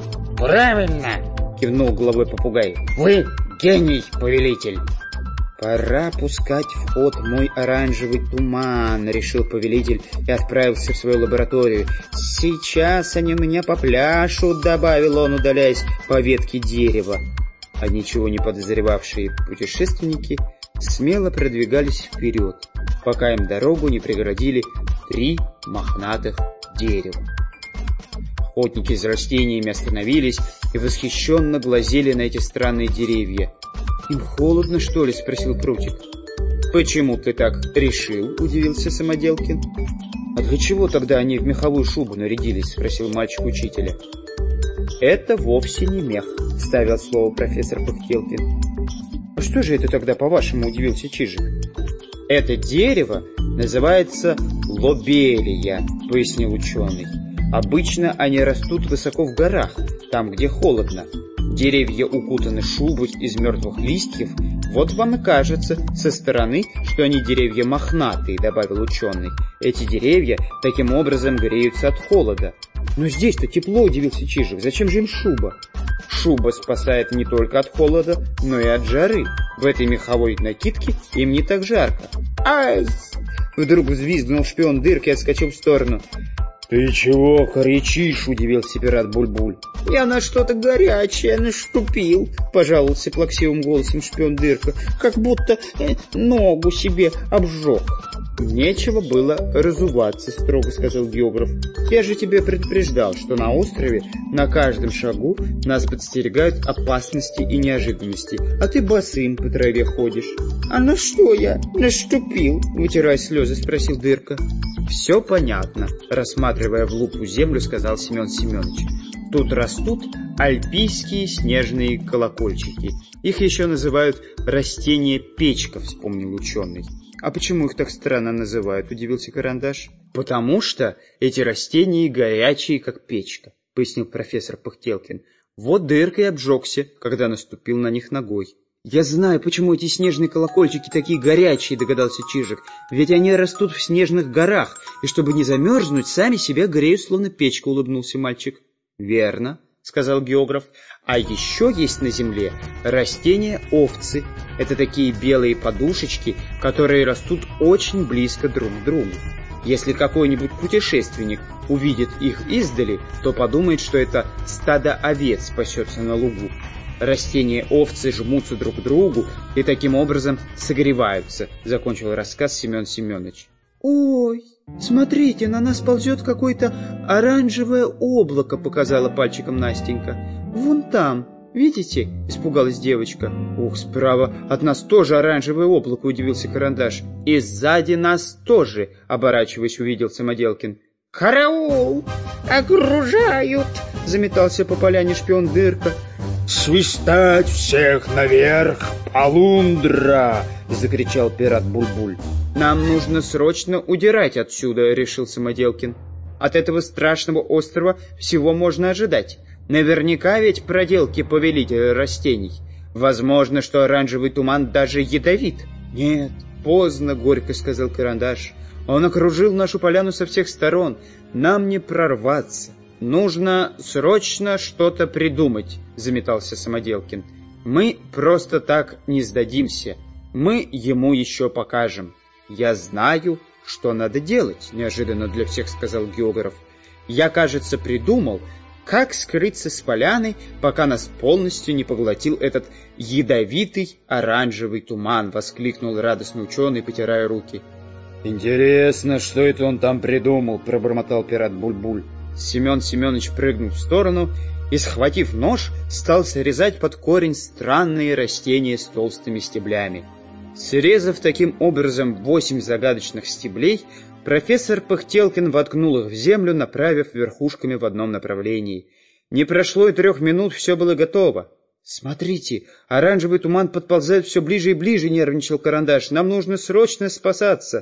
«Правильно!» — кивнул головой попугай. «Вы гений, повелитель!» «Пора пускать в ход мой оранжевый туман», — решил повелитель и отправился в свою лабораторию. «Сейчас они у меня попляшут», — добавил он, удаляясь по ветке дерева. А ничего не подозревавшие путешественники смело продвигались вперед, пока им дорогу не преградили три мохнатых дерева. Охотники за растениями остановились и восхищенно глазели на эти странные деревья. «Им холодно, что ли?» — спросил Прутик. «Почему ты так решил?» — удивился Самоделкин. «А для чего тогда они в меховую шубу нарядились?» — спросил мальчик учителя. «Это вовсе не мех», — вставил слово профессор Пыхтелкин. «А что же это тогда, по-вашему?» — удивился Чижик. «Это дерево называется лобелия», — пояснил ученый. «Обычно они растут высоко в горах, там, где холодно. Деревья укутаны шубой из мертвых листьев. Вот вам и кажется со стороны, что они деревья мохнатые», — добавил ученый. «Эти деревья таким образом греются от холода». «Но здесь-то тепло», — удивился Чижик. «Зачем же им шуба?» «Шуба спасает не только от холода, но и от жары. В этой меховой накидке им не так жарко. «Ай!» — вдруг взвизгнул шпион Дырка и отскочил в сторону. «Ты чего кричишь?» — удивился пират Буль-Буль. «Я на что-то горячее наступил», — пожаловался плаксивым голосом шпион Дырка, «как будто э, ногу себе обжег». «Нечего было разуваться», — строго сказал географ. «Я же тебе предупреждал, что на острове на каждом шагу нас подстерегают опасности и неожиданности, а ты босым по траве ходишь». «А на что я наступил?» — вытирая слезы, спросил Дырка. «Все понятно», — рассматривая в лупу землю, сказал Семен Семенович. «Тут растут альпийские снежные колокольчики. Их еще называют растение-печка», — вспомнил ученый. «А почему их так странно называют?» — удивился Карандаш. «Потому что эти растения горячие, как печка», — пояснил профессор Пыхтелкин. «Вот Дырка и обжегся, когда наступил на них ногой». «Я знаю, почему эти снежные колокольчики такие горячие», — догадался Чижик. «Ведь они растут в снежных горах, и чтобы не замерзнуть, сами себя греют, словно печка», — улыбнулся мальчик. «Верно», — сказал географ. «А еще есть на земле растения-овцы. Это такие белые подушечки, которые растут очень близко друг к другу. Если какой-нибудь путешественник увидит их издали, то подумает, что это стадо овец пасется на лугу. Растения-овцы жмутся друг к другу и таким образом согреваются», — закончил рассказ Семен Семенович. «Ой, смотрите, на нас ползет какое-то оранжевое облако», — показала пальчиком Настенька. «Вон там, видите?» — испугалась девочка. «Ух, справа от нас тоже оранжевое облако», — удивился Карандаш. «И сзади нас тоже», — оборачиваясь, увидел Самоделкин. «Караул! Окружают!» — заметался по поляне шпион Дырка. «Свистать всех наверх, полундра!» — закричал пират Буль-Буль. «Нам нужно срочно удирать отсюда», — решил Самоделкин. «От этого страшного острова всего можно ожидать. Наверняка ведь проделки повелителя растений. Возможно, что оранжевый туман даже ядовит». «Нет, поздно», — горько сказал Карандаш. «Он окружил нашу поляну со всех сторон. Нам не прорваться. Нужно срочно что-то придумать», — заметался Самоделкин. «Мы просто так не сдадимся. Мы ему еще покажем». «Я знаю, что надо делать», — неожиданно для всех сказал географ. «Я, кажется, придумал, как скрыться с поляны, пока нас полностью не поглотил этот ядовитый оранжевый туман», — воскликнул радостный ученый, потирая руки. «Интересно, что это он там придумал?» — пробормотал пират Буль-Буль. Семен Семенович прыгнул в сторону и, схватив нож, стал срезать под корень странные растения с толстыми стеблями. Срезав таким образом восемь загадочных стеблей, профессор Пыхтелкин воткнул их в землю, направив верхушками в одном направлении. Не прошло и трех минут, все было готово. «Смотрите, оранжевый туман подползает все ближе и ближе», — нервничал Карандаш. «Нам нужно срочно спасаться».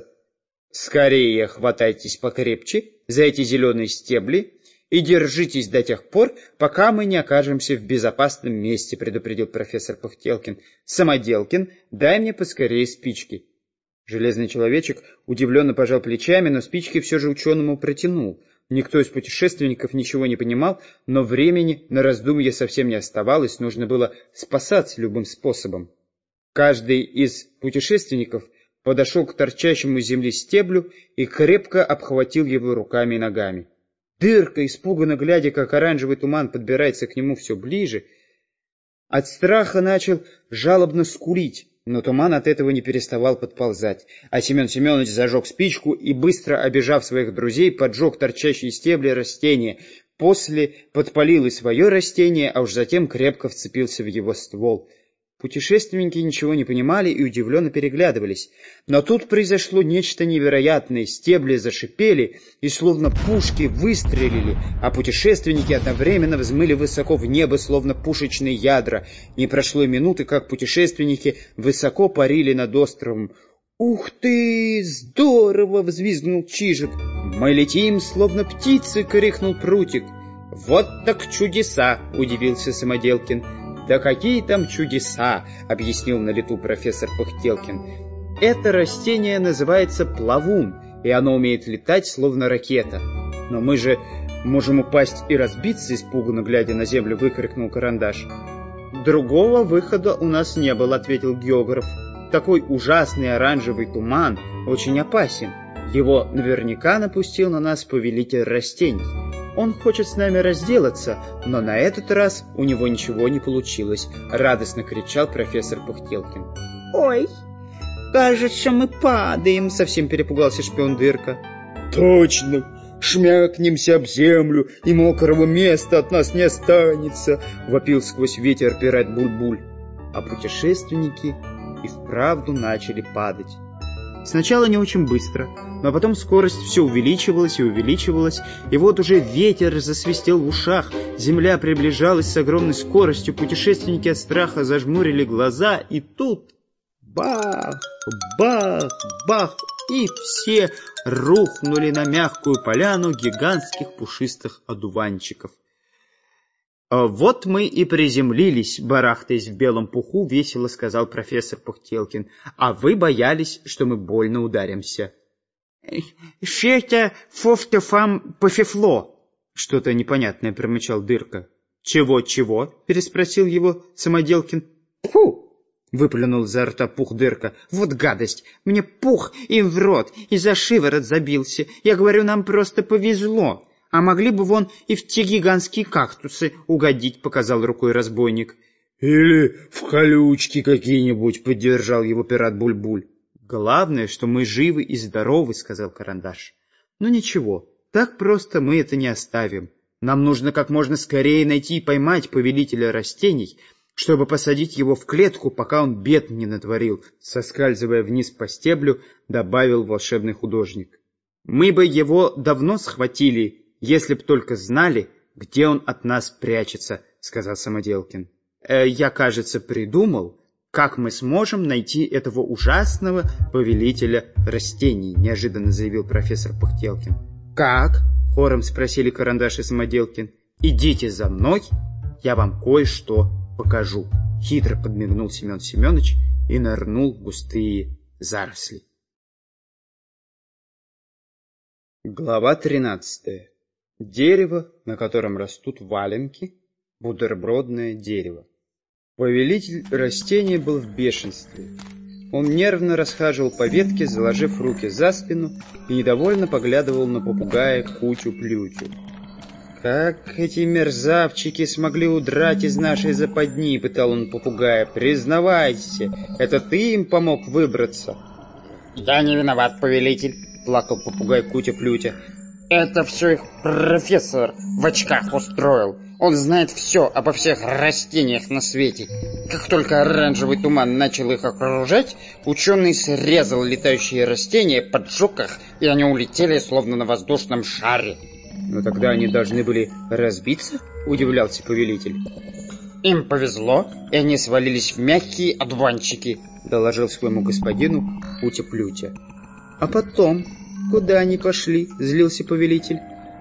«Скорее хватайтесь покрепче за эти зеленые стебли и держитесь до тех пор, пока мы не окажемся в безопасном месте», — предупредил профессор Пыхтелкин. «Самоделкин, дай мне поскорее спички». Железный человечек удивленно пожал плечами, но спички все же ученому протянул. Никто из путешественников ничего не понимал, но времени на раздумье совсем не оставалось, нужно было спасаться любым способом. Каждый из путешественников подошел к торчащему из земли стеблю и крепко обхватил его руками и ногами. Дырка, испуганно глядя, как оранжевый туман подбирается к нему все ближе, от страха начал жалобно скулить, но туман от этого не переставал подползать. А Семен Семенович зажег спичку и, быстро обежав своих друзей, поджег торчащие стебли растения. После подпалил и свое растение, а уж затем крепко вцепился в его ствол. Путешественники ничего не понимали и удивленно переглядывались. Но тут произошло нечто невероятное. Стебли зашипели и словно пушки выстрелили, а путешественники одновременно взмыли высоко в небо, словно пушечные ядра. Не прошло и минуты, как путешественники высоко парили над островом. «Ух ты! Здорово!» — взвизгнул Чижик. «Мы летим, словно птицы!» — крикнул Прутик. «Вот так чудеса!» — удивился Самоделкин. «Да какие там чудеса!» — объяснил на лету профессор Пыхтелкин. «Это растение называется плавун, и оно умеет летать, словно ракета. Но мы же можем упасть и разбиться», — испуганно глядя на землю, выкрикнул Карандаш. «Другого выхода у нас не было», — ответил географ. «Такой ужасный оранжевый туман очень опасен. Его наверняка напустил на нас повелитель растений. Он хочет с нами разделаться, но на этот раз у него ничего не получилось», — радостно кричал профессор Пыхтелкин. «Ой, кажется, мы падаем», — совсем перепугался шпион Дырка. «Точно! Шмякнемся об землю, и мокрого места от нас не останется!» — вопил сквозь ветер пират Буль-Буль. А путешественники и вправду начали падать. Сначала не очень быстро, но потом скорость все увеличивалась и увеличивалась, и вот уже ветер засвистел в ушах, земля приближалась с огромной скоростью, путешественники от страха зажмурили глаза, и тут бах, бах, бах, и все рухнули на мягкую поляну гигантских пушистых одуванчиков. «Вот мы и приземлились, барахтаясь в белом пуху», — весело сказал профессор Пыхтелкин. «А вы боялись, что мы больно ударимся». «Фетя фофтефам пофефло», — что-то непонятное промычал Дырка. «Чего-чего?» — переспросил его Самоделкин. «Фу!» — выплюнул изо рта Пух Дырка. «Вот гадость! Мне пух и в рот, и за шиворот забился. Я говорю, нам просто повезло. А могли бы вон и в те гигантские кактусы угодить», — показал рукой разбойник. «Или в колючки какие-нибудь», — поддержал его пират Буль-Буль. «Главное, что мы живы и здоровы», — сказал Карандаш. «Ну ничего, так просто мы это не оставим. Нам нужно как можно скорее найти и поймать повелителя растений, чтобы посадить его в клетку, пока он бед не натворил», — соскальзывая вниз по стеблю, добавил волшебный художник. «Мы бы его давно схватили, если б только знали, где он от нас прячется», — сказал Самоделкин. «Э, «Я, кажется, придумал, как мы сможем найти этого ужасного повелителя растений», — неожиданно заявил профессор Пыхтелкин. «Как?» — хором спросили Карандаш и Самоделкин. «Идите за мной, я вам кое-что покажу», — хитро подмигнул Семен Семенович и нырнул в густые заросли. Глава тринадцатая. Дерево, на котором растут валенки, бутербродное дерево. Повелитель растений был в бешенстве. Он нервно расхаживал по ветке, заложив руки за спину, и недовольно поглядывал на попугая Кутю-Плютю. «Как эти мерзавчики смогли удрать из нашей западни?» — пытал он попугая. «Признавайся, это ты им помог выбраться?» «Я не виноват, повелитель», — плакал попугай Кутя-Плютя. «Это все их профессор в очках устроил. Он знает все обо всех растениях на свете. Как только оранжевый туман начал их окружать, ученый срезал летающие растения, поджег их, и они улетели, словно на воздушном шаре». «Но тогда они должны были разбиться?» — удивлялся повелитель. «Им повезло, и они свалились в мягкие одуванчики», — доложил своему господину Кутя-Плютя. «А потом, куда они пошли?» — злился повелитель.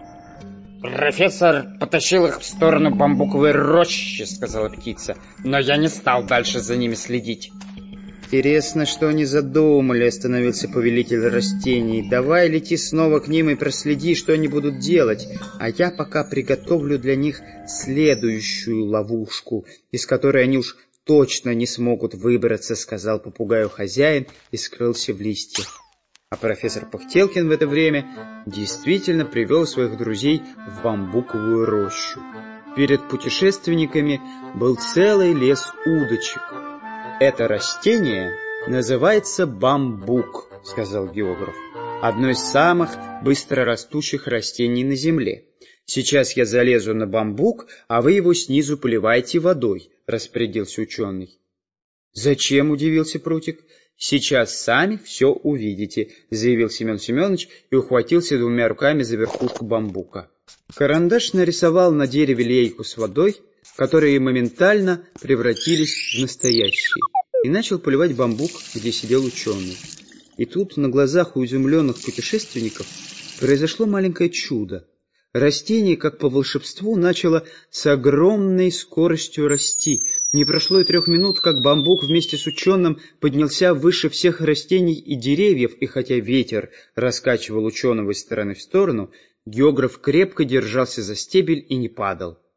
«Профессор потащил их в сторону бамбуковой рощи», — сказала птица, «но я не стал дальше за ними следить». «Интересно, что они задумали», — остановился повелитель растений. «Давай лети снова к ним и проследи, что они будут делать, а я пока приготовлю для них следующую ловушку, из которой они уж точно не смогут выбраться», — сказал попугаю хозяин и скрылся в листьях. А профессор Пыхтелкин в это время действительно привел своих друзей в бамбуковую рощу. Перед путешественниками был целый лес удочек. «Это растение называется бамбук», — сказал географ. «Одно из самых быстрорастущих растений на земле. Сейчас я залезу на бамбук, а вы его снизу поливаете водой», — распорядился ученый. «Зачем?» — удивился Прутик. «Сейчас сами все увидите», — заявил Семен Семенович и ухватился двумя руками за верхушку бамбука. Карандаш нарисовал на дереве лейку с водой, которые моментально превратились в настоящие, и начал поливать бамбук, где сидел ученый. И тут на глазах у изумленных путешественников произошло маленькое чудо. Растение, как по волшебству, начало с огромной скоростью расти. Не прошло и трех минут, как бамбук вместе с ученым поднялся выше всех растений и деревьев, и хотя ветер раскачивал ученого из стороны в сторону, географ крепко держался за стебель и не падал.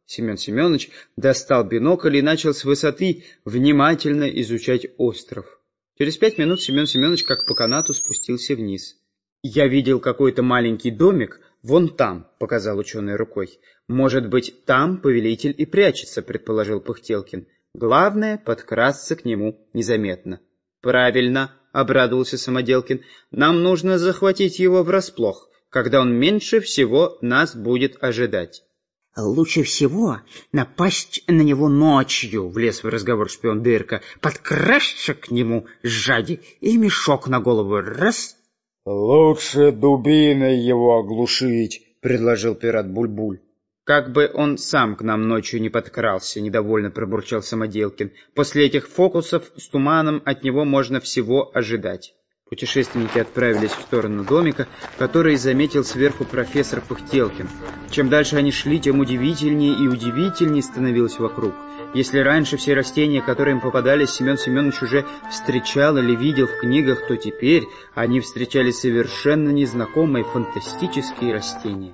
Семен Семенович достал бинокль и начал с высоты внимательно изучать остров. Через пять минут Семен Семенович, как по канату, спустился вниз. «Я видел какой-то маленький домик, вон там», — показал ученый рукой. «Может быть, там повелитель и прячется», — предположил Пыхтелкин. «Главное — подкрасться к нему незаметно». «Правильно», — обрадовался Самоделкин. «Нам нужно захватить его врасплох, когда он меньше всего нас будет ожидать». «Лучше всего напасть на него ночью», — влез в разговор шпион Дырка. «Подкрасться к нему сзади и мешок на голову. Раз». «Лучше дубиной его оглушить», — предложил пират Буль-Буль. «Как бы он сам к нам ночью не подкрался», — недовольно пробурчал Самоделкин. «После этих фокусов с туманом от него можно всего ожидать». Путешественники отправились в сторону домика, который заметил сверху профессор Пыхтелкин. Чем дальше они шли, тем удивительнее и удивительнее становилось вокруг. Если раньше все растения, которые им попадались, Семен Семенович уже встречал или видел в книгах, то теперь они встречали совершенно незнакомые фантастические растения.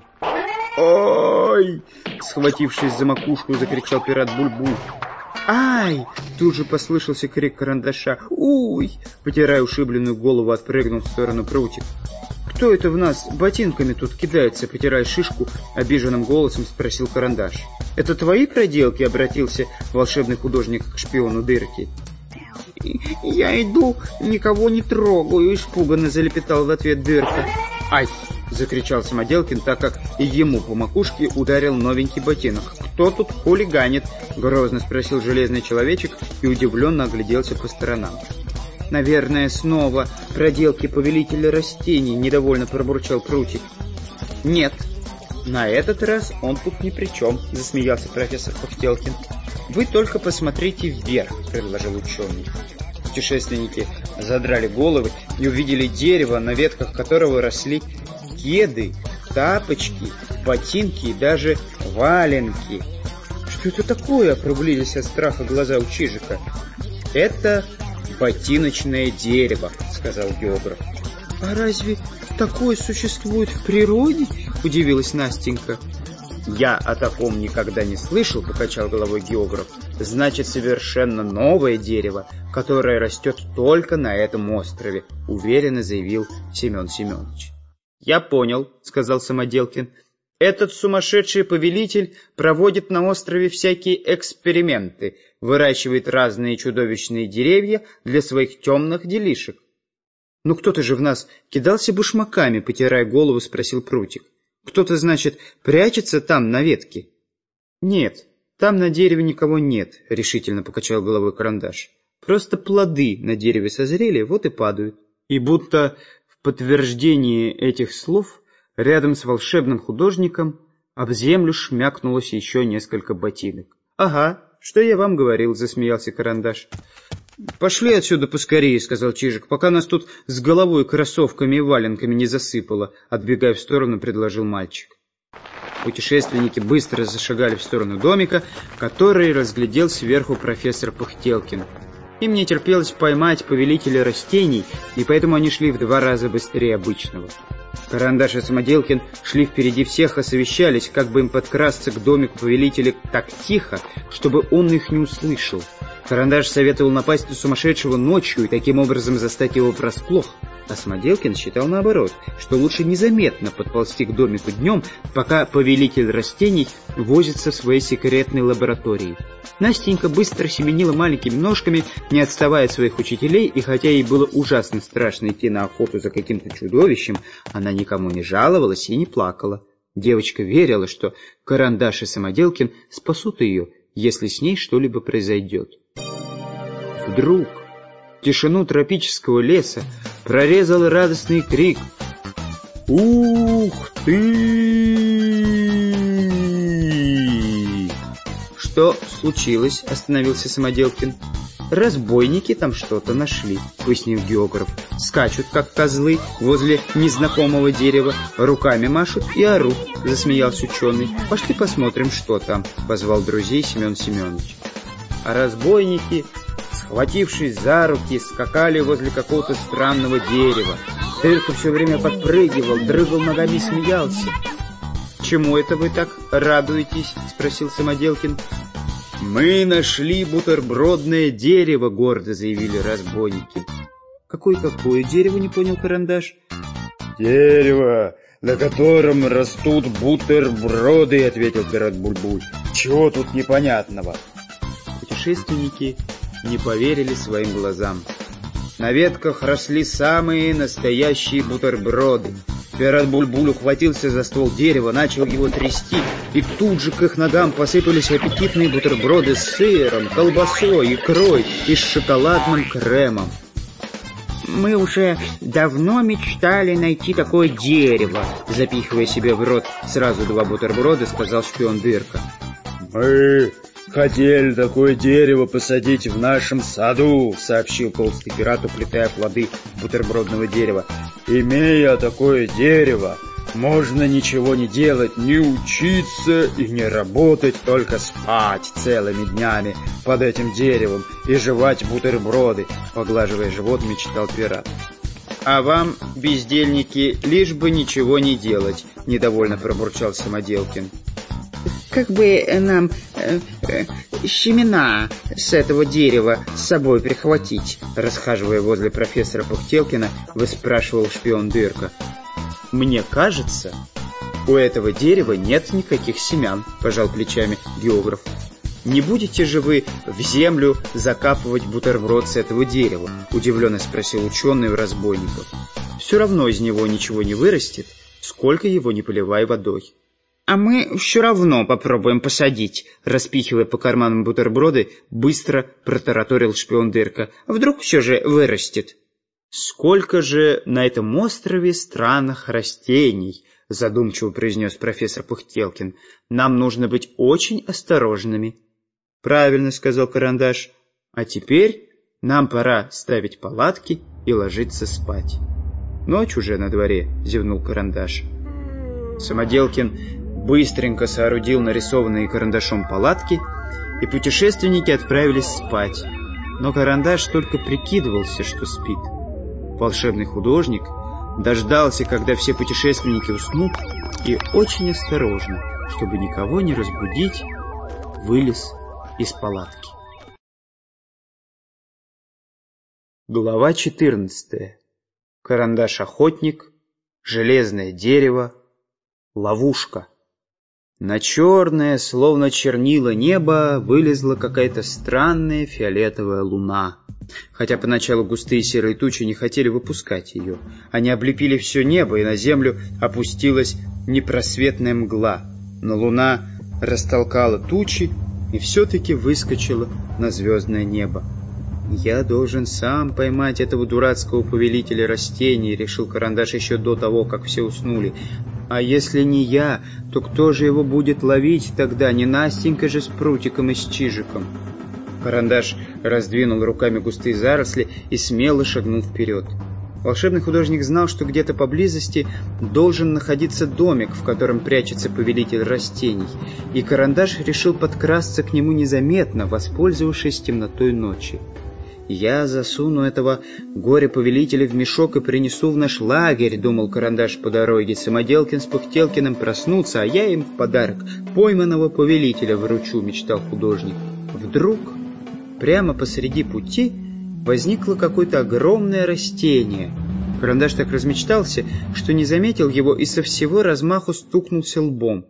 «Ой!» — схватившись за макушку, закричал пират Буль-Буль. «Ай!» — тут же послышался крик Карандаша. «Уй!» — потирая ушибленную голову, отпрыгнул в сторону Прутик. «Кто это в нас ботинками тут кидается?» — потирая шишку, обиженным голосом спросил Карандаш. «Это твои проделки?» — обратился волшебный художник к шпиону Дырки. «Я иду, никого не трогаю!» — испуганно залепетал в ответ Дырка. «Ай!» — закричал Самоделкин, так как и ему по макушке ударил новенький ботинок. «Кто тут хулиганит?» — грозно спросил железный человечек и удивленно огляделся по сторонам. «Наверное, снова проделки повелителя растений», — недовольно пробурчал Прутик. «Нет, на этот раз он тут ни при чем», — засмеялся профессор Пыхтелкин. «Вы только посмотрите вверх», — предложил ученый. Путешественники задрали головы и увидели дерево, на ветках которого росли кеды, тапочки, ботинки и даже валенки. «Что это такое?» — округлились от страха глаза у Чижика. «Это ботиночное дерево», — сказал географ. «А разве такое существует в природе?» — удивилась Настенька. «Я о таком никогда не слышал», — покачал головой географ. «Значит, совершенно новое дерево, которое растет только на этом острове», — уверенно заявил Семен Семенович. «Я понял», — сказал Самоделкин. «Этот сумасшедший повелитель проводит на острове всякие эксперименты, выращивает разные чудовищные деревья для своих темных делишек». «Ну кто-то же в нас кидался башмаками», — потирая голову, спросил Прутик. «Кто-то, значит, прячется там на ветке?» «Нет, там на дереве никого нет», — решительно покачал головой Карандаш. «Просто плоды на дереве созрели, вот и падают». И будто в подтверждение этих слов рядом с волшебным художником об землю шмякнулось еще несколько ботинок. «Ага, что я вам говорил», — засмеялся Карандаш. «Пошли отсюда поскорее», — сказал Чижик, «пока нас тут с головой кроссовками и валенками не засыпало», — отбегая в сторону, предложил мальчик. Путешественники быстро зашагали в сторону домика, который разглядел сверху профессор Пыхтелкин. Им не терпелось поймать повелителя растений, и поэтому они шли в два раза быстрее обычного. Карандаш и Самоделкин шли впереди всех, а совещались, как бы им подкрасться к домику повелителя так тихо, чтобы он их не услышал. Карандаш советовал напасть на сумасшедшего ночью и таким образом застать его врасплох, а Самоделкин считал наоборот, что лучше незаметно подползти к домику днем, пока повелитель растений возится в своей секретной лаборатории. Настенька быстро семенила маленькими ножками, не отставая от своих учителей, и хотя ей было ужасно страшно идти на охоту за каким-то чудовищем, она никому не жаловалась и не плакала. Девочка верила, что Карандаш и Самоделкин спасут ее, если с ней что-либо произойдет. Вдруг тишину тропического леса прорезал радостный крик. «Ух ты!» «Что случилось?» — остановился Самоделкин. «Разбойники там что-то нашли», — пояснил географ. «Скачут, как козлы, возле незнакомого дерева, руками машут и орут», — засмеялся ученый. «Пошли посмотрим, что там», — позвал друзей Семен Семенович. А разбойники, схватившись за руки, скакали возле какого-то странного дерева. Дырка все время подпрыгивал, дрыгал ногами и смеялся. чему это вы так радуетесь?» — спросил Самоделкин. «Мы нашли бутербродное дерево», — гордо заявили разбойники. «Какое-какое дерево?» — не понял Карандаш. «Дерево, на котором растут бутерброды», — ответил пират Буль-Буль. «Чего тут непонятного?» Путешественники не поверили своим глазам. На ветках росли самые настоящие бутерброды. Пират Буль-Буль ухватился за ствол дерева, начал его трясти, и тут же к их ногам посыпались аппетитные бутерброды с сыром, колбасой, икрой и с шоколадным кремом. «Мы уже давно мечтали найти такое дерево», — запихивая себе в рот сразу два бутерброда, сказал шпион Дырка. «Мы хотели такое дерево посадить в нашем саду», — сообщил толстый пират, уплетая плоды бутербродного дерева. «Имея такое дерево, можно ничего не делать, не учиться и не работать, только спать целыми днями под этим деревом и жевать бутерброды», — поглаживая живот, мечтал пират. «А вам, бездельники, лишь бы ничего не делать», — недовольно пробурчал Самоделкин. «Как бы нам э, э, семена с этого дерева с собой прихватить?» Расхаживая возле профессора Пыхтелкина, выспрашивал шпион Дырка. «Мне кажется, у этого дерева нет никаких семян», — пожал плечами географ. «Не будете же вы в землю закапывать бутерброд с этого дерева?» — удивленно спросил ученый у разбойников. «Все равно из него ничего не вырастет, сколько его не поливай водой». «А мы все равно попробуем посадить», — распихивая по карманам бутерброды, быстро протараторил шпион Дырка. «Вдруг все же вырастет». «Сколько же на этом острове странных растений», — задумчиво произнес профессор Пыхтелкин. «Нам нужно быть очень осторожными». «Правильно», — сказал Карандаш. «А теперь нам пора ставить палатки и ложиться спать». «Ночь уже на дворе», — зевнул Карандаш. Самоделкин быстренько соорудил нарисованные карандашом палатки, и путешественники отправились спать. Но Карандаш только прикидывался, что спит. Волшебный художник дождался, когда все путешественники уснут, и очень осторожно, чтобы никого не разбудить, вылез из палатки. Глава четырнадцатая. Карандаш-охотник, железное дерево, ловушка. На черное, словно чернила небо, вылезла какая-то странная фиолетовая луна. Хотя поначалу густые серые тучи не хотели выпускать ее. Они облепили все небо, и на землю опустилась непросветная мгла. Но луна растолкала тучи и все-таки выскочила на звездное небо. «Я должен сам поймать этого дурацкого повелителя растений», — решил Карандаш еще до того, как все уснули. «А если не я, то кто же его будет ловить тогда? Не Настенька же с прутиком и с чижиком». Карандаш раздвинул руками густые заросли и смело шагнул вперед. Волшебный художник знал, что где-то поблизости должен находиться домик, в котором прячется повелитель растений, и Карандаш решил подкрасться к нему незаметно, воспользовавшись темнотой ночи. «Я засуну этого горе-повелителя в мешок и принесу в наш лагерь», — думал Карандаш по дороге. «Самоделкин с Пыхтелкиным проснутся, а я им в подарок пойманного повелителя вручу», — мечтал художник. Вдруг прямо посреди пути возникло какое-то огромное растение. Карандаш так размечтался, что не заметил его и со всего размаху стукнулся лбом.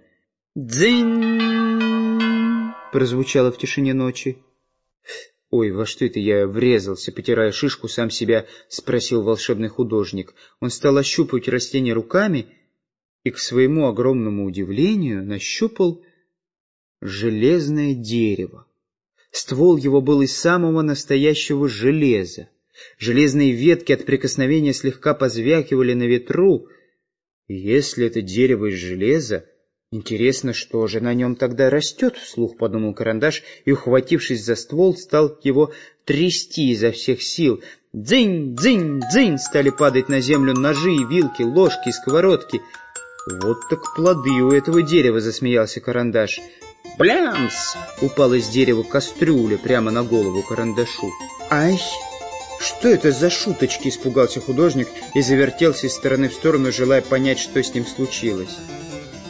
«Дзынь!» — прозвучало в тишине ночи. «Ой, во что это я врезался?» — потирая шишку, сам себя спросил волшебный художник. Он стал ощупывать растение руками и, к своему огромному удивлению, нащупал железное дерево. Ствол его был из самого настоящего железа. Железные ветки от прикосновения слегка позвякивали на ветру. «Если это дерево из железа, интересно, что же на нем тогда растет?» — вслух подумал Карандаш и, ухватившись за ствол, стал его трясти изо всех сил. «Дзынь! Дзынь! Дзынь!» стали падать на землю ножи, вилки, ложки, сковородки. «Вот так плоды у этого дерева!» — засмеялся Карандаш. «Блямс!» — упала из дерева кастрюля прямо на голову Карандашу. «Ай! Что это за шуточки?» — испугался художник и завертелся из стороны в сторону, желая понять, что с ним случилось.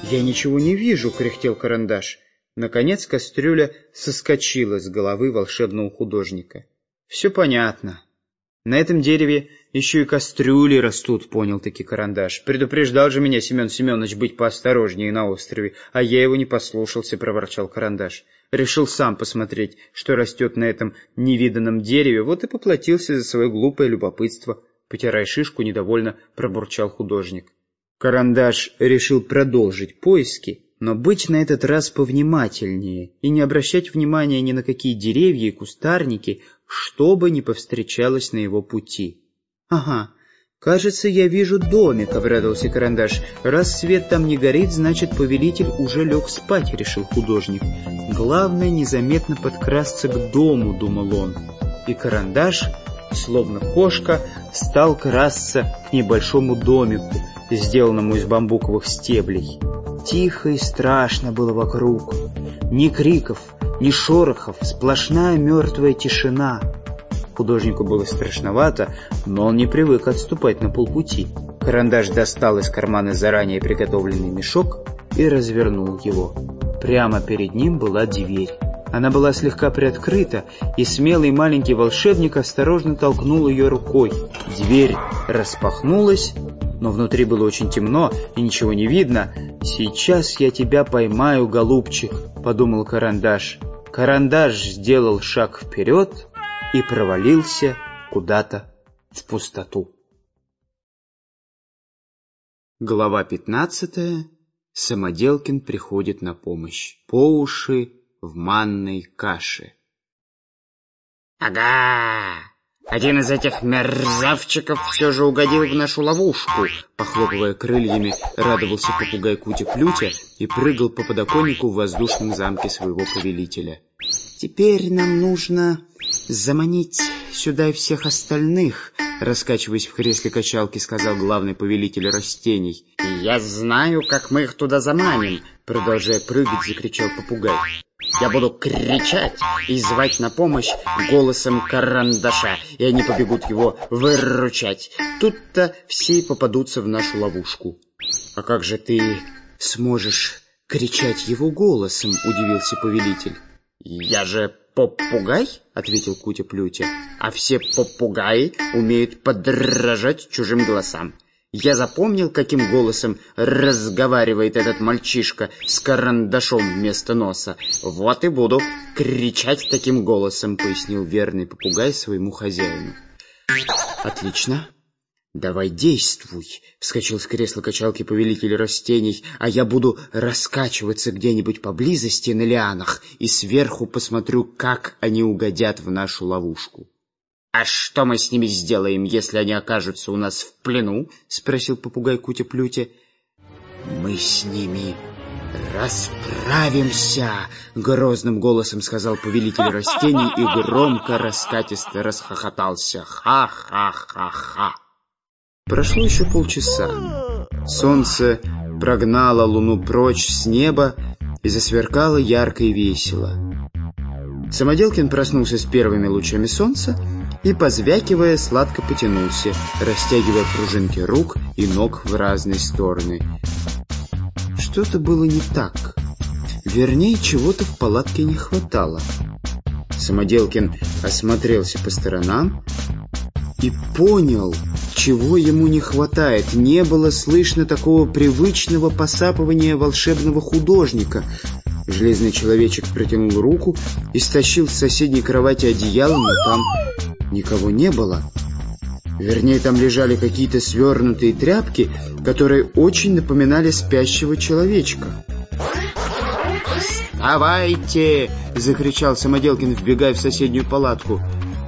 «Я ничего не вижу», — кряхтел Карандаш. Наконец кастрюля соскочила с головы волшебного художника. «Все понятно. На этом дереве еще и кастрюли растут», — понял-таки Карандаш. «Предупреждал же меня Семен Семенович быть поосторожнее на острове, а я его не послушался», — проворчал Карандаш. «Решил сам посмотреть, что растет на этом невиданном дереве, вот и поплатился за свое глупое любопытство», — потирая шишку, недовольно пробурчал художник. Карандаш решил продолжить поиски, но быть на этот раз повнимательнее и не обращать внимания ни на какие деревья и кустарники, что бы ни повстречалось на его пути. «Ага, кажется, я вижу домик», — обрадовался Карандаш. «Раз свет там не горит, значит, повелитель уже лег спать», — решил художник. «Главное, незаметно подкрасться к дому», — думал он. И Карандаш, словно кошка, стал красться к небольшому домику, сделанному из бамбуковых стеблей. Тихо и страшно было вокруг. Ни криков, ни шорохов, сплошная мертвая тишина. Художнику было страшновато, но он не привык отступать на полпути. Карандаш достал из кармана заранее приготовленный мешок и развернул его. Прямо перед ним была дверь. Она была слегка приоткрыта, и смелый маленький волшебник осторожно толкнул ее рукой. Дверь распахнулась, но внутри было очень темно и ничего не видно. «Сейчас я тебя поймаю, голубчик», — подумал Карандаш. Карандаш сделал шаг вперед и провалился куда-то в пустоту. Глава пятнадцатая. Самоделкин приходит на помощь. По уши в манной каше. «Ага! Один из этих мерзавчиков все же угодил в нашу ловушку», — похлопывая крыльями, радовался попугай Кутя-Плютя и прыгал по подоконнику в воздушном замке своего повелителя. «Теперь нам нужно заманить сюда и всех остальных», — раскачиваясь в кресле качалки, сказал главный повелитель растений. «Я знаю, как мы их туда заманим», — продолжая прыгать, закричал попугай. «Я буду кричать и звать на помощь голосом Карандаша, и они побегут его выручать. Тут-то все и попадутся в нашу ловушку». «А как же ты сможешь кричать его голосом?» — удивился повелитель. «Я же попугай», — ответил Кутя-Плютя, «а все попугаи умеют подражать чужим голосам. Я запомнил, каким голосом разговаривает этот мальчишка с карандашом вместо носа. Вот и буду кричать таким голосом», — пояснил верный попугай своему хозяину. «Отлично. Давай действуй», — вскочил с кресла качалки повелитель растений, «а я буду раскачиваться где-нибудь поблизости на лианах и сверху посмотрю, как они угодят в нашу ловушку». «А что мы с ними сделаем, если они окажутся у нас в плену?» — спросил попугай Кутя-Плютя. «Мы с ними расправимся», — грозным голосом сказал повелитель растений и громко раскатисто расхохотался. «Ха-ха-ха-ха!» Прошло еще полчаса. Солнце прогнало луну прочь с неба и засверкало ярко и весело. Самоделкин проснулся с первыми лучами солнца и, позвякивая, сладко потянулся, растягивая пружинки рук и ног в разные стороны. Что-то было не так. Вернее, чего-то в палатке не хватало. Самоделкин осмотрелся по сторонам и понял, чего ему не хватает. Не было слышно такого привычного посапывания волшебного художника. Железный человечек протянул руку и стащил с соседней кровати одеяло, но там никого не было. Вернее, там лежали какие-то свернутые тряпки, которые очень напоминали спящего человечка. «Вставайте!» — закричал Самоделкин, вбегая в соседнюю палатку.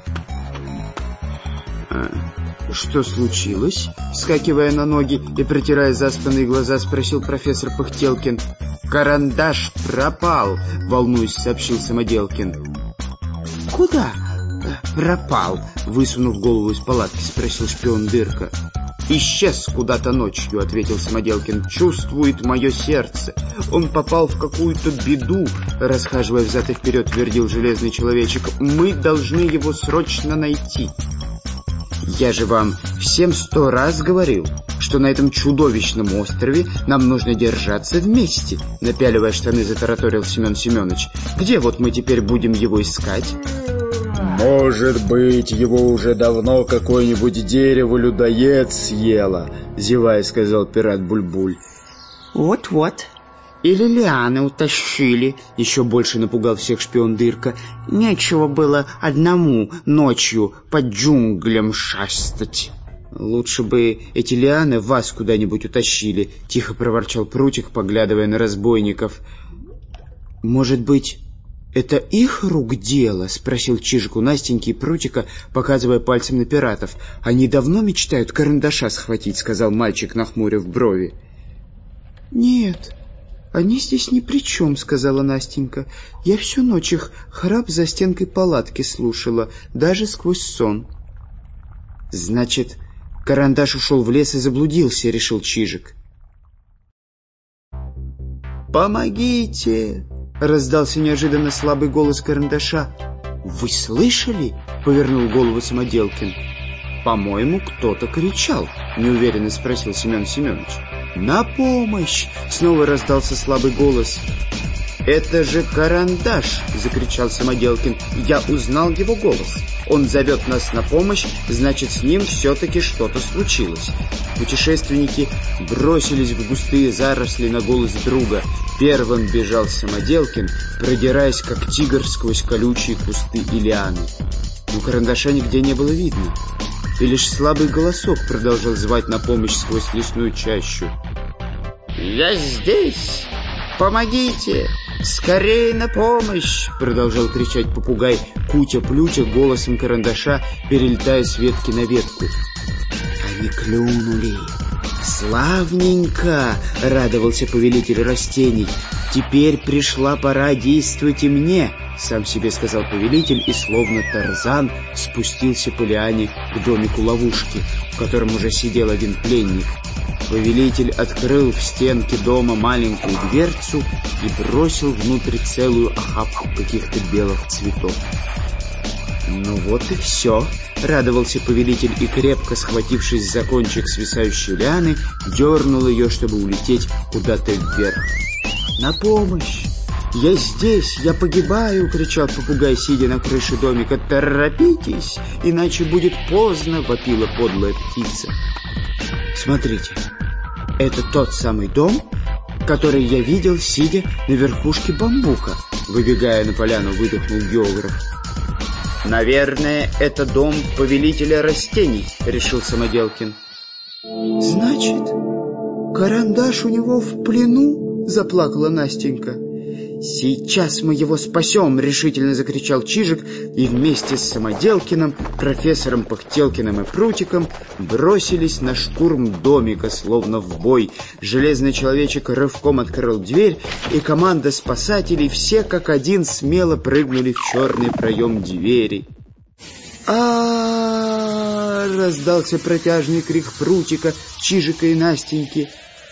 «Что случилось?» — вскакивая на ноги и протирая заспанные глаза, спросил профессор Пыхтелкин. «Карандаш пропал!» — волнуясь, сообщил Самоделкин. «Куда пропал?» — высунув голову из палатки, спросил шпион Дырка. «Исчез куда-то ночью», — ответил Самоделкин. «Чувствует мое сердце. Он попал в какую-то беду», — расхаживая взад и вперед, твердил железный человечек. «Мы должны его срочно найти». «Я же вам всем сто раз говорил, что на этом чудовищном острове нам нужно держаться вместе», — напяливая штаны, затараторил Семен Семенович. «Где вот мы теперь будем его искать?» «Может быть, его уже давно какое-нибудь дерево-людоед съело», — зевая сказал пират Буль-Буль. «Вот-вот. Или лианы утащили», — еще больше напугал всех шпион Дырка. «Нечего было одному ночью по джунглям шастать». «Лучше бы эти лианы вас куда-нибудь утащили», — тихо проворчал Прутик, поглядывая на разбойников. «Может быть, это их рук дело?» — спросил Чижик у Настеньки и Прутика, показывая пальцем на пиратов. «Они давно мечтают карандаша схватить», — сказал мальчик, нахмурив брови. «Нет, они здесь ни при чем», — сказала Настенька. «Я всю ночь их храп за стенкой палатки слушала, даже сквозь сон». «Значит, карандаш ушел в лес и заблудился», — решил Чижик. «Помогите!» — раздался неожиданно слабый голос карандаша. «Вы слышали?» — повернул голову Самоделкин. «По-моему, кто-то кричал», — неуверенно спросил Семен Семенович. «На помощь!» — снова раздался слабый голос. «Это же карандаш!» — закричал Самоделкин. «Я узнал его голос. Он зовет нас на помощь, значит, с ним все-таки что-то случилось». Путешественники бросились в густые заросли на голос друга. Первым бежал Самоделкин, продираясь, как тигр, сквозь колючие кусты и лианы. Но карандаша нигде не было видно, и лишь слабый голосок продолжал звать на помощь сквозь лесную чащу. «Я здесь! Помогите! Скорее на помощь!» Продолжал кричать попугай Кутя-Плютя голосом карандаша, перелетая с ветки на ветку. «Они клюнули! Славненько!» — радовался повелитель растений. «Теперь пришла пора действовать и мне!» — сам себе сказал повелитель и, словно Тарзан, спустился по лиане к домику ловушки, в котором уже сидел один пленник. Повелитель открыл в стенке дома маленькую дверцу и бросил внутрь целую охапку каких-то белых цветов. «Ну вот и все», — радовался повелитель и, крепко схватившись за кончик свисающей лианы, дернул ее, чтобы улететь куда-то вверх. «На помощь! Я здесь! Я погибаю!» — кричал попугай, сидя на крыше домика. «Торопитесь, иначе будет поздно!» — вопила подлая птица. «Смотрите, это тот самый дом, который я видел, сидя на верхушке бамбука», — выбегая на поляну, выдохнул географ. «Наверное, это дом повелителя растений», — решил Самоделкин. «Значит, карандаш у него в плену?» — заплакала Настенька. «Сейчас мы его спасем!» — решительно закричал Чижик, и вместе с Самоделкиным, профессором Пыхтелкиным и Прутиком бросились на штурм домика, словно в бой. Железный человечек рывком открыл дверь, и команда спасателей все как один смело прыгнули в черный проем двери. а раздался протяжный крик Прутика, Чижика и Настеньки.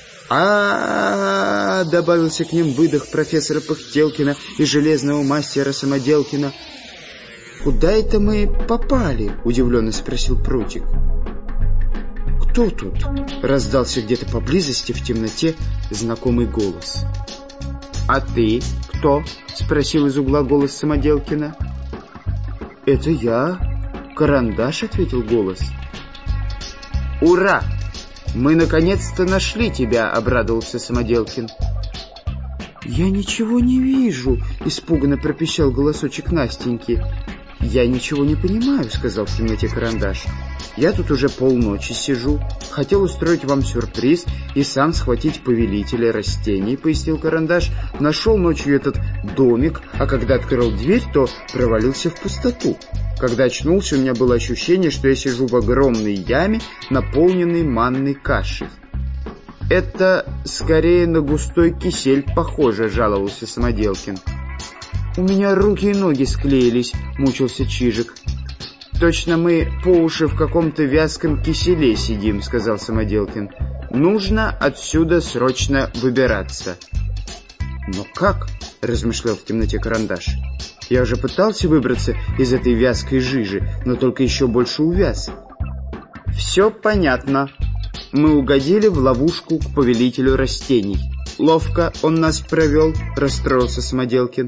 а добавился к ним выдох профессора Пыхтелкина и железного мастера Самоделкина. «Куда это мы попали?» — удивленно спросил Прутик. «Кто тут?» — раздался где-то поблизости в темноте знакомый голос. «А ты кто?» — спросил из угла голос Самоделкина. «Это я, Карандаш», — ответил голос. «Ура! Мы наконец-то нашли тебя!» — обрадовался Самоделкин. «Я ничего не вижу!» — испуганно пропищал голосочек Настеньки. «Я ничего не понимаю», — сказал в темноте Карандаш. «Я тут уже полночи сижу. Хотел устроить вам сюрприз и сам схватить повелителя растений», — пояснил Карандаш. «Нашел ночью этот домик, а когда открыл дверь, то провалился в пустоту. Когда очнулся, у меня было ощущение, что я сижу в огромной яме, наполненной манной кашей». «Это скорее на густой кисель похоже», — жаловался Самоделкин. «У меня руки и ноги склеились», — мучился Чижик. «Точно мы по уши в каком-то вязком киселе сидим», — сказал Самоделкин. «Нужно отсюда срочно выбираться». «Но как?» — размышлял в темноте Карандаш. «Я уже пытался выбраться из этой вязкой жижи, но только еще больше увяз». «Все понятно. мы угодили в ловушку к повелителю растений. Ловко он нас провел, расстроился Самоделкин.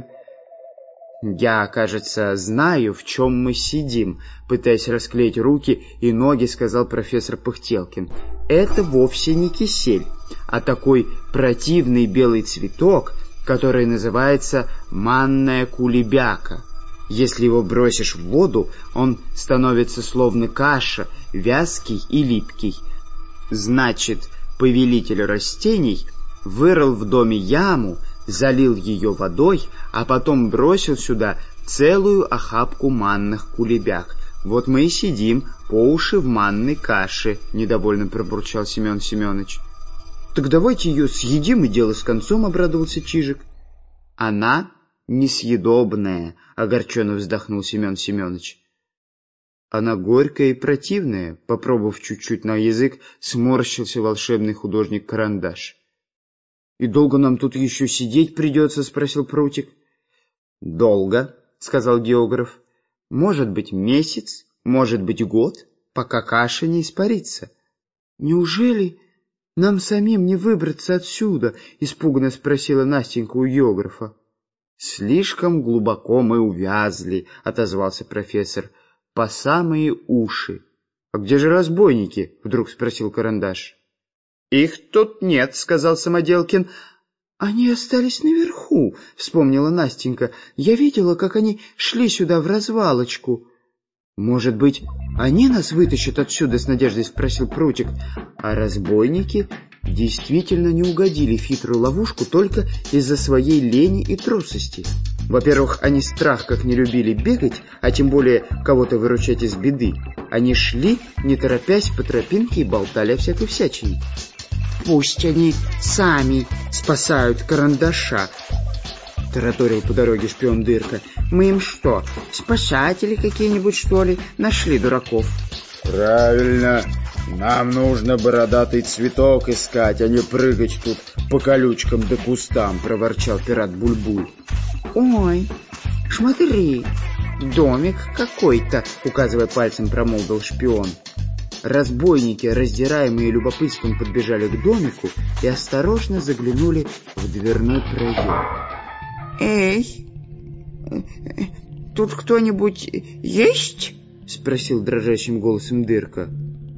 Я, кажется, знаю, в чем мы сидим, пытаясь расклеить руки и ноги, сказал профессор Пыхтелкин. Это вовсе не кисель, а такой противный белый цветок, который называется манная кулебяка. Если его бросишь в воду, он становится словно каша, вязкий и липкий. Значит, повелитель растений вырыл в доме яму, залил ее водой, а потом бросил сюда целую охапку манных кулебяк. Вот мы и сидим по уши в манной каше, — недовольно пробурчал Семен Семенович. — Так давайте ее съедим, и дело с концом, — обрадовался Чижик. — Она несъедобная, — огорченно вздохнул Семен Семенович. — Она горькая и противная, — попробовав чуть-чуть на язык, сморщился волшебный художник Карандаш. — И долго нам тут еще сидеть придется? — спросил Прутик. — Долго, — сказал географ. — Может быть, месяц, может быть, год, пока каша не испарится. — Неужели нам самим не выбраться отсюда? — испуганно спросила Настенька у географа. — Слишком глубоко мы увязли, — отозвался профессор, — по самые уши. — А где же разбойники? — вдруг спросил Карандаш. — Их тут нет, — сказал Самоделкин. — Они остались наверху, — вспомнила Настенька. — Я видела, как они шли сюда в развалочку. — Может быть, они нас вытащат отсюда? — с надеждой спросил Прутик. А разбойники действительно не угодили в хитрую ловушку только из-за своей лени и трусости. Во-первых, они страх как не любили бегать, а тем более кого-то выручать из беды. Они шли, не торопясь, по тропинке и болтали о всякой всячине. «Пусть они сами спасают Карандаша», — тараторил по дороге шпион Дырка. «Мы им что, спасатели какие-нибудь, что ли? Нашли дураков». «Правильно. Нам нужно бородатый цветок искать, а не прыгать тут по колючкам да кустам», — проворчал пират Буль-Буль. «Ой, смотри, домик какой-то», — указывая пальцем, промолвил шпион. Разбойники, раздираемые любопытством, подбежали к домику и осторожно заглянули в дверной проем. «Эй, тут кто-нибудь есть?» — спросил дрожащим голосом Дырка.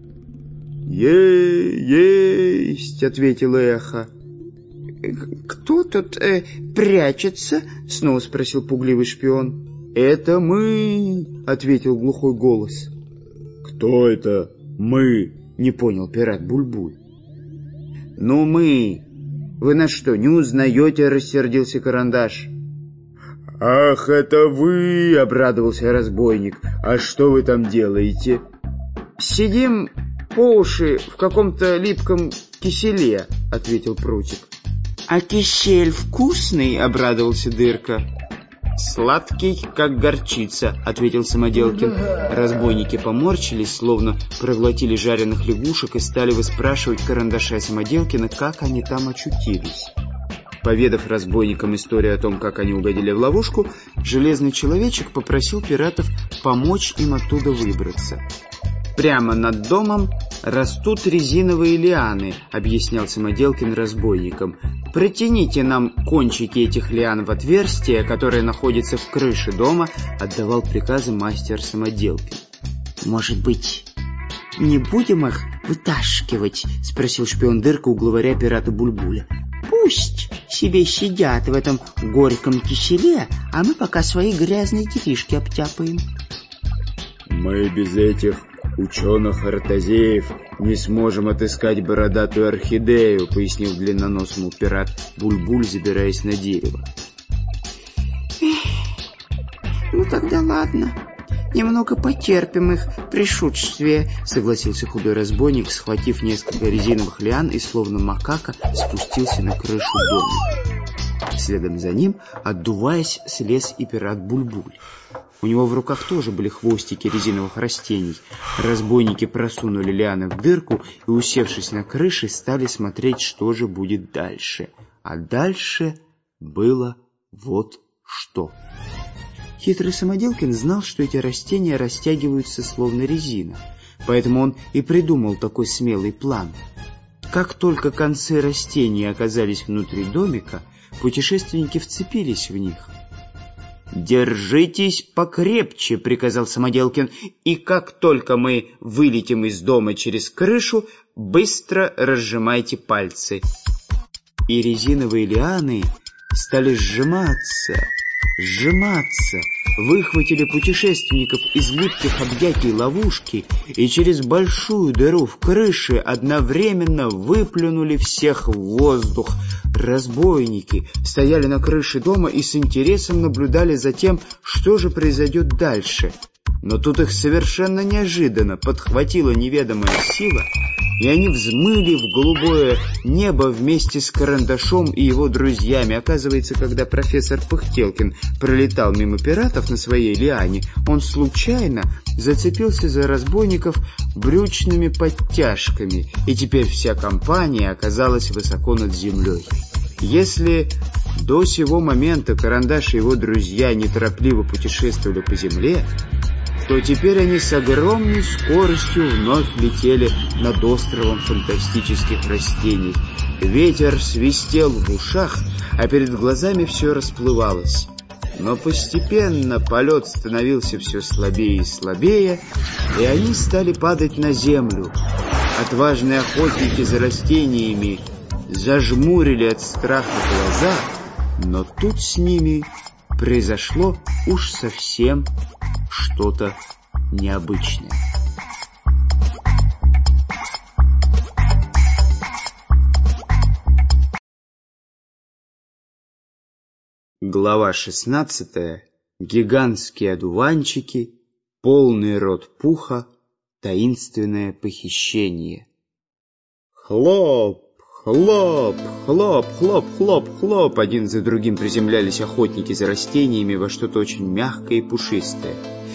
«Е-есть», — ответило эхо. «Кто тут э, прячется?» — снова спросил пугливый шпион. «Это мы», — ответил глухой голос. «Кто это мы?» — не понял пират Буль-Буль. «Ну мы. Вы нас что, не узнаете?» — рассердился Карандаш. «Ах, это вы!» — обрадовался разбойник. «А что вы там делаете?» «Сидим по уши в каком-то липком киселе», — ответил Прутик. «А кисель вкусный?» — обрадовался Дырка. «Сладкий, как горчица», — ответил Самоделкин. Разбойники поморщились, словно проглотили жареных лягушек, и стали выспрашивать Карандаша и Самоделкина, как они там очутились. Поведав разбойникам историю о том, как они угодили в ловушку, Железный Человечек попросил пиратов помочь им оттуда выбраться. «Прямо над домом растут резиновые лианы», — объяснял Самоделкин разбойникам. «Протяните нам кончики этих лиан в отверстие, которое находится в крыше дома», — отдавал приказы мастер Самоделкин. «Может быть, не будем их вытаскивать?» — спросил шпион Дырка у главаря пирата Буль-Буля. «Пусть себе сидят в этом горьком киселе, а мы пока свои грязные детишки обтяпаем». «Мы без этих ученых-артазеев не сможем отыскать бородатую орхидею», — пояснил длинноносому пират Буль-Буль, забираясь на дерево. «Ну тогда ладно, немного потерпим их пришествие», — согласился худой разбойник, схватив несколько резиновых лиан и, словно макака, спустился на крышу дома. Следом за ним, отдуваясь, слез и пират Буль-Буль. У него в руках тоже были хвостики резиновых растений. Разбойники просунули лианы в дырку и, усевшись на крыше, стали смотреть, что же будет дальше. А дальше было вот что. Хитрый Самоделкин знал, что эти растения растягиваются словно резина. поэтому он и придумал такой смелый план. Как только концы растений оказались внутри домика, путешественники вцепились в них. «Держитесь покрепче», — приказал Самоделкин, «и как только мы вылетим из дома через крышу, быстро разжимайте пальцы». И резиновые лианы стали сжиматься, сжиматься, выхватили путешественников из липких объятий ловушки и через большую дыру в крыше одновременно выплюнули всех в воздух. Разбойники стояли на крыше дома и с интересом наблюдали за тем, что же произойдет дальше. Но тут их совершенно неожиданно подхватила неведомая сила, и они взмыли в голубое небо вместе с Карандашом и его друзьями. Оказывается, когда профессор Пыхтелкин пролетал мимо пиратов на своей лиане, он случайно зацепился за разбойников брючными подтяжками, и теперь вся компания оказалась высоко над землей. Если до сего момента Карандаш и его друзья неторопливо путешествовали по земле, то теперь они с огромной скоростью вновь летели над островом фантастических растений. Ветер свистел в ушах, а перед глазами все расплывалось. Но постепенно полет становился все слабее и слабее, и они стали падать на землю. Отважные охотники за растениями зажмурили от страха глаза, но тут с ними произошло уж совсем что-то необычное. Глава шестнадцатая. Гигантские одуванчики, полный рот пуха, таинственное похищение. Хлоп! Хлоп, хлоп, хлоп, хлоп, хлоп. Один за другим приземлялись охотники за растениями во что-то очень мягкое и пушистое.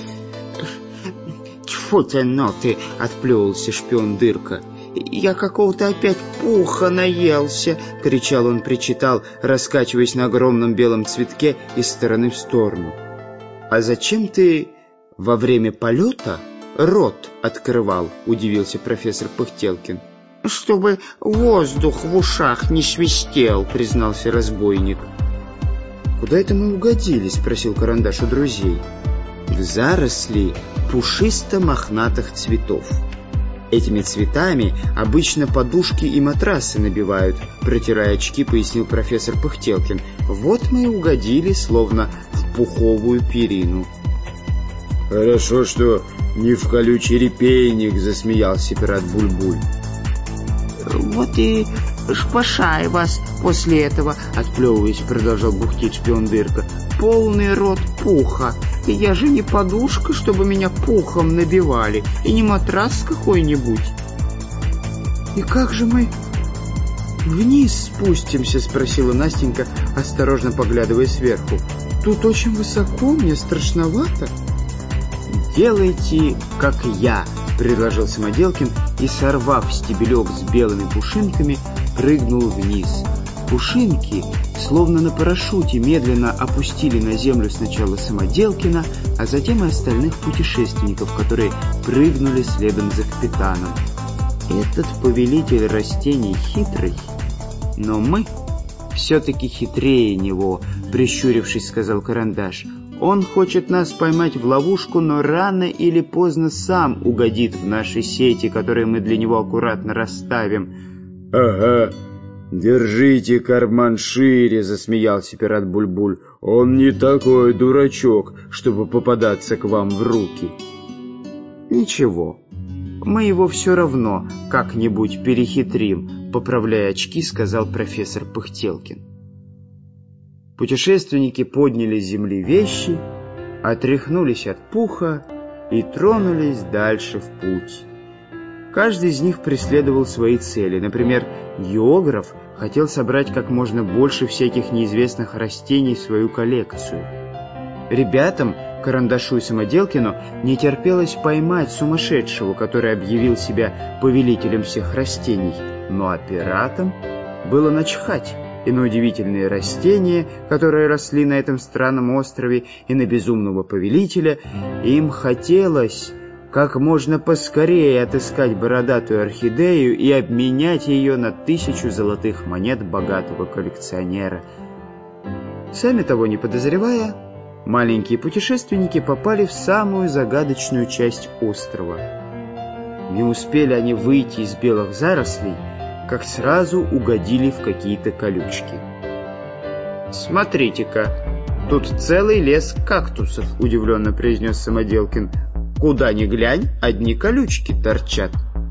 «Тьфу ты, ну ты!» — отплевывался шпион Дырка. «Я какого-то опять пуха наелся!» — кричал он, причитал, раскачиваясь на огромном белом цветке из стороны в сторону. «А зачем ты во время полета рот открывал?» — удивился профессор Пыхтелкин. «Чтобы воздух в ушах не свистел», — признался разбойник. «Куда это мы угодили?» — спросил Карандаш у друзей. «В заросли пушисто-мохнатых цветов. Этими цветами обычно подушки и матрасы набивают», — протирая очки, пояснил профессор Пыхтелкин. «Вот мы и угодили, словно в пуховую перину». «Хорошо, что не в колючий репейник», — засмеялся пират Буль-Буль. «Вот и шпашай вас после этого», — отплевываясь, продолжал бухтеть шпион Дырка. «Полный рот пуха. И я же не подушка, чтобы меня пухом набивали, и не матрас какой-нибудь». «И как же мы вниз спустимся?» — спросила Настенька, осторожно поглядывая сверху. «Тут очень высоко, мне страшновато». «Делайте, как я», — предложил Самоделкин и, сорвав стебелек с белыми пушинками, прыгнул вниз. Пушинки, словно на парашюте, медленно опустили на землю сначала Самоделкина, а затем и остальных путешественников, которые прыгнули следом за капитаном. Этот повелитель растений хитрый, но мы все-таки хитрее него, прищурившись, сказал Карандаш. Он хочет нас поймать в ловушку, но рано или поздно сам угодит в наши сети, которые мы для него аккуратно расставим. «Ага, держите карман шире», — засмеялся пират Буль-Буль. «Он не такой дурачок, чтобы попадаться к вам в руки». «Ничего, мы его все равно как-нибудь перехитрим», — поправляя очки, сказал профессор Пыхтелкин. Путешественники подняли с земли вещи, отряхнулись от пуха и тронулись дальше в путь. Каждый из них преследовал свои цели. Например, географ хотел собрать как можно больше всяких неизвестных растений в свою коллекцию. Ребятам, Карандашу и Самоделкину, не терпелось поймать сумасшедшего, который объявил себя повелителем всех растений. Ну а пиратам было начхать и на удивительные растения, которые росли на этом странном острове, и на безумного повелителя. Им хотелось как можно поскорее отыскать бородатую орхидею и обменять ее на тысячу золотых монет богатого коллекционера. Сами того не подозревая, маленькие путешественники попали в самую загадочную часть острова. Не успели они выйти из белых зарослей, как сразу угодили в какие-то колючки. «Смотрите-ка, тут целый лес кактусов», — удивленно произнес Самоделкин. «Куда ни глянь, одни колючки торчат».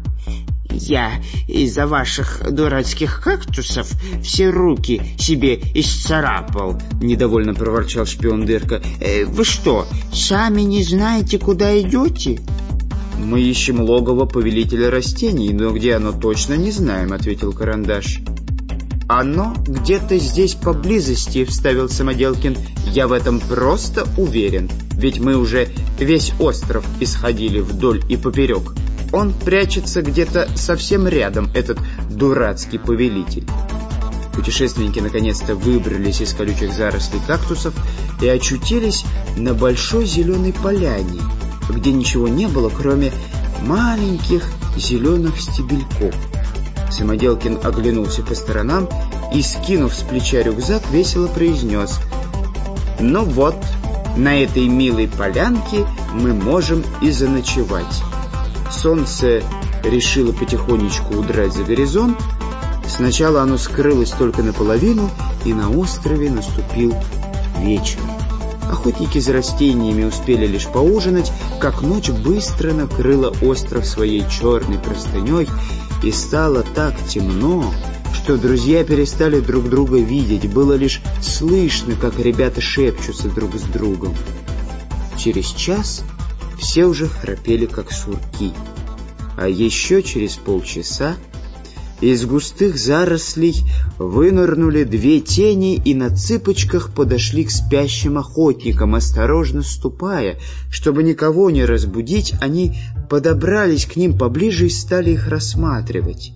«Я из-за ваших дурацких кактусов все руки себе исцарапал», — недовольно проворчал шпион Дырка. э, «Вы что, сами не знаете, куда идете?» «Мы ищем логово повелителя растений, но где оно точно не знаем», — ответил Карандаш. «Оно где-то здесь поблизости», — вставил Самоделкин. «Я в этом просто уверен, ведь мы уже весь остров исходили вдоль и поперек. Он прячется где-то совсем рядом, этот дурацкий повелитель». Путешественники наконец-то выбрались из колючих зарослей кактусов и очутились на большой зеленой поляне, где ничего не было, кроме маленьких зеленых стебельков. Самоделкин оглянулся по сторонам и, скинув с плеча рюкзак, весело произнес: «Ну вот, на этой милой полянке мы можем и заночевать». Солнце решило потихонечку удрать за горизонт. Сначала оно скрылось только наполовину, и на острове наступил вечер. Охотники за растениями успели лишь поужинать, как ночь быстро накрыла остров своей черной простыней, и стало так темно, что друзья перестали друг друга видеть. Было лишь слышно, как ребята шепчутся друг с другом. Через час все уже храпели, как сурки. А еще через полчаса из густых зарослей вынырнули две тени и на цыпочках подошли к спящим охотникам. Осторожно ступая, чтобы никого не разбудить, они подобрались к ним поближе и стали их рассматривать.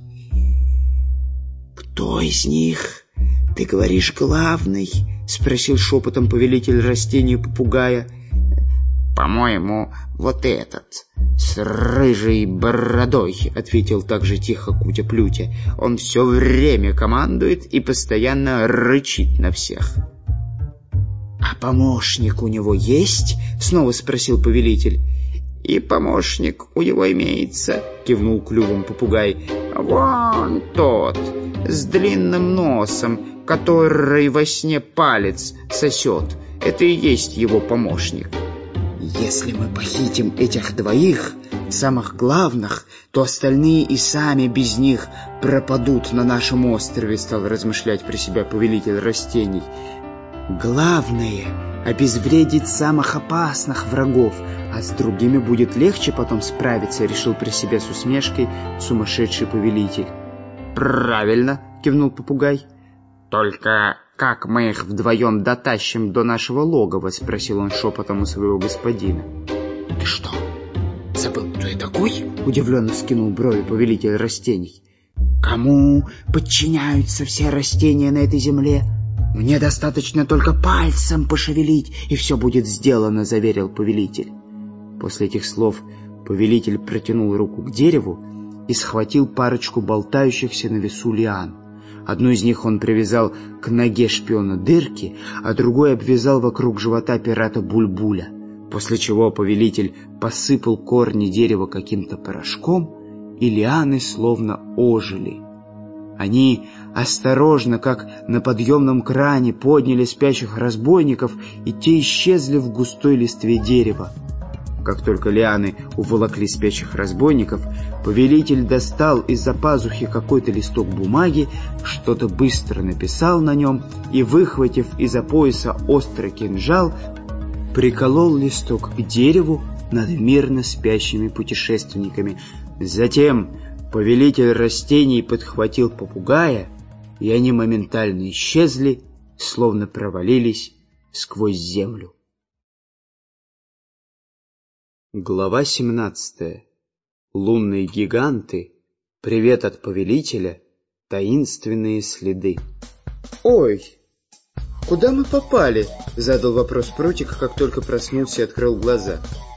«Кто из них, ты говоришь, главный?» — спросил шепотом повелитель растений попугая. «По-моему, вот этот, с рыжей бородой», — ответил также тихо Кутя-Плютя. «Он все время командует и постоянно рычит на всех». «А помощник у него есть?» — снова спросил повелитель. «И помощник у него имеется», — кивнул клювом попугай. «Вон тот, с длинным носом, который во сне палец сосет. Это и есть его помощник». «Если мы похитим этих двоих, самых главных, то остальные и сами без них пропадут на нашем острове», — стал размышлять про себя повелитель растений. «Главное — обезвредить самых опасных врагов, а с другими будет легче потом справиться», — решил про себя с усмешкой сумасшедший повелитель. «Правильно», — кивнул попугай. «Только как мы их вдвоем дотащим до нашего логова?» — спросил он шепотом у своего господина. «Ты что, забыл, кто я такой?» — удивленно скинул брови повелитель растений. «Кому подчиняются все растения на этой земле? Мне достаточно только пальцем пошевелить, и все будет сделано», — заверил повелитель. После этих слов повелитель протянул руку к дереву и схватил парочку болтающихся на весу лиан. Одну из них он привязал к ноге шпиона Дырки, а другой обвязал вокруг живота пирата Бульбуля, после чего повелитель посыпал корни дерева каким-то порошком, и лианы словно ожили. Они осторожно, как на подъемном кране, подняли спящих разбойников, и те исчезли в густой листве дерева. Как только лианы уволокли спящих разбойников, повелитель достал из-за пазухи какой-то листок бумаги, что-то быстро написал на нем и, выхватив из-за пояса острый кинжал, приколол листок к дереву над мирно спящими путешественниками. Затем повелитель растений подхватил попугая, и они моментально исчезли, словно провалились сквозь землю. Глава семнадцатая. Лунные гиганты. Привет от повелителя. Таинственные следы. «Ой, куда мы попали?» — задал вопрос Прутик, как только проснулся и открыл глаза.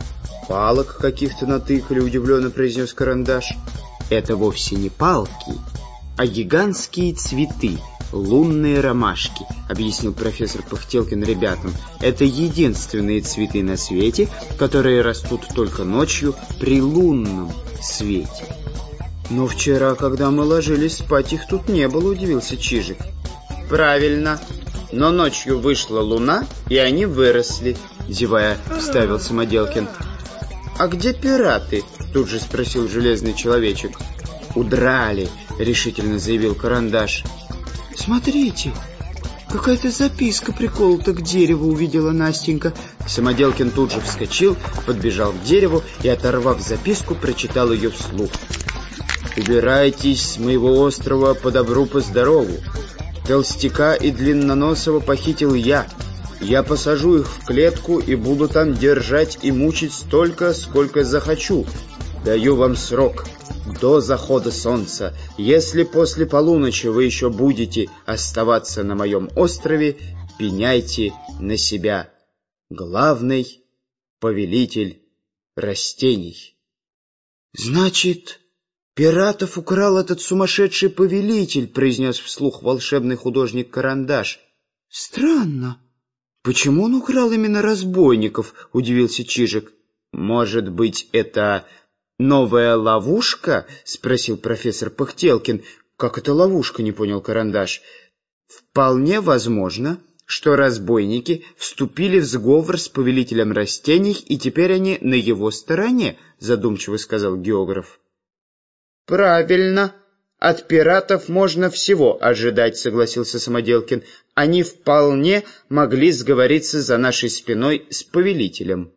палок каких-то натыкали», — удивленно произнес Карандаш. «Это вовсе не палки, а гигантские цветы, лунные ромашки», — объяснил профессор Пыхтелкин ребятам. «Это единственные цветы на свете, которые растут только ночью при лунном свете». «Но вчера, когда мы ложились спать, их тут не было», — удивился Чижик. «Правильно, но ночью вышла луна, и они выросли», — зевая вставил Самоделкин. «А где пираты?» — тут же спросил Железный Человечек. «Удрали», — решительно заявил Карандаш. «Смотрите, какая-то записка приколота к дереву», — увидела Настенька. Самоделкин тут же вскочил, подбежал к дереву и, оторвав записку, прочитал ее вслух. «Убирайтесь с моего острова по добру, по здорову. Толстяка и Длинноносого похитил я. Я посажу их в клетку и буду там держать и мучить столько, сколько захочу. Даю вам срок до захода солнца. Если после полуночи вы еще будете оставаться на моем острове, пеняйте на себя. Главный повелитель растений». «Значит, пиратов украл этот сумасшедший повелитель», — произнес вслух волшебный художник Карандаш. «Странно. Почему он украл именно разбойников?» — удивился Чижик. «Может быть, это новая ловушка?» — спросил профессор Пыхтелкин. «Как это ловушка?» — не понял Карандаш. «Вполне возможно, что разбойники вступили в сговор с повелителем растений, и теперь они на его стороне», — задумчиво сказал географ. «Правильно. От пиратов можно всего ожидать», — согласился Самоделкин. «Они вполне могли сговориться за нашей спиной с повелителем».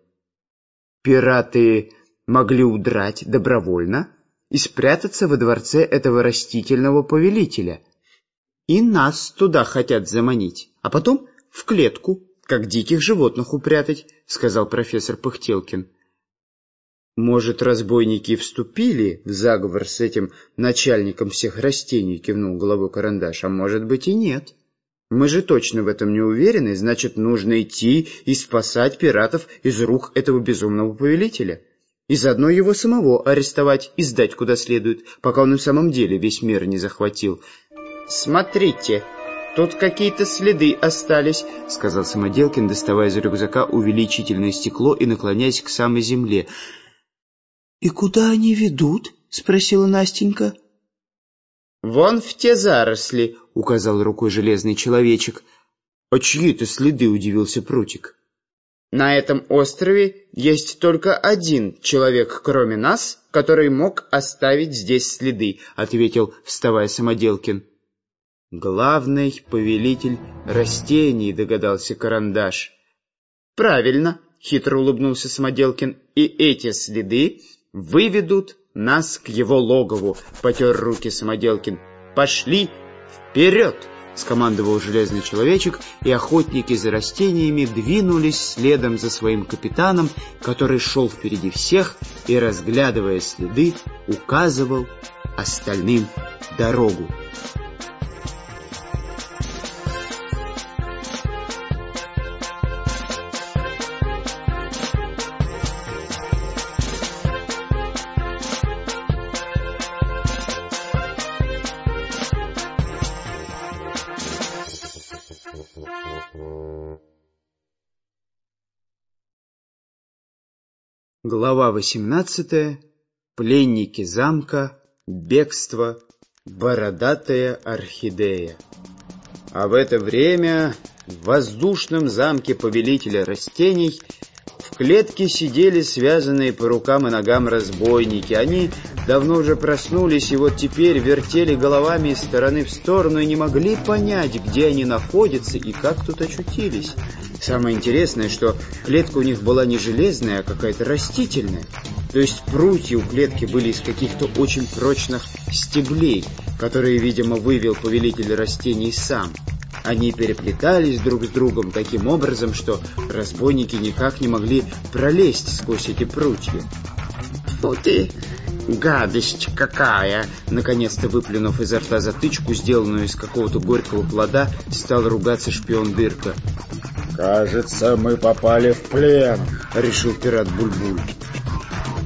«Пираты могли удрать добровольно и спрятаться во дворце этого растительного повелителя. И нас туда хотят заманить, а потом в клетку, как диких животных упрятать», — сказал профессор Пыхтелкин. «Может, разбойники вступили в заговор с этим начальником всех растений?» — кивнул головой Карандаш. «А может быть и нет. Мы же точно в этом не уверены, значит, нужно идти и спасать пиратов из рук этого безумного повелителя. И заодно его самого арестовать и сдать куда следует, пока он и в самом деле весь мир не захватил». «Смотрите, тут какие-то следы остались», — сказал Самоделкин, доставая из рюкзака увеличительное стекло и наклоняясь к самой земле. «И куда они ведут?» — спросила Настенька. «Вон в те заросли», — указал рукой Железный Человечек. «А чьи это следы?» — удивился Прутик. «На этом острове есть только один человек, кроме нас, который мог оставить здесь следы», — ответил, вставая Самоделкин. «Главный повелитель растений», — догадался Карандаш. «Правильно», — хитро улыбнулся Самоделкин. «И эти следы выведут нас к его логову», — потер руки Самоделкин. «Пошли вперед!» — скомандовал Железный Человечек, и охотники за растениями двинулись следом за своим капитаном, который шел впереди всех и, разглядывая следы, указывал остальным дорогу. Глава восемнадцатая. Пленники замка. Бегство. Бородатая орхидея. А в это время в воздушном замке повелителя растений в клетке сидели связанные по рукам и ногам разбойники. Они давно уже проснулись и вот теперь вертели головами из стороны в сторону и не могли понять, где они находятся и как тут очутились. Самое интересное, что клетка у них была не железная, а какая-то растительная. То есть прутья у клетки были из каких-то очень прочных стеблей, которые, видимо, вывел повелитель растений сам. Они переплетались друг с другом таким образом, что разбойники никак не могли пролезть сквозь эти прутья. «Фу ты, гадость какая!» Наконец-то, выплюнув изо рта затычку, сделанную из какого-то горького плода, стал ругаться шпион Дырка. «Кажется, мы попали в плен», — решил пират Буль-Буль.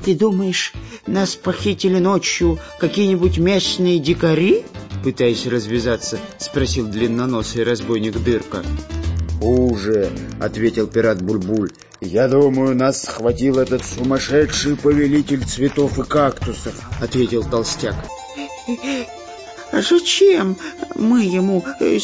Ты думаешь, нас похитили ночью какие-нибудь местные дикари? Пытаясь развязаться, спросил длинноносый разбойник Дырка. «Хуже», — ответил пират Буль-Буль. «Я думаю, нас схватил этот сумасшедший повелитель цветов и кактусов», — ответил толстяк. «А зачем мы ему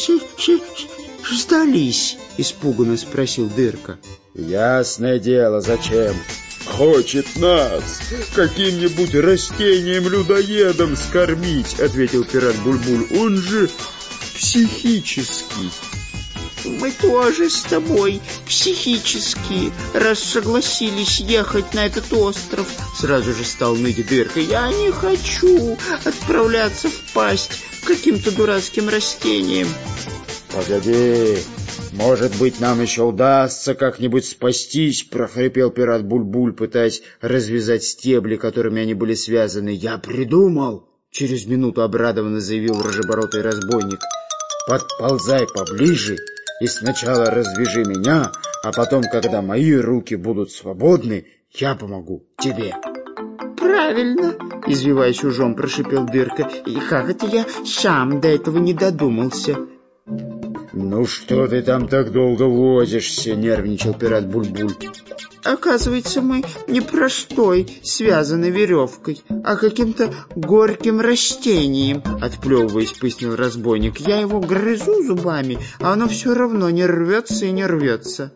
сдались?» — испуганно спросил Дырка. «Ясное дело, зачем? Хочет нас каким-нибудь растением-людоедом скормить», — ответил пират Буль-Буль. «Он же психический». «Мы тоже с тобой психически, раз согласились ехать на этот остров», — сразу же стал ныть Дырка. «Я не хочу отправляться в пасть к каким-то дурацким растениям». «Погоди, может быть, нам еще удастся как-нибудь спастись», — прохрипел пират Буль-Буль, пытаясь развязать стебли, которыми они были связаны. «Я придумал», — через минуту обрадованно заявил рыжебородый разбойник. «Подползай поближе и сначала развяжи меня, а потом, когда мои руки будут свободны, я помогу тебе». «Правильно», — извиваясь ужом, прошипел Дырка. «И как это я сам до этого не додумался?» «Ну что ты там так долго возишься?» — нервничал пират Буль-Буль. «Оказывается, мы не простой, связанной веревкой, а каким-то горьким растением», — отплевываясь, пояснил разбойник. «Я его грызу зубами, а оно все равно не рвется и не рвется».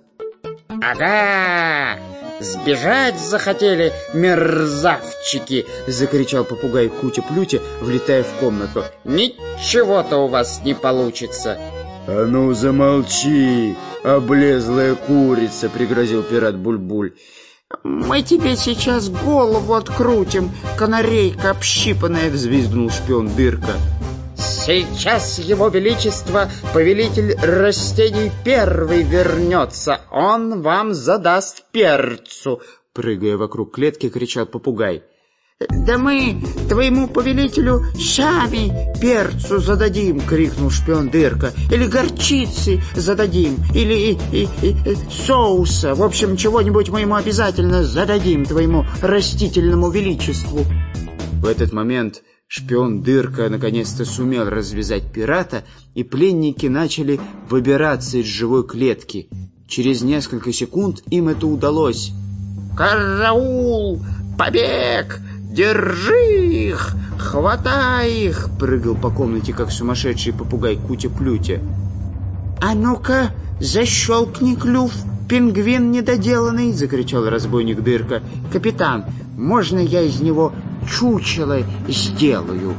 «Ага! Сбежать захотели мерзавчики!» — закричал попугай Кутя-Плютя, влетая в комнату. «Ничего-то у вас не получится!» «А ну замолчи, облезлая курица!» — пригрозил пират Буль-Буль. «Мы тебе сейчас голову открутим, канарейка общипанная!» — взвизгнул шпион Дырка. «Сейчас его величество, повелитель растений, первый вернется. Он вам задаст перцу!» — прыгая вокруг клетки, кричал попугай. «Да мы твоему повелителю сами перцу зададим!» — крикнул шпион Дырка. «Или горчицы зададим, или и, и, и, соуса. В общем, чего-нибудь мы ему обязательно зададим, твоему растительному величеству!» В этот момент шпион Дырка наконец-то сумел развязать пирата, и пленники начали выбираться из живой клетки. Через несколько секунд им это удалось. «Караул! Побег! Держи их! Хватай их!» — прыгал по комнате, как сумасшедший попугай Кутя-Плютя. «А ну-ка, защелкни клюв, пингвин недоделанный!» — закричал разбойник Дырка. «Капитан, можно я из него чучело сделаю?»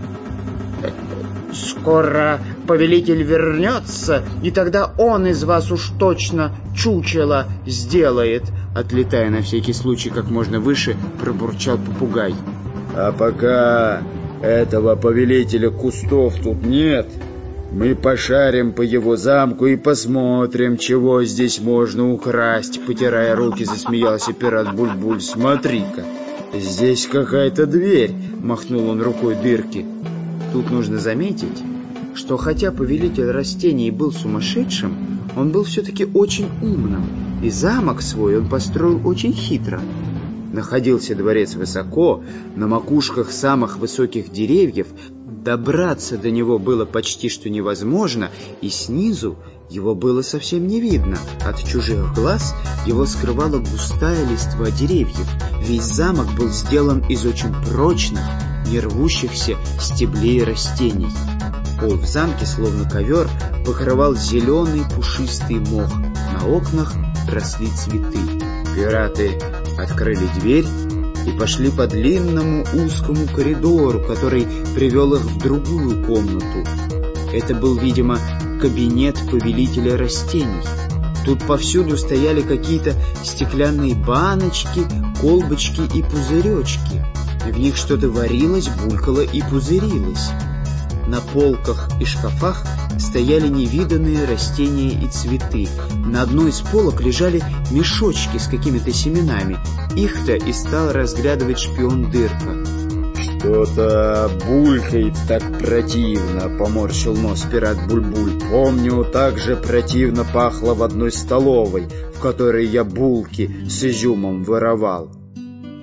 «Скоро повелитель вернется, и тогда он из вас уж точно чучело сделает», — отлетая на всякий случай как можно выше, пробурчал попугай. «А пока этого повелителя кустов тут нет, мы пошарим по его замку и посмотрим, чего здесь можно украсть», — потирая руки, засмеялся пират Буль-Буль. «Смотри-ка, здесь какая-то дверь», — махнул он рукой Дырки. Тут нужно заметить, что хотя повелитель растений был сумасшедшим, он был все-таки очень умным, и замок свой он построил очень хитро. Находился дворец высоко, на макушках самых высоких деревьев, добраться до него было почти что невозможно, и снизу его было совсем не видно. От чужих глаз его скрывала густая листва деревьев. Весь замок был сделан из очень прочных, не рвущихся стеблей растений. Пол в замке, словно ковер, покрывал зеленый пушистый мох. На окнах росли цветы. Пираты открыли дверь и пошли по длинному узкому коридору, который привел их в другую комнату. Это был, видимо, кабинет повелителя растений. Тут повсюду стояли какие-то стеклянные баночки, колбочки и пузыречки. В них что-то варилось, булькало и пузырилось. На полках и шкафах стояли невиданные растения и цветы. На одной из полок лежали мешочки с какими-то семенами. Их-то и стал разглядывать шпион Дырка. «Что-то булькает так противно», — поморщил нос пират Буль-Буль. «Помню, так же противно пахло в одной столовой, в которой я булки с изюмом воровал».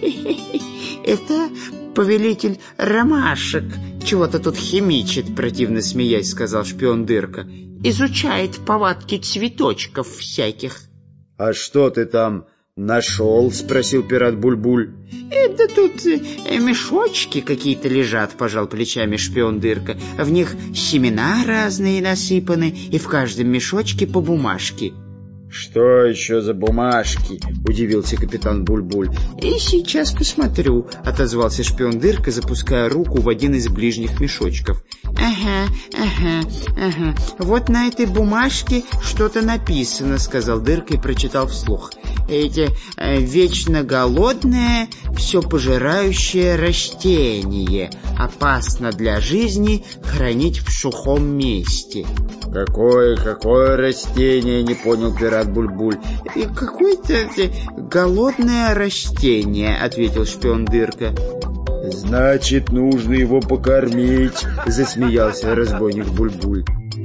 Это повелитель ромашек чего-то тут химичит, противно смеясь, сказал шпион Дырка. Изучает повадки цветочков всяких. А что ты там нашел? Спросил пират Буль-Буль. Это тут э, мешочки какие-то лежат, пожал плечами шпион Дырка. В них семена разные насыпаны, и в каждом мешочке по бумажке. «Что еще за бумажки?» — удивился капитан Буль-Буль. «И сейчас посмотрю», — отозвался шпион Дырка, запуская руку в один из ближних мешочков. «Ага, ага, ага. Вот на этой бумажке что-то написано», — сказал Дырка и прочитал вслух. «Эти э, вечно голодное, все пожирающее растение. Опасно для жизни хранить в сухом месте». «Какое, какое растение?» — не понял пират Буль-Буль. «Какое-то голодное растение», — ответил шпион Дырка. «Значит, нужно его покормить», — засмеялся разбойник Буль-Буль.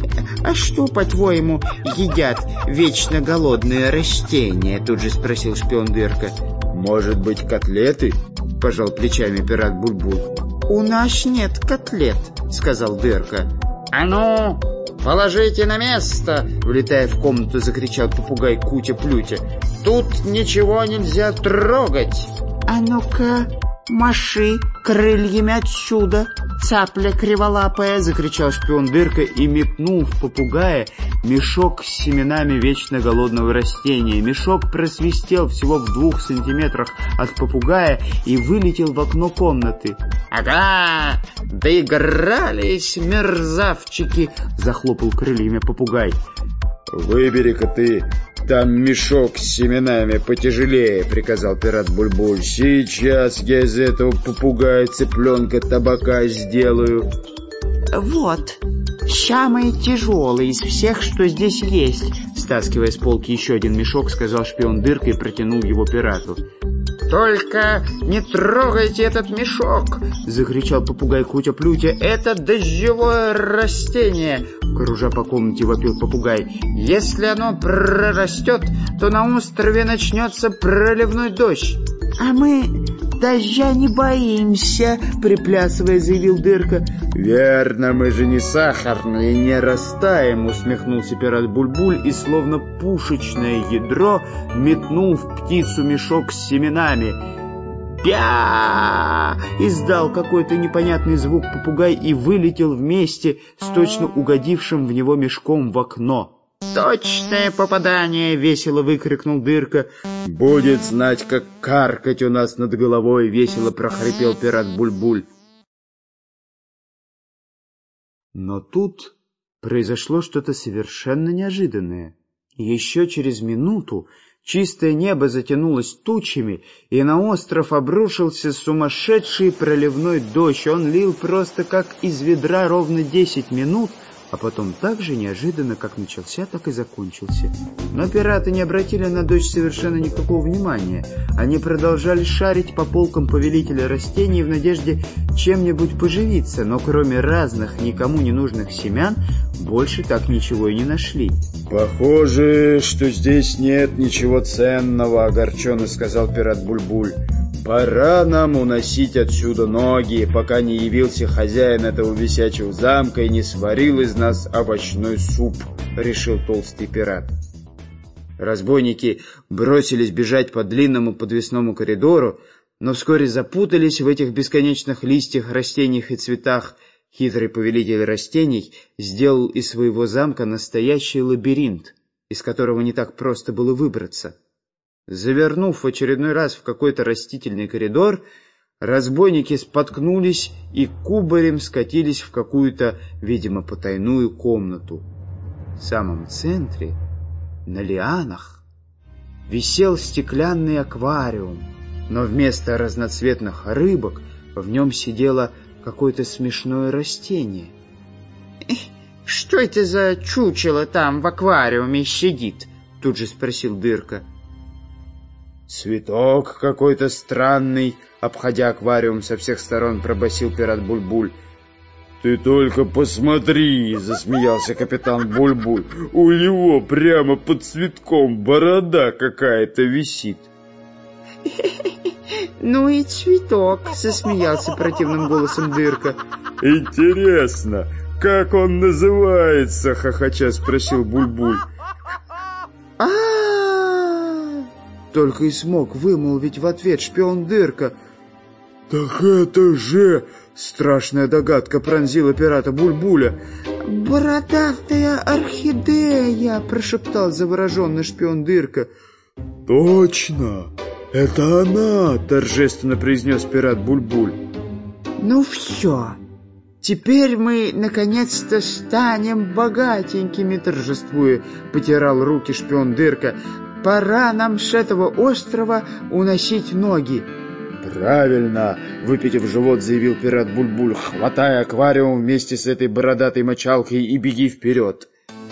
«А что, по-твоему, едят вечно голодные растения?» — тут же спросил шпион Дырка. «Может быть, котлеты?» — пожал плечами пират Буль-Буль. «У нас нет котлет», — сказал Дырка. «А ну, положите на место!» — влетая в комнату, закричал попугай Кутя-Плютя. «Тут ничего нельзя трогать!» «А ну-ка, маши крыльями отсюда, цапля криволапая!» — закричал шпион Дырка и метнул в попугая мешок с семенами вечно голодного растения. Мешок просвистел всего в двух сантиметрах от попугая и вылетел в окно комнаты. «Ага, доигрались, мерзавчики!» — захлопал крыльями попугай. «Выбери-ка ты там мешок с семенами потяжелее», — приказал пират Буль-Буль. «Сейчас я из этого попугая цыпленка табака сделаю». «Вот, самый тяжелый из всех, что здесь есть», — стаскивая с полки еще один мешок, сказал шпион Дырка и протянул его пирату. «Только не трогайте этот мешок!» — закричал попугай Кутя-Плютя. «Это дождевое растение!» — кружа по комнате вопил попугай. «Если оно прорастет, то на острове начнется проливной дождь!» «А мы дождя не боимся!» — приплясывая, заявил Дырка. «Верно, мы же не сахарные, не растаем!» — усмехнулся пират Буль-Буль и, словно пушечное ядро, метнул в птицу мешок с семенами. «Пя!» — издал какой-то непонятный звук попугай и вылетел вместе с точно угодившим в него мешком в окно. «Точное попадание!» — весело выкрикнул Дырка. «Будет знать, как каркать у нас над головой!» — весело прохрипел пират Буль-Буль. Но тут произошло что-то совершенно неожиданное. Еще через минуту чистое небо затянулось тучами, и на остров обрушился сумасшедший проливной дождь. Он лил просто как из ведра ровно десять минут, а потом так же неожиданно, как начался, так и закончился. Но пираты не обратили на дождь совершенно никакого внимания. Они продолжали шарить по полкам повелителя растений в надежде чем-нибудь поживиться, но кроме разных никому не нужных семян больше так ничего и не нашли. «Похоже, что здесь нет ничего ценного», — огорченно сказал пират Буль-Буль. «Пора нам уносить отсюда ноги, пока не явился хозяин этого висячего замка и не сварил из нас овощной суп», — решил толстый пират. Разбойники бросились бежать по длинному подвесному коридору, но вскоре запутались в этих бесконечных листьях, растениях и цветах. Хитрый повелитель растений сделал из своего замка настоящий лабиринт, из которого не так просто было выбраться. Завернув в очередной раз в какой-то растительный коридор, разбойники споткнулись и кубарем скатились в какую-то, видимо, потайную комнату. В самом центре, на лианах, висел стеклянный аквариум, но вместо разноцветных рыбок в нем сидело какое-то смешное растение. «Что это за чучело там в аквариуме сидит?» — тут же спросил Дырка. «Цветок какой-то странный», — обходя аквариум со всех сторон, пробасил пират Буль-Буль. «Ты только посмотри!» — засмеялся капитан Буль-Буль. «У него прямо под цветком борода какая-то висит». «Ну и цветок», — засмеялся противным голосом Дырка. «Интересно, как он называется?» — хохоча спросил Буль-Буль. а Только и смог вымолвить в ответ шпион Дырка. «Так это же...» — страшная догадка пронзила пирата Буль-Буля. «Бородатая орхидея!» — прошептал завороженный шпион Дырка. «Точно! Это она!» — торжественно произнес пират Буль-Буль. «Ну все, теперь мы наконец-то станем богатенькими!» — торжествуя потирал руки шпион Дырка. «Пора нам с этого острова уносить ноги!» «Правильно!» — выпитив живот, заявил пират Буль-Буль. «Хватай аквариум вместе с этой бородатой мочалкой и беги вперед!»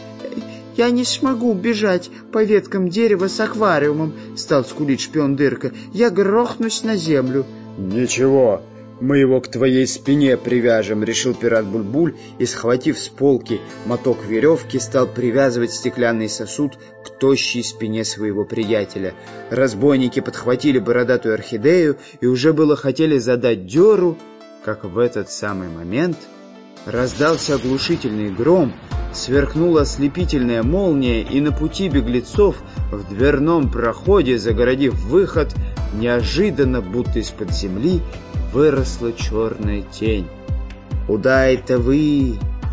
«Я не смогу бежать по веткам дерева с аквариумом», — стал скулить шпион Дырка. «Я грохнусь на землю». «Ничего, мы его к твоей спине привяжем», — решил пират Буль-Буль и, схватив с полки моток веревки, стал привязывать стеклянный сосуд к тощей спине своего приятеля. Разбойники подхватили бородатую орхидею и уже было хотели задать дёру, как в этот самый момент раздался оглушительный гром, сверкнула ослепительная молния, и на пути беглецов в дверном проходе, загородив выход, неожиданно, будто из-под земли, выросла черная тень. «Куда это вы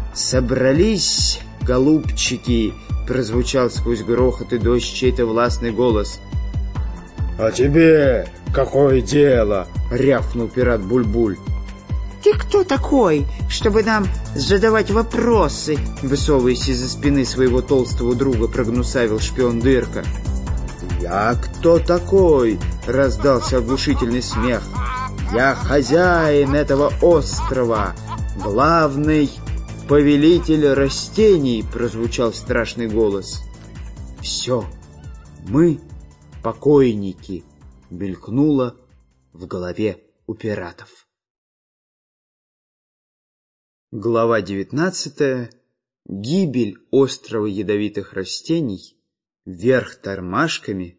собрались, голубчики?» — прозвучал сквозь грохот и дождь чей-то властный голос. «А тебе какое дело?» — рявкнул пират Буль-Буль. «Ты кто такой, чтобы нам задавать вопросы?» — высовываясь из-за спины своего толстого друга, прогнусавил шпион Дырка. «Я кто такой?» — раздался оглушительный смех. «Я хозяин этого острова, главный повелитель растений!» — прозвучал страшный голос. «Все, мы покойники!» — мелькнуло в голове у пиратов. Глава девятнадцатая. Гибель острова ядовитых растений. Вверх тормашками.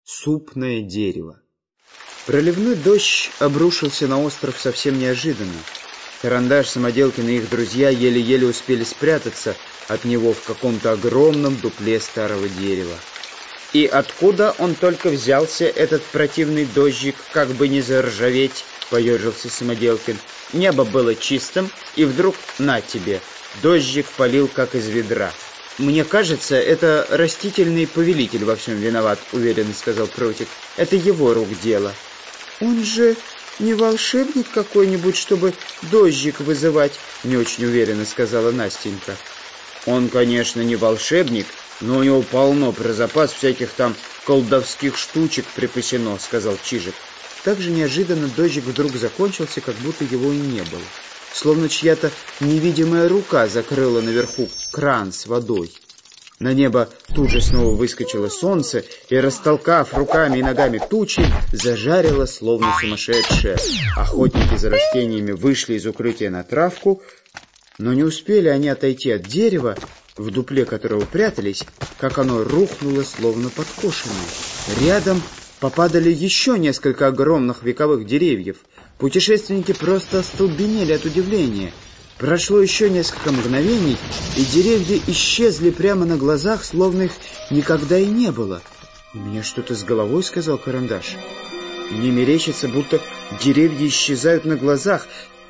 Супное дерево. Проливной дождь обрушился на остров совсем неожиданно. Карандаш, Самоделкин и их друзья еле-еле успели спрятаться от него в каком-то огромном дупле старого дерева. «И откуда он только взялся, этот противный дождик, как бы не заржаветь?» — поежился Самоделкин. «Небо было чистым, и вдруг на тебе, дождик полил, как из ведра». «Мне кажется, это растительный повелитель во всем виноват», — уверенно сказал Прутик. «Это его рук дело». «Он же не волшебник какой-нибудь, чтобы дождик вызывать», — не очень уверенно сказала Настенька. «Он, конечно, не волшебник, но у него полно про запас всяких там колдовских штучек припасено», — сказал Чижик. Так же неожиданно дождик вдруг закончился, как будто его и не было. Словно чья-то невидимая рука закрыла наверху кран с водой. На небо тут же снова выскочило солнце и, растолкав руками и ногами тучи, зажарило, словно сумасшедшее. Охотники за растениями вышли из укрытия на травку, но не успели они отойти от дерева, в дупле которого прятались, как оно рухнуло, словно подкошенное. Рядом попадали еще несколько огромных вековых деревьев. Путешественники просто остолбенели от удивления. Прошло еще несколько мгновений, и деревья исчезли прямо на глазах, словно их никогда и не было. «У меня что-то с головой», — сказал Карандаш. «Мне мерещится, будто деревья исчезают на глазах».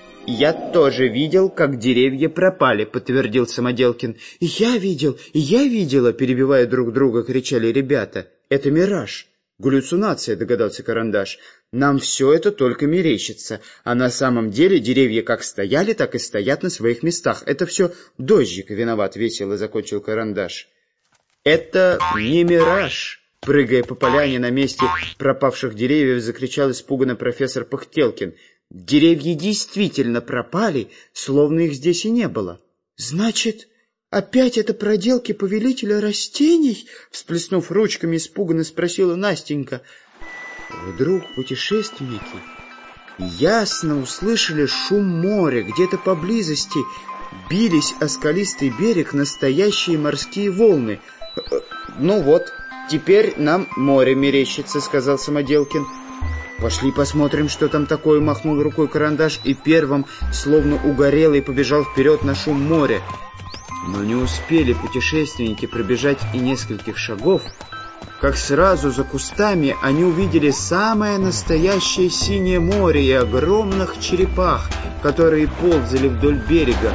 «Я тоже видел, как деревья пропали», — подтвердил Самоделкин. «И я видел, и я видела», — перебивая друг друга, кричали ребята. «Это мираж». «Галлюцинация», — догадался Карандаш. «Нам все это только мерещится, а на самом деле деревья как стояли, так и стоят на своих местах. Это все дождик виноват», — весело закончил Карандаш. «Это не мираж», — прыгая по поляне на месте пропавших деревьев, закричал испуганно профессор Пыхтелкин. «Деревья действительно пропали, словно их здесь и не было». «Значит, опять это проделки повелителя растений?» — всплеснув ручками, испуганно спросила Настенька. Вдруг путешественники ясно услышали шум моря. Где-то поблизости бились о скалистый берег настоящие морские волны. «Ну вот, теперь нам море мерещится», — сказал Самоделкин. «Пошли посмотрим, что там такое», — махнул рукой Карандаш и первым, словно угорелый, побежал вперед на шум моря. Но не успели путешественники пробежать и нескольких шагов, как сразу за кустами они увидели самое настоящее синее море и огромных черепах, которые ползали вдоль берега.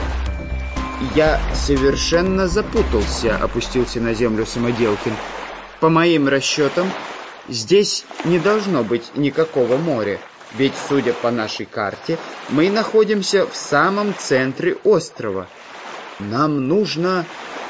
«Я совершенно запутался», — опустился на землю Самоделкин. «По моим расчетам, здесь не должно быть никакого моря, ведь, судя по нашей карте, мы находимся в самом центре острова. Нам нужно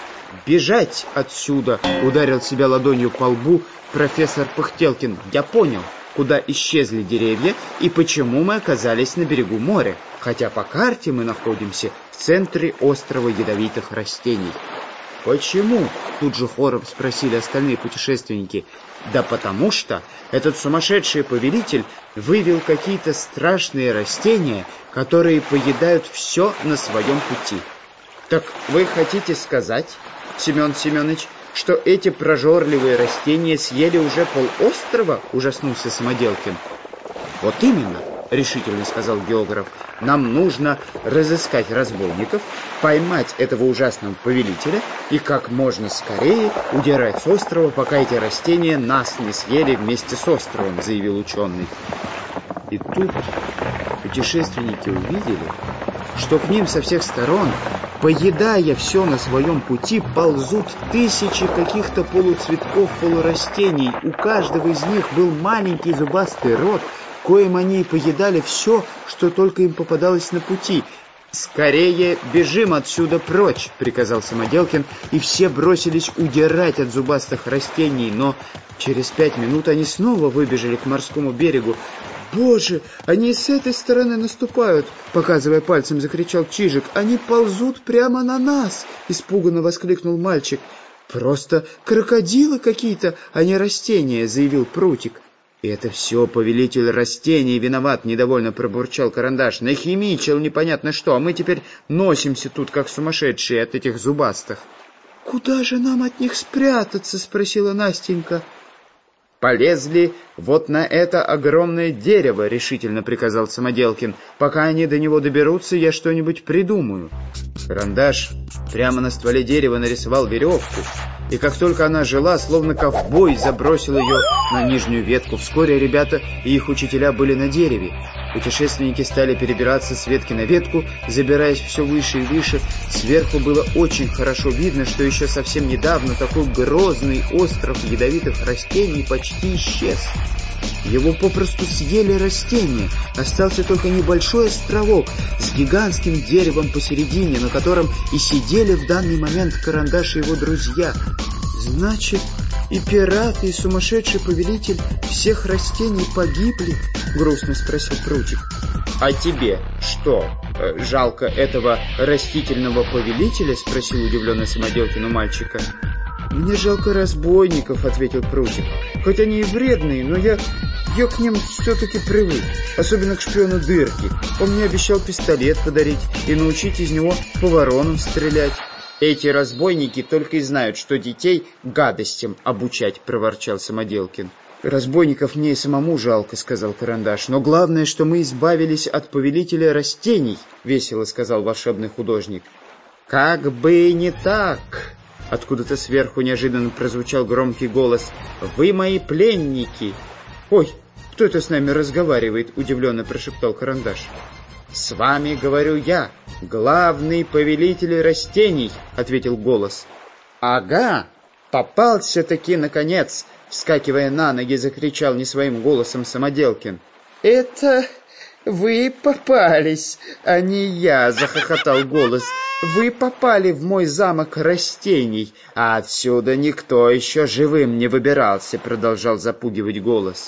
бежать отсюда», — ударил себя ладонью по лбу профессор Пыхтелкин. «Я понял, куда исчезли деревья и почему мы оказались на берегу моря, хотя по карте мы находимся в центре острова ядовитых растений». «Почему?» — тут же хором спросили остальные путешественники. «Да потому что этот сумасшедший повелитель вывел какие-то страшные растения, которые поедают все на своем пути». «Так вы хотите сказать, Семен Семенович, что эти прожорливые растения съели уже полострова?» — ужаснулся Самоделкин. «Вот именно», — решительно сказал географ. «Нам нужно разыскать разбойников, поймать этого ужасного повелителя и как можно скорее удирать с острова, пока эти растения нас не съели вместе с островом», — заявил ученый. И тут путешественники увидели, что к ним со всех сторон, поедая все на своем пути, ползут тысячи каких-то полуцветков, полурастений. У каждого из них был маленький зубастый рот, коим они и поедали все, что только им попадалось на пути. «Скорее бежим отсюда прочь!» — приказал Самоделкин, и все бросились удирать от зубастых растений, но через пять минут они снова выбежали к морскому берегу. «Боже, они и с этой стороны наступают!» — показывая пальцем, закричал Чижик. «Они ползут прямо на нас!» — испуганно воскликнул мальчик. «Просто крокодилы какие-то, а не растения!» — заявил Прутик. «И это все повелитель растений виноват!» — недовольно пробурчал Карандаш. «Нахимичил непонятно что, а мы теперь носимся тут, как сумасшедшие от этих зубастых!» «Куда же нам от них спрятаться?» — спросила Настенька. «Полезли вот на это огромное дерево», — решительно приказал Самоделкин. «Пока они до него доберутся, я что-нибудь придумаю». Карандаш прямо на стволе дерева нарисовал веревку, и как только она жила, словно ковбой забросил ее на нижнюю ветку. Вскоре ребята и их учителя были на дереве. Путешественники стали перебираться с ветки на ветку, забираясь все выше и выше. Сверху было очень хорошо видно, что еще совсем недавно такой грозный остров ядовитых растений почти исчез. Его попросту съели растения. Остался только небольшой островок с гигантским деревом посередине, на котором и сидели в данный момент Карандаш и его друзья. «Значит, и пираты, и сумасшедший повелитель всех растений погибли?» — грустно спросил Прутик. «А тебе что, жалко этого растительного повелителя?» — спросил удивленный Самоделкин у мальчика. «Мне жалко разбойников», — ответил Прутик. «Хоть они и вредные, но я, я к ним все-таки привык, особенно к шпиону Дырки. Он мне обещал пистолет подарить и научить из него по воронам стрелять». «Эти разбойники только и знают, что детей гадостям обучать», — проворчал Самоделкин. «Разбойников мне и самому жалко», — сказал Карандаш. «Но главное, что мы избавились от повелителя растений», — весело сказал волшебный художник. «Как бы не так!» Откуда-то сверху неожиданно прозвучал громкий голос. «Вы мои пленники!» «Ой, кто это с нами разговаривает?» — удивленно прошептал Карандаш. «С вами говорю я, главный повелитель растений», — ответил голос. «Ага, попался-таки наконец!» — вскакивая на ноги, закричал не своим голосом Самоделкин. «Это вы попались, а не я!» — захохотал голос. «Вы попали в мой замок растений, а отсюда никто еще живым не выбирался», — продолжал запугивать голос.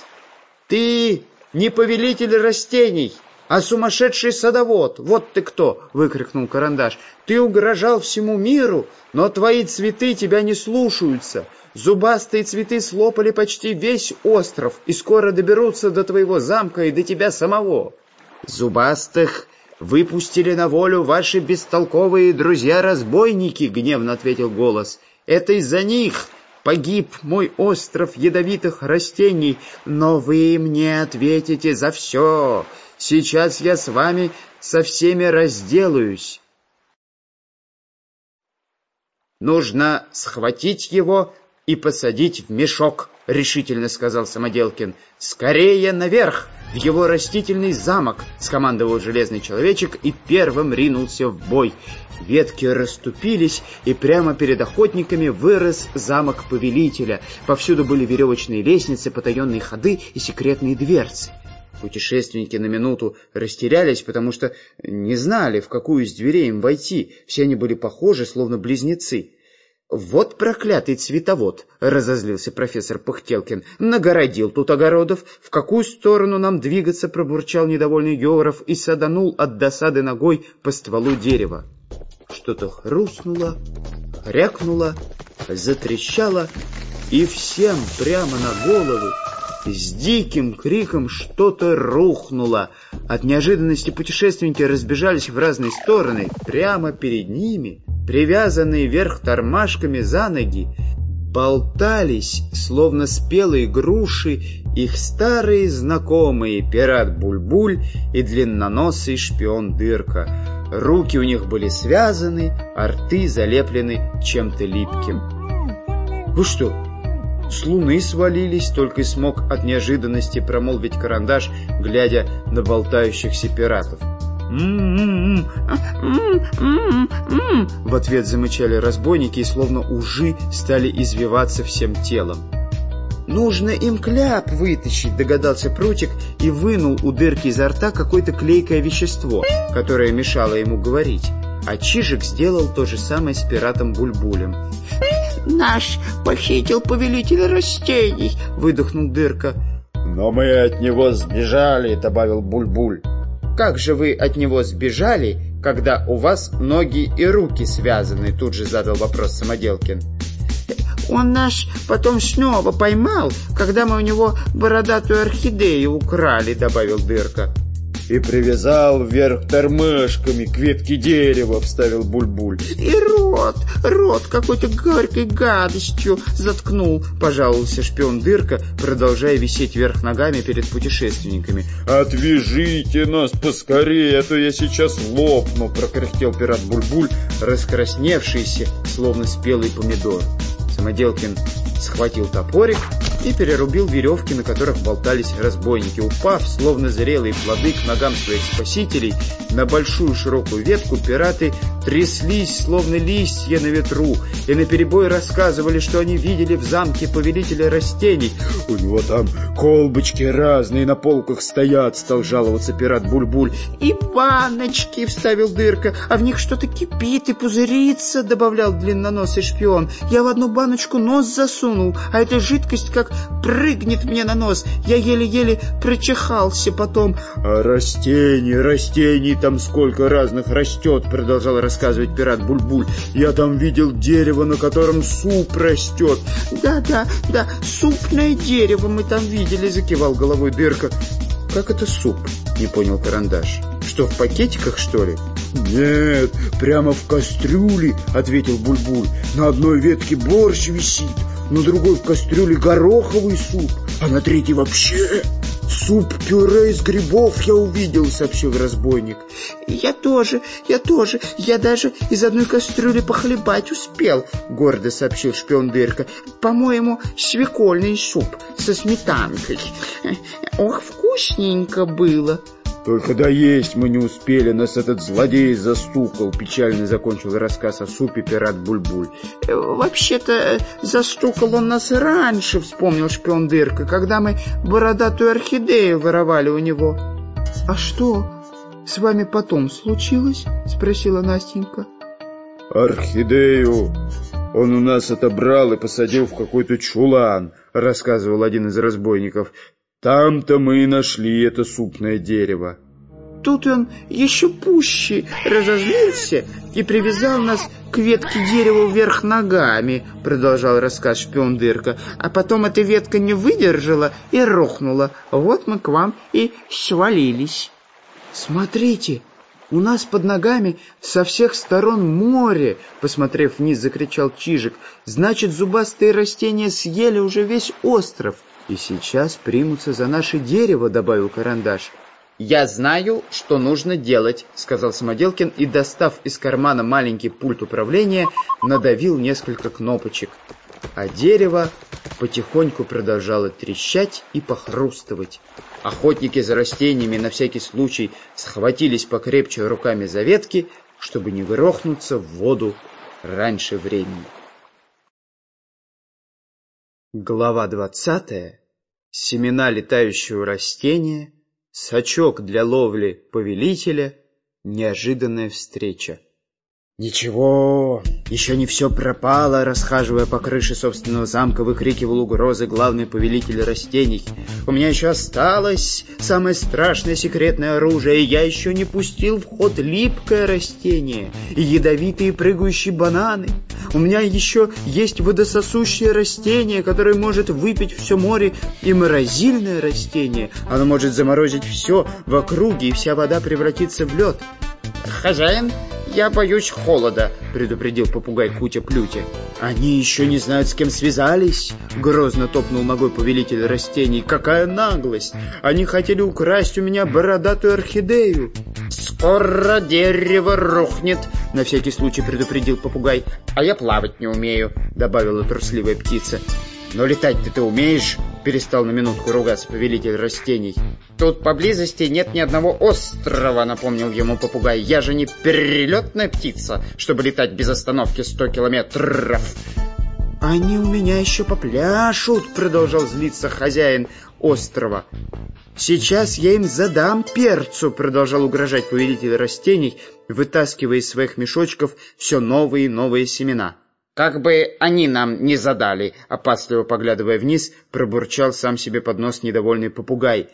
«Ты не повелитель растений, а сумасшедший садовод! Вот ты кто!» — выкрикнул Карандаш. «Ты угрожал всему миру, но твои цветы тебя не слушаются. Зубастые цветы слопали почти весь остров и скоро доберутся до твоего замка и до тебя самого. Зубастых выпустили на волю ваши бестолковые друзья-разбойники», — гневно ответил голос. «Это из-за них погиб мой остров ядовитых растений, но вы мне ответите за все. Сейчас я с вами со всеми разделаюсь. Нужно схватить его и посадить в мешок, — решительно сказал Самоделкин. «Скорее наверх, в его растительный замок!» — скомандовал железный человечек и первым ринулся в бой. Ветки расступились, и прямо перед охотниками вырос замок повелителя. Повсюду были веревочные лестницы, потаенные ходы и секретные дверцы. Путешественники на минуту растерялись, потому что не знали, в какую из дверей им войти. Все они были похожи, словно близнецы. «Вот проклятый цветовод!» — разозлился профессор Пыхтелкин. «Нагородил тут огородов. В какую сторону нам двигаться?» — пробурчал недовольный Георов и саданул от досады ногой по стволу дерева. Что-то хрустнуло, хрякнуло, затрещало, и всем прямо на головы с диким криком что-то рухнуло. От неожиданности путешественники разбежались в разные стороны. Прямо перед ними, привязанные вверх тормашками за ноги, болтались, словно спелые груши, их старые знакомые пират Буль-Буль и длинноносый шпион Дырка. Руки у них были связаны, а рты залеплены чем-то липким. «Вы что, с луны свалились?» — только и смог от неожиданности промолвить Карандаш, глядя на болтающихся пиратов. «М-м-м, м-м-м-м-м!» в ответ замычали разбойники и словно ужи стали извиваться всем телом. «Нужно им кляп вытащить», — догадался Прутик и вынул у Дырки изо рта какое-то клейкое вещество, которое мешало ему говорить. А Чижик сделал то же самое с пиратом Буль-Булем. «Наш похитил повелителя растений», — выдохнул Дырка. «Но мы от него сбежали», — добавил Буль-Буль. «Как же вы от него сбежали, когда у вас ноги и руки связаны?» — тут же задал вопрос Самоделкин. «Он нас потом снова поймал, когда мы у него бородатую орхидею украли», — добавил Дырка. «И привязал вверх тормашками к ветке дерева», — вставил Буль-Буль. «И рот, рот какой-то горькой гадостью заткнул», — пожаловался шпион Дырка, продолжая висеть вверх ногами перед путешественниками. «Отвяжите нас поскорее, а то я сейчас лопну», — прокряхтел пират Буль-Буль, раскрасневшийся, словно спелый помидор. Самоделкин схватил топорик и перерубил веревки, на которых болтались разбойники. Упав, словно зрелые плоды, к ногам своих спасителей, на большую широкую ветку пираты тряслись, словно листья на ветру, и наперебой рассказывали, что они видели в замке повелителя растений. «У него там колбочки разные на полках стоят», — стал жаловаться пират Буль-Буль. «И баночки», — вставил Дырка, — «а в них что-то кипит и пузырится», — добавлял длинноносый шпион. «Я в одну баночку нос засунул, а эта жидкость как прыгнет мне на нос. Я еле-еле прочихался потом». «А растений, растений там сколько разных растет», — продолжал рассказывать пират Буль-Буль. «Я там видел дерево, на котором суп растет». «Да-да, да, супное дерево мы там видели», — закивал головой Дырка. «Как это суп?» — не понял Карандаш. «Что, в пакетиках, что ли?» «Нет, прямо в кастрюле», — ответил Буль-Буль. «На одной ветке борщ висит, на другой в кастрюле гороховый суп, а на третьей вообще суп-пюре из грибов я увидел», — сообщил разбойник. «Я тоже, я тоже, я даже из одной кастрюли похлебать успел», — гордо сообщил шпион Дырка. «По-моему, свекольный суп со сметанкой. Ох, вкусненько было». «Только доесть мы не успели, нас этот злодей застукал», — печально закончил рассказ о супе пират Буль-Буль. «Вообще-то застукал он нас раньше», — вспомнил шпион Дырка, «когда мы бородатую орхидею воровали у него». «А что с вами потом случилось?» — спросила Настенька. «Орхидею он у нас отобрал и посадил в какой-то чулан», — рассказывал один из разбойников. «Там-то мы и нашли это супное дерево». «Тут он еще пуще разозлился и привязал нас к ветке дерева вверх ногами», — продолжал рассказ шпион Дырка. «А потом эта ветка не выдержала и рухнула. Вот мы к вам и свалились». «Смотрите, У нас под ногами со всех сторон море, посмотрев вниз, закричал Чижик. Значит, зубастые растения съели уже весь остров. И сейчас примутся за наше дерево, добавил Карандаш. «Я знаю, что нужно делать», — сказал Самоделкин и, достав из кармана маленький пульт управления, надавил несколько кнопочек. А дерево потихоньку продолжало трещать и похрустывать. Охотники за растениями на всякий случай схватились покрепче руками за ветки, чтобы не грохнуться в воду раньше времени. Глава двадцатая. Семена летающего растения, сачок для ловли повелителя, неожиданная встреча. «Ничего, еще не все пропало», — расхаживая по крыше собственного замка, выкрикивал угрозы главный повелитель растений. «У меня еще осталось самое страшное секретное оружие, и я еще не пустил в ход липкое растение и ядовитые прыгающие бананы. У меня еще есть водососущее растение, которое может выпить все море, и морозильное растение. Оно может заморозить все в округе, и вся вода превратится в лед». «Хозяин, я боюсь холода», — предупредил попугай Кутя-Плютя. «Они еще не знают, с кем связались», — грозно топнул ногой повелитель растений. «Какая наглость! Они хотели украсть у меня бородатую орхидею». «Скоро дерево рухнет», — на всякий случай предупредил попугай. «А я плавать не умею», — добавила трусливая птица. «Но летать-то ты умеешь?» — перестал на минутку ругаться повелитель растений. «Тут поблизости нет ни одного острова», — напомнил ему попугай. «Я же не перелетная птица, чтобы летать без остановки сто километров». «Они у меня еще попляшут», — продолжал злиться хозяин острова. «Сейчас я им задам перцу», — продолжал угрожать повелитель растений, вытаскивая из своих мешочков все новые и новые семена. «Как бы они нам не задали», — опасливо поглядывая вниз, пробурчал сам себе под нос недовольный попугай.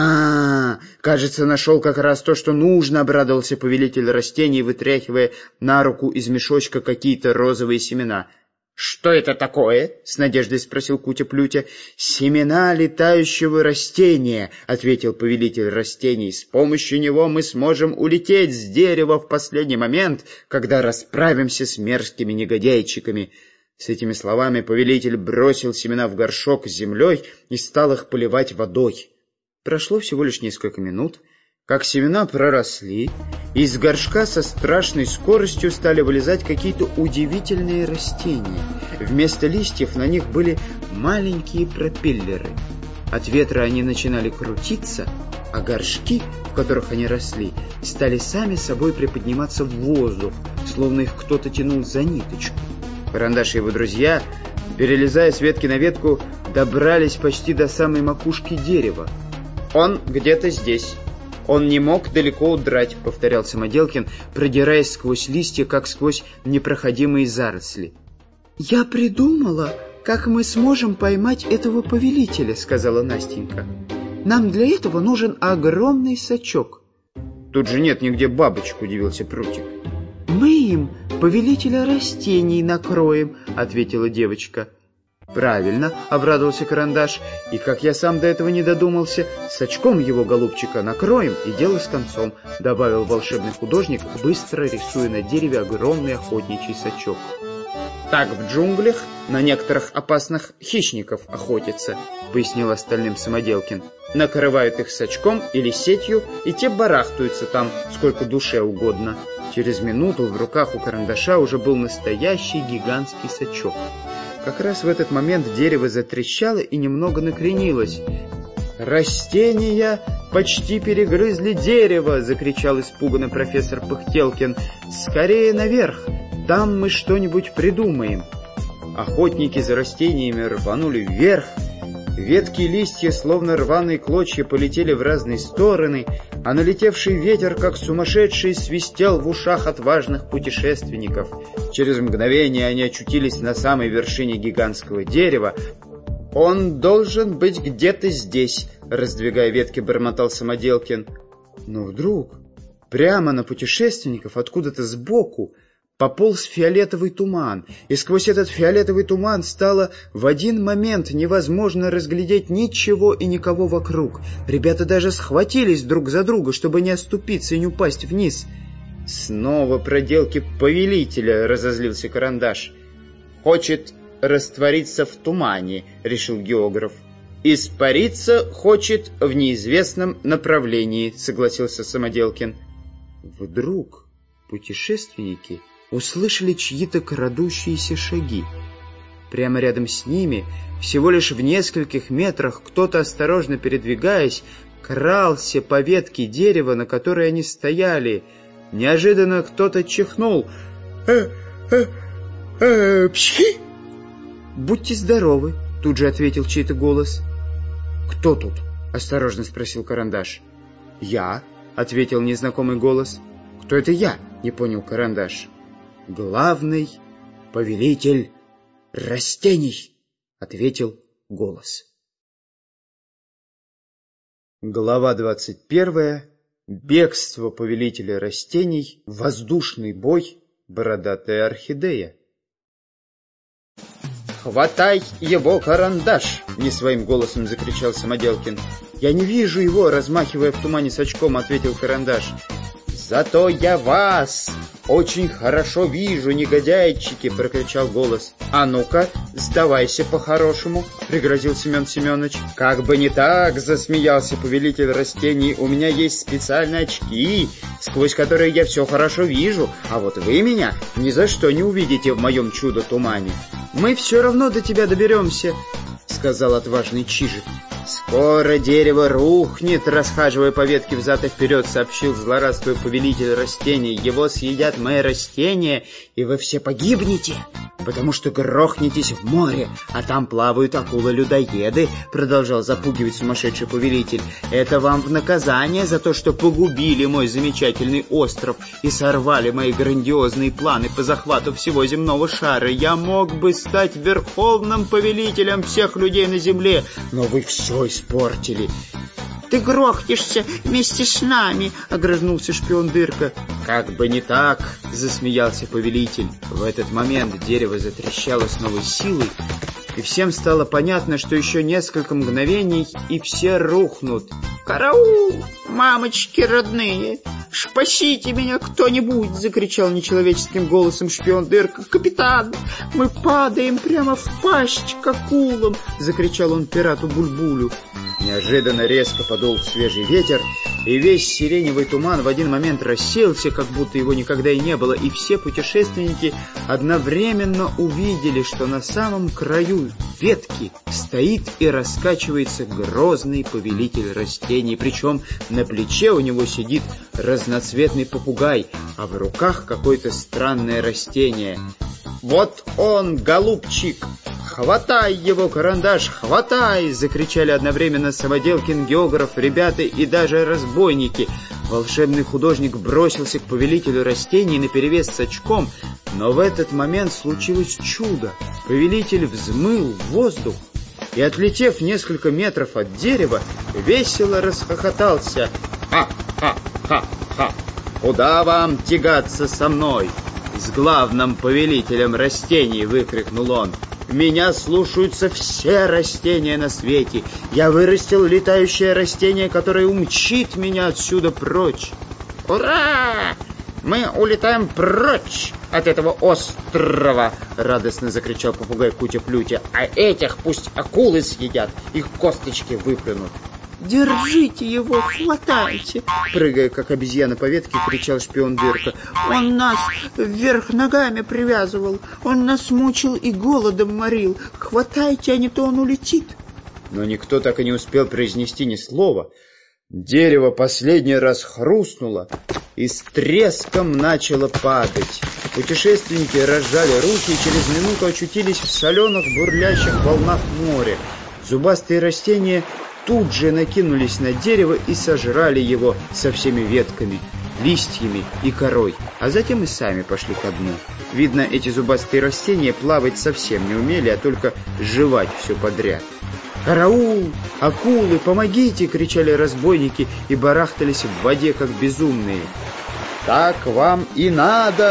«Ага, кажется, нашел как раз то, что нужно», — обрадовался повелитель растений, вытряхивая на руку из мешочка какие-то розовые семена. «Что это такое?» — с надеждой спросил Кутя-Плютя. «Семена летающего растения», — ответил повелитель растений. «С помощью него мы сможем улететь с дерева в последний момент, когда расправимся с мерзкими негодяйчиками». С этими словами повелитель бросил семена в горшок с землей и стал их поливать водой. Прошло всего лишь несколько минут, как семена проросли, и из горшка со страшной скоростью стали вылезать какие-то удивительные растения. Вместо листьев на них были маленькие пропеллеры. От ветра они начинали крутиться, а горшки, в которых они росли, стали сами собой приподниматься в воздух, словно их кто-то тянул за ниточку. Карандаш и его друзья, перелезая с ветки на ветку, добрались почти до самой макушки дерева. «Он где-то здесь. Он не мог далеко удрать», — повторял Самоделкин, продираясь сквозь листья, как сквозь непроходимые заросли. «Я придумала, как мы сможем поймать этого повелителя», — сказала Настенька. «Нам для этого нужен огромный сачок». «Тут же нет нигде бабочек», — удивился Прутик. «Мы им повелителя растений накроем», — ответила девочка. «Правильно», — обрадовался Карандаш, «и как я сам до этого не додумался, с очком его голубчика накроем, и дело с концом», — добавил волшебный художник, быстро рисуя на дереве огромный охотничий сачок. «Так в джунглях на некоторых опасных хищников охотятся», — пояснил остальным Самоделкин. «Накрывают их сачком или сетью, и те барахтаются там сколько душе угодно». Через минуту в руках у Карандаша уже был настоящий гигантский сачок. Как раз в этот момент дерево затрещало и немного накренилось. «Растения почти перегрызли дерево!» — закричал испуганно профессор Пыхтелкин. «Скорее наверх! Там мы что-нибудь придумаем!» Охотники за растениями рванули вверх. Ветки и листья, словно рваные клочья, полетели в разные стороны, а налетевший ветер, как сумасшедший, свистел в ушах отважных путешественников. Через мгновение они очутились на самой вершине гигантского дерева. «Он должен быть где-то здесь», — раздвигая ветки, бормотал Самоделкин. Но вдруг прямо на путешественников откуда-то сбоку пополз фиолетовый туман, и сквозь этот фиолетовый туман стало в один момент невозможно разглядеть ничего и никого вокруг. Ребята даже схватились друг за друга, чтобы не оступиться и не упасть вниз. «Снова проделки повелителя», — разозлился Карандаш. «Хочет раствориться в тумане», — решил географ. «Испариться хочет в неизвестном направлении», — согласился Самоделкин. Вдруг путешественники услышали чьи-то крадущиеся шаги. Прямо рядом с ними, всего лишь в нескольких метрах, кто-то, осторожно передвигаясь, крался по ветке дерева, на которой они стояли. Неожиданно кто-то чихнул. «Э, э, э, пшхи!» «Будьте здоровы», — тут же ответил чей-то голос. «Кто тут?» — осторожно спросил Карандаш. «Я», — ответил незнакомый голос. «Кто это я?» — не понял Карандаш. «Главный повелитель растений», — ответил голос. Глава двадцать первая. Бегство повелителя растений, воздушный бой, бородатая орхидея. «Хватай его, Карандаш!» — не своим голосом закричал Самоделкин. «Я не вижу его!» — размахивая в тумане с очком, ответил Карандаш. «Зато я вас очень хорошо вижу, негодяйчики!» — прокричал голос. «А ну-ка, сдавайся по-хорошему!» — пригрозил Семен Семенович. «Как бы не так!» — засмеялся повелитель растений. «У меня есть специальные очки, сквозь которые я все хорошо вижу, а вот вы меня ни за что не увидите в моем чудо-тумане». «Мы все равно до тебя доберемся!» — сказал отважный Чижик. «Скоро дерево рухнет», — расхаживая по ветке взад и вперед, сообщил злорадствуя повелитель растений. «Его съедят мои растения, и вы все погибнете, потому что грохнетесь в море, а там плавают акулы-людоеды», — продолжал запугивать сумасшедший повелитель. «Это вам в наказание за то, что погубили мой замечательный остров и сорвали мои грандиозные планы по захвату всего земного шара. Я мог бы стать верховным повелителем всех людей на земле, но вы все испортили». «Ты грохнешься вместе с нами», — огрызнулся шпион Дырка. «Как бы не так», — засмеялся повелитель. В этот момент дерево затрещало с новой силой, и всем стало понятно, что еще несколько мгновений, и все рухнут. «Караул! Мамочки родные! Спасите меня кто-нибудь!» — закричал нечеловеческим голосом шпион Дырка. «Капитан, мы падаем прямо в пасть к акулам!» — закричал он пирату Бульбулю. Неожиданно резко подул свежий ветер, и весь сиреневый туман в один момент рассеялся, как будто его никогда и не было, и все путешественники одновременно увидели, что на самом краю ветки стоит и раскачивается грозный повелитель растений, причем на плече у него сидит разноцветный попугай, а в руках какое-то странное растение. «Вот он, голубчик! Хватай его, Карандаш, хватай!» — закричали одновременно Самоделкин, географ, ребята и даже разбойники. Волшебный художник бросился к повелителю растений наперевес с очком, но в этот момент случилось чудо. Повелитель взмыл в воздух и, отлетев несколько метров от дерева, весело расхохотался. «Ха-ха-ха-ха! Куда вам тягаться со мной? С главным повелителем растений!» — выкрикнул он. «Меня слушаются все растения на свете. Я вырастил летающее растение, которое умчит меня отсюда прочь». «Ура! Мы улетаем прочь от этого острова!» — радостно закричал попугай Кутя-Плютя. «А этих пусть акулы съедят, их косточки выплюнут». «Держите его, хватайте!» Прыгая, как обезьяна по ветке, кричал шпион Дырка. «Он нас вверх ногами привязывал, он нас мучил и голодом морил. Хватайте, а не то он улетит!» Но никто так и не успел произнести ни слова. Дерево последний раз хрустнуло и с треском начало падать. Путешественники разжали руки и через минуту очутились в соленых бурлящих волнах моря. Зубастые растения тут же накинулись на дерево и сожрали его со всеми ветками, листьями и корой, а затем и сами пошли ко дну. Видно, эти зубастые растения плавать совсем не умели, а только жевать все подряд. «Караул! Акулы, помогите!» — кричали разбойники и барахтались в воде, как безумные. «Так вам и надо!» —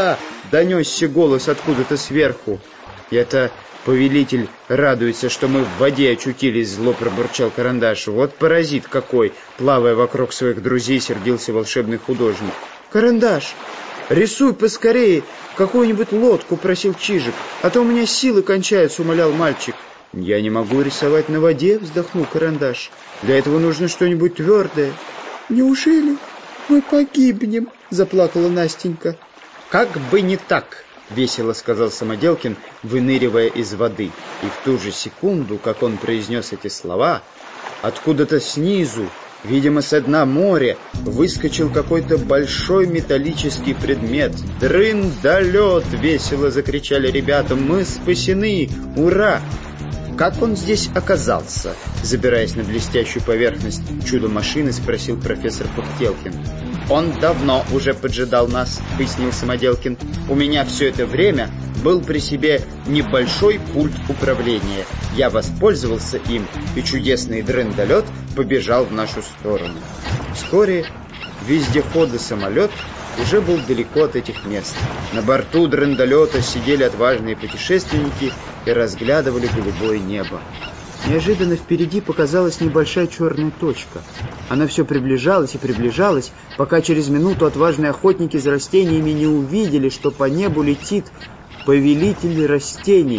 донесся голос откуда-то сверху. «Это повелитель радуется, что мы в воде очутились», — зло пробурчал Карандаш. «Вот паразит какой!» — плавая вокруг своих друзей, сердился волшебный художник. «Карандаш, рисуй поскорее какую-нибудь лодку», — просил Чижик. «А то у меня силы кончаются», — умолял мальчик. «Я не могу рисовать на воде», — вздохнул Карандаш. «Для этого нужно что-нибудь твердое». «Неужели мы погибнем?» — заплакала Настенька. «Как бы не так», — весело сказал Самоделкин, выныривая из воды. И в ту же секунду, как он произнес эти слова, откуда-то снизу, видимо, со дна моря, выскочил какой-то большой металлический предмет. «Дрындалет!» — весело закричали ребята. «Мы спасены! Ура!» «Как он здесь оказался?» — забираясь на блестящую поверхность чудо-машины, спросил профессор Пыхтелкин. «Он давно уже поджидал нас», — пояснил Самоделкин. «У меня все это время был при себе небольшой пульт управления. Я воспользовался им, и чудесный дрындалет побежал в нашу сторону». Вскоре вездеход и самолет уже был далеко от этих мест. На борту дрындалета сидели отважные путешественники и разглядывали голубое небо. Неожиданно впереди показалась небольшая черная точка. Она все приближалась и приближалась, пока через минуту отважные охотники за растениями не увидели, что по небу летит повелитель растений.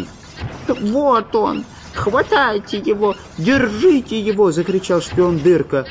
«Вот он! Хватайте его! Держите его!» — закричал шпион Дырка.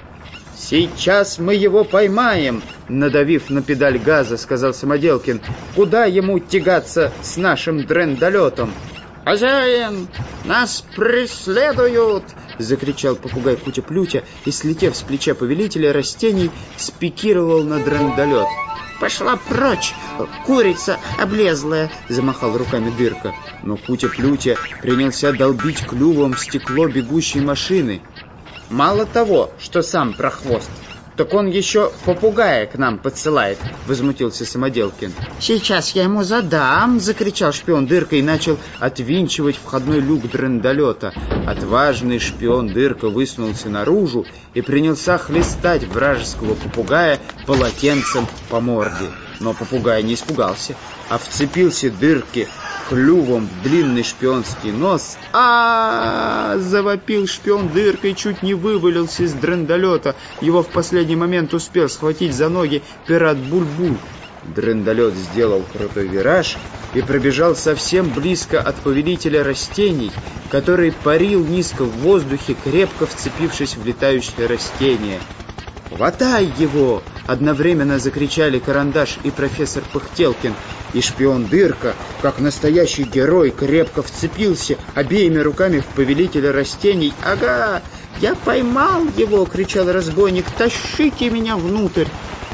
«Сейчас мы его поймаем!» — надавив на педаль газа, сказал Самоделкин. «Куда ему тягаться с нашим дрындалетом?» «Хозяин, нас преследуют!» — закричал попугай Путя-Плютя и, слетев с плеча повелителя растений, спикировал на дрындалет. «Пошла прочь, курица облезлая!» — замахал руками Дырка. Но Путя-Плютя принялся долбить клювом в стекло бегущей машины. «Мало того, что сам прохвост, так он еще попугая к нам подсылает», — возмутился Самоделкин. «Сейчас я ему задам!» — закричал шпион Дырка и начал отвинчивать входной люк дрындалета. Отважный шпион Дырка высунулся наружу и принялся хлестать вражеского попугая полотенцем по морде. Но попугай не испугался, а вцепился Дырке клювом в длинный шпионский нос. а, -а, -а, -а завопил шпион Дырка и чуть не вывалился из дрындалета. Его в последний момент успел схватить за ноги пират Буль-Буль. Дрындалет сделал крутой вираж и пробежал совсем близко от повелителя растений, который парил низко в воздухе, крепко вцепившись в летающее растение. «Хватай его!» — одновременно закричали Карандаш и профессор Пыхтелкин. И шпион Дырка, как настоящий герой, крепко вцепился обеими руками в повелителя растений. «Ага, я поймал его!» — кричал разбойник. «Тащите меня внутрь!»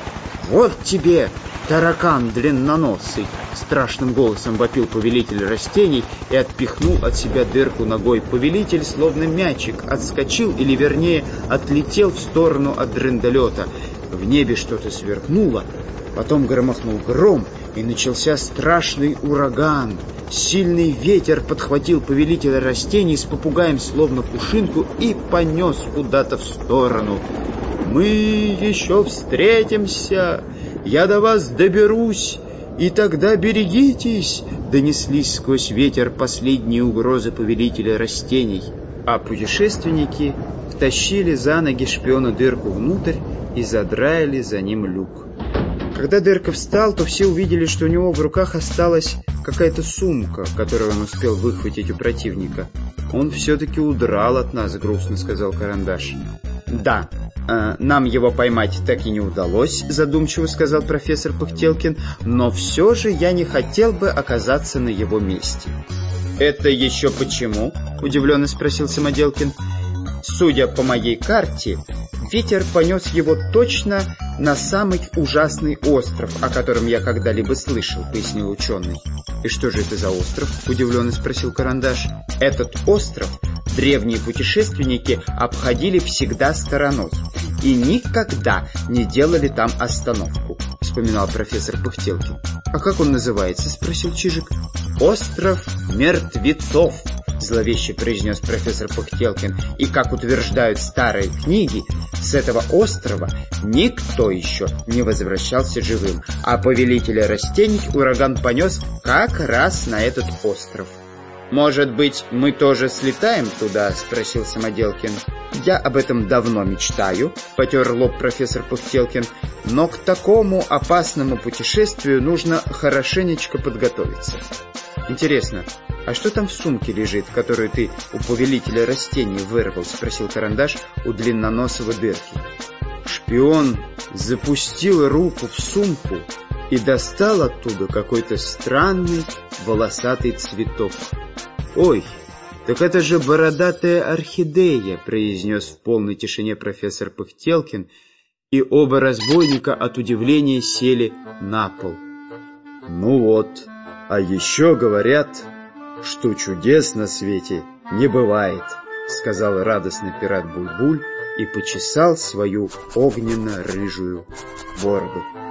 «Вот тебе, таракан длинноносый!» — страшным голосом вопил повелитель растений и отпихнул от себя Дырку ногой. Повелитель, словно мячик, отскочил, или вернее отлетел в сторону от дрындалета. В небе что-то сверкнуло, потом громыхнул гром, и начался страшный ураган. Сильный ветер подхватил повелителя растений с попугаем словно пушинку и понес куда-то в сторону. «Мы еще встретимся! Я до вас доберусь, и тогда берегитесь!» донеслись сквозь ветер последние угрозы повелителя растений. А путешественники втащили за ноги шпиона Дырку внутрь и задраили за ним люк. Когда Дырка встал, то все увидели, что у него в руках осталась какая-то сумка, которую он успел выхватить у противника. «Он все-таки удрал от нас», — грустно сказал Карандаш. «Да, э, нам его поймать так и не удалось», — задумчиво сказал профессор Пыхтелкин, «но все же я не хотел бы оказаться на его месте». «Это еще почему?» — удивленно спросил Самоделкин. «Судя по моей карте, ветер понес его точно на самый ужасный остров, о котором я когда-либо слышал», — пояснил ученый. «И что же это за остров?» — удивленно спросил Карандаш. «Этот остров древние путешественники обходили всегда стороной и никогда не делали там остановку», — вспоминал профессор Пыхтелкин. «А как он называется?» — спросил Чижик. «Остров мертвецов», зловеще произнес профессор Пыхтелкин. «И, как утверждают старые книги, с этого острова никто еще не возвращался живым, а повелителя растений ураган понес как раз на этот остров». «Может быть, мы тоже слетаем туда?» — спросил Самоделкин. «Я об этом давно мечтаю», — потер лоб профессор Пыхтелкин. «Но к такому опасному путешествию нужно хорошенечко подготовиться. Интересно, а что там в сумке лежит, которую ты у повелителя растений вырвал?» — спросил Карандаш у длинноносого Дырки. Шпион запустил руку в сумку и достал оттуда какой-то странный волосатый цветок. «Ой, так это же бородатая орхидея», — произнес в полной тишине профессор Пыхтелкин, и оба разбойника от удивления сели на пол. «Ну вот, а еще говорят, что чудес на свете не бывает», — сказал радостный пират Буль-Буль и почесал свою огненно-рыжую бороду.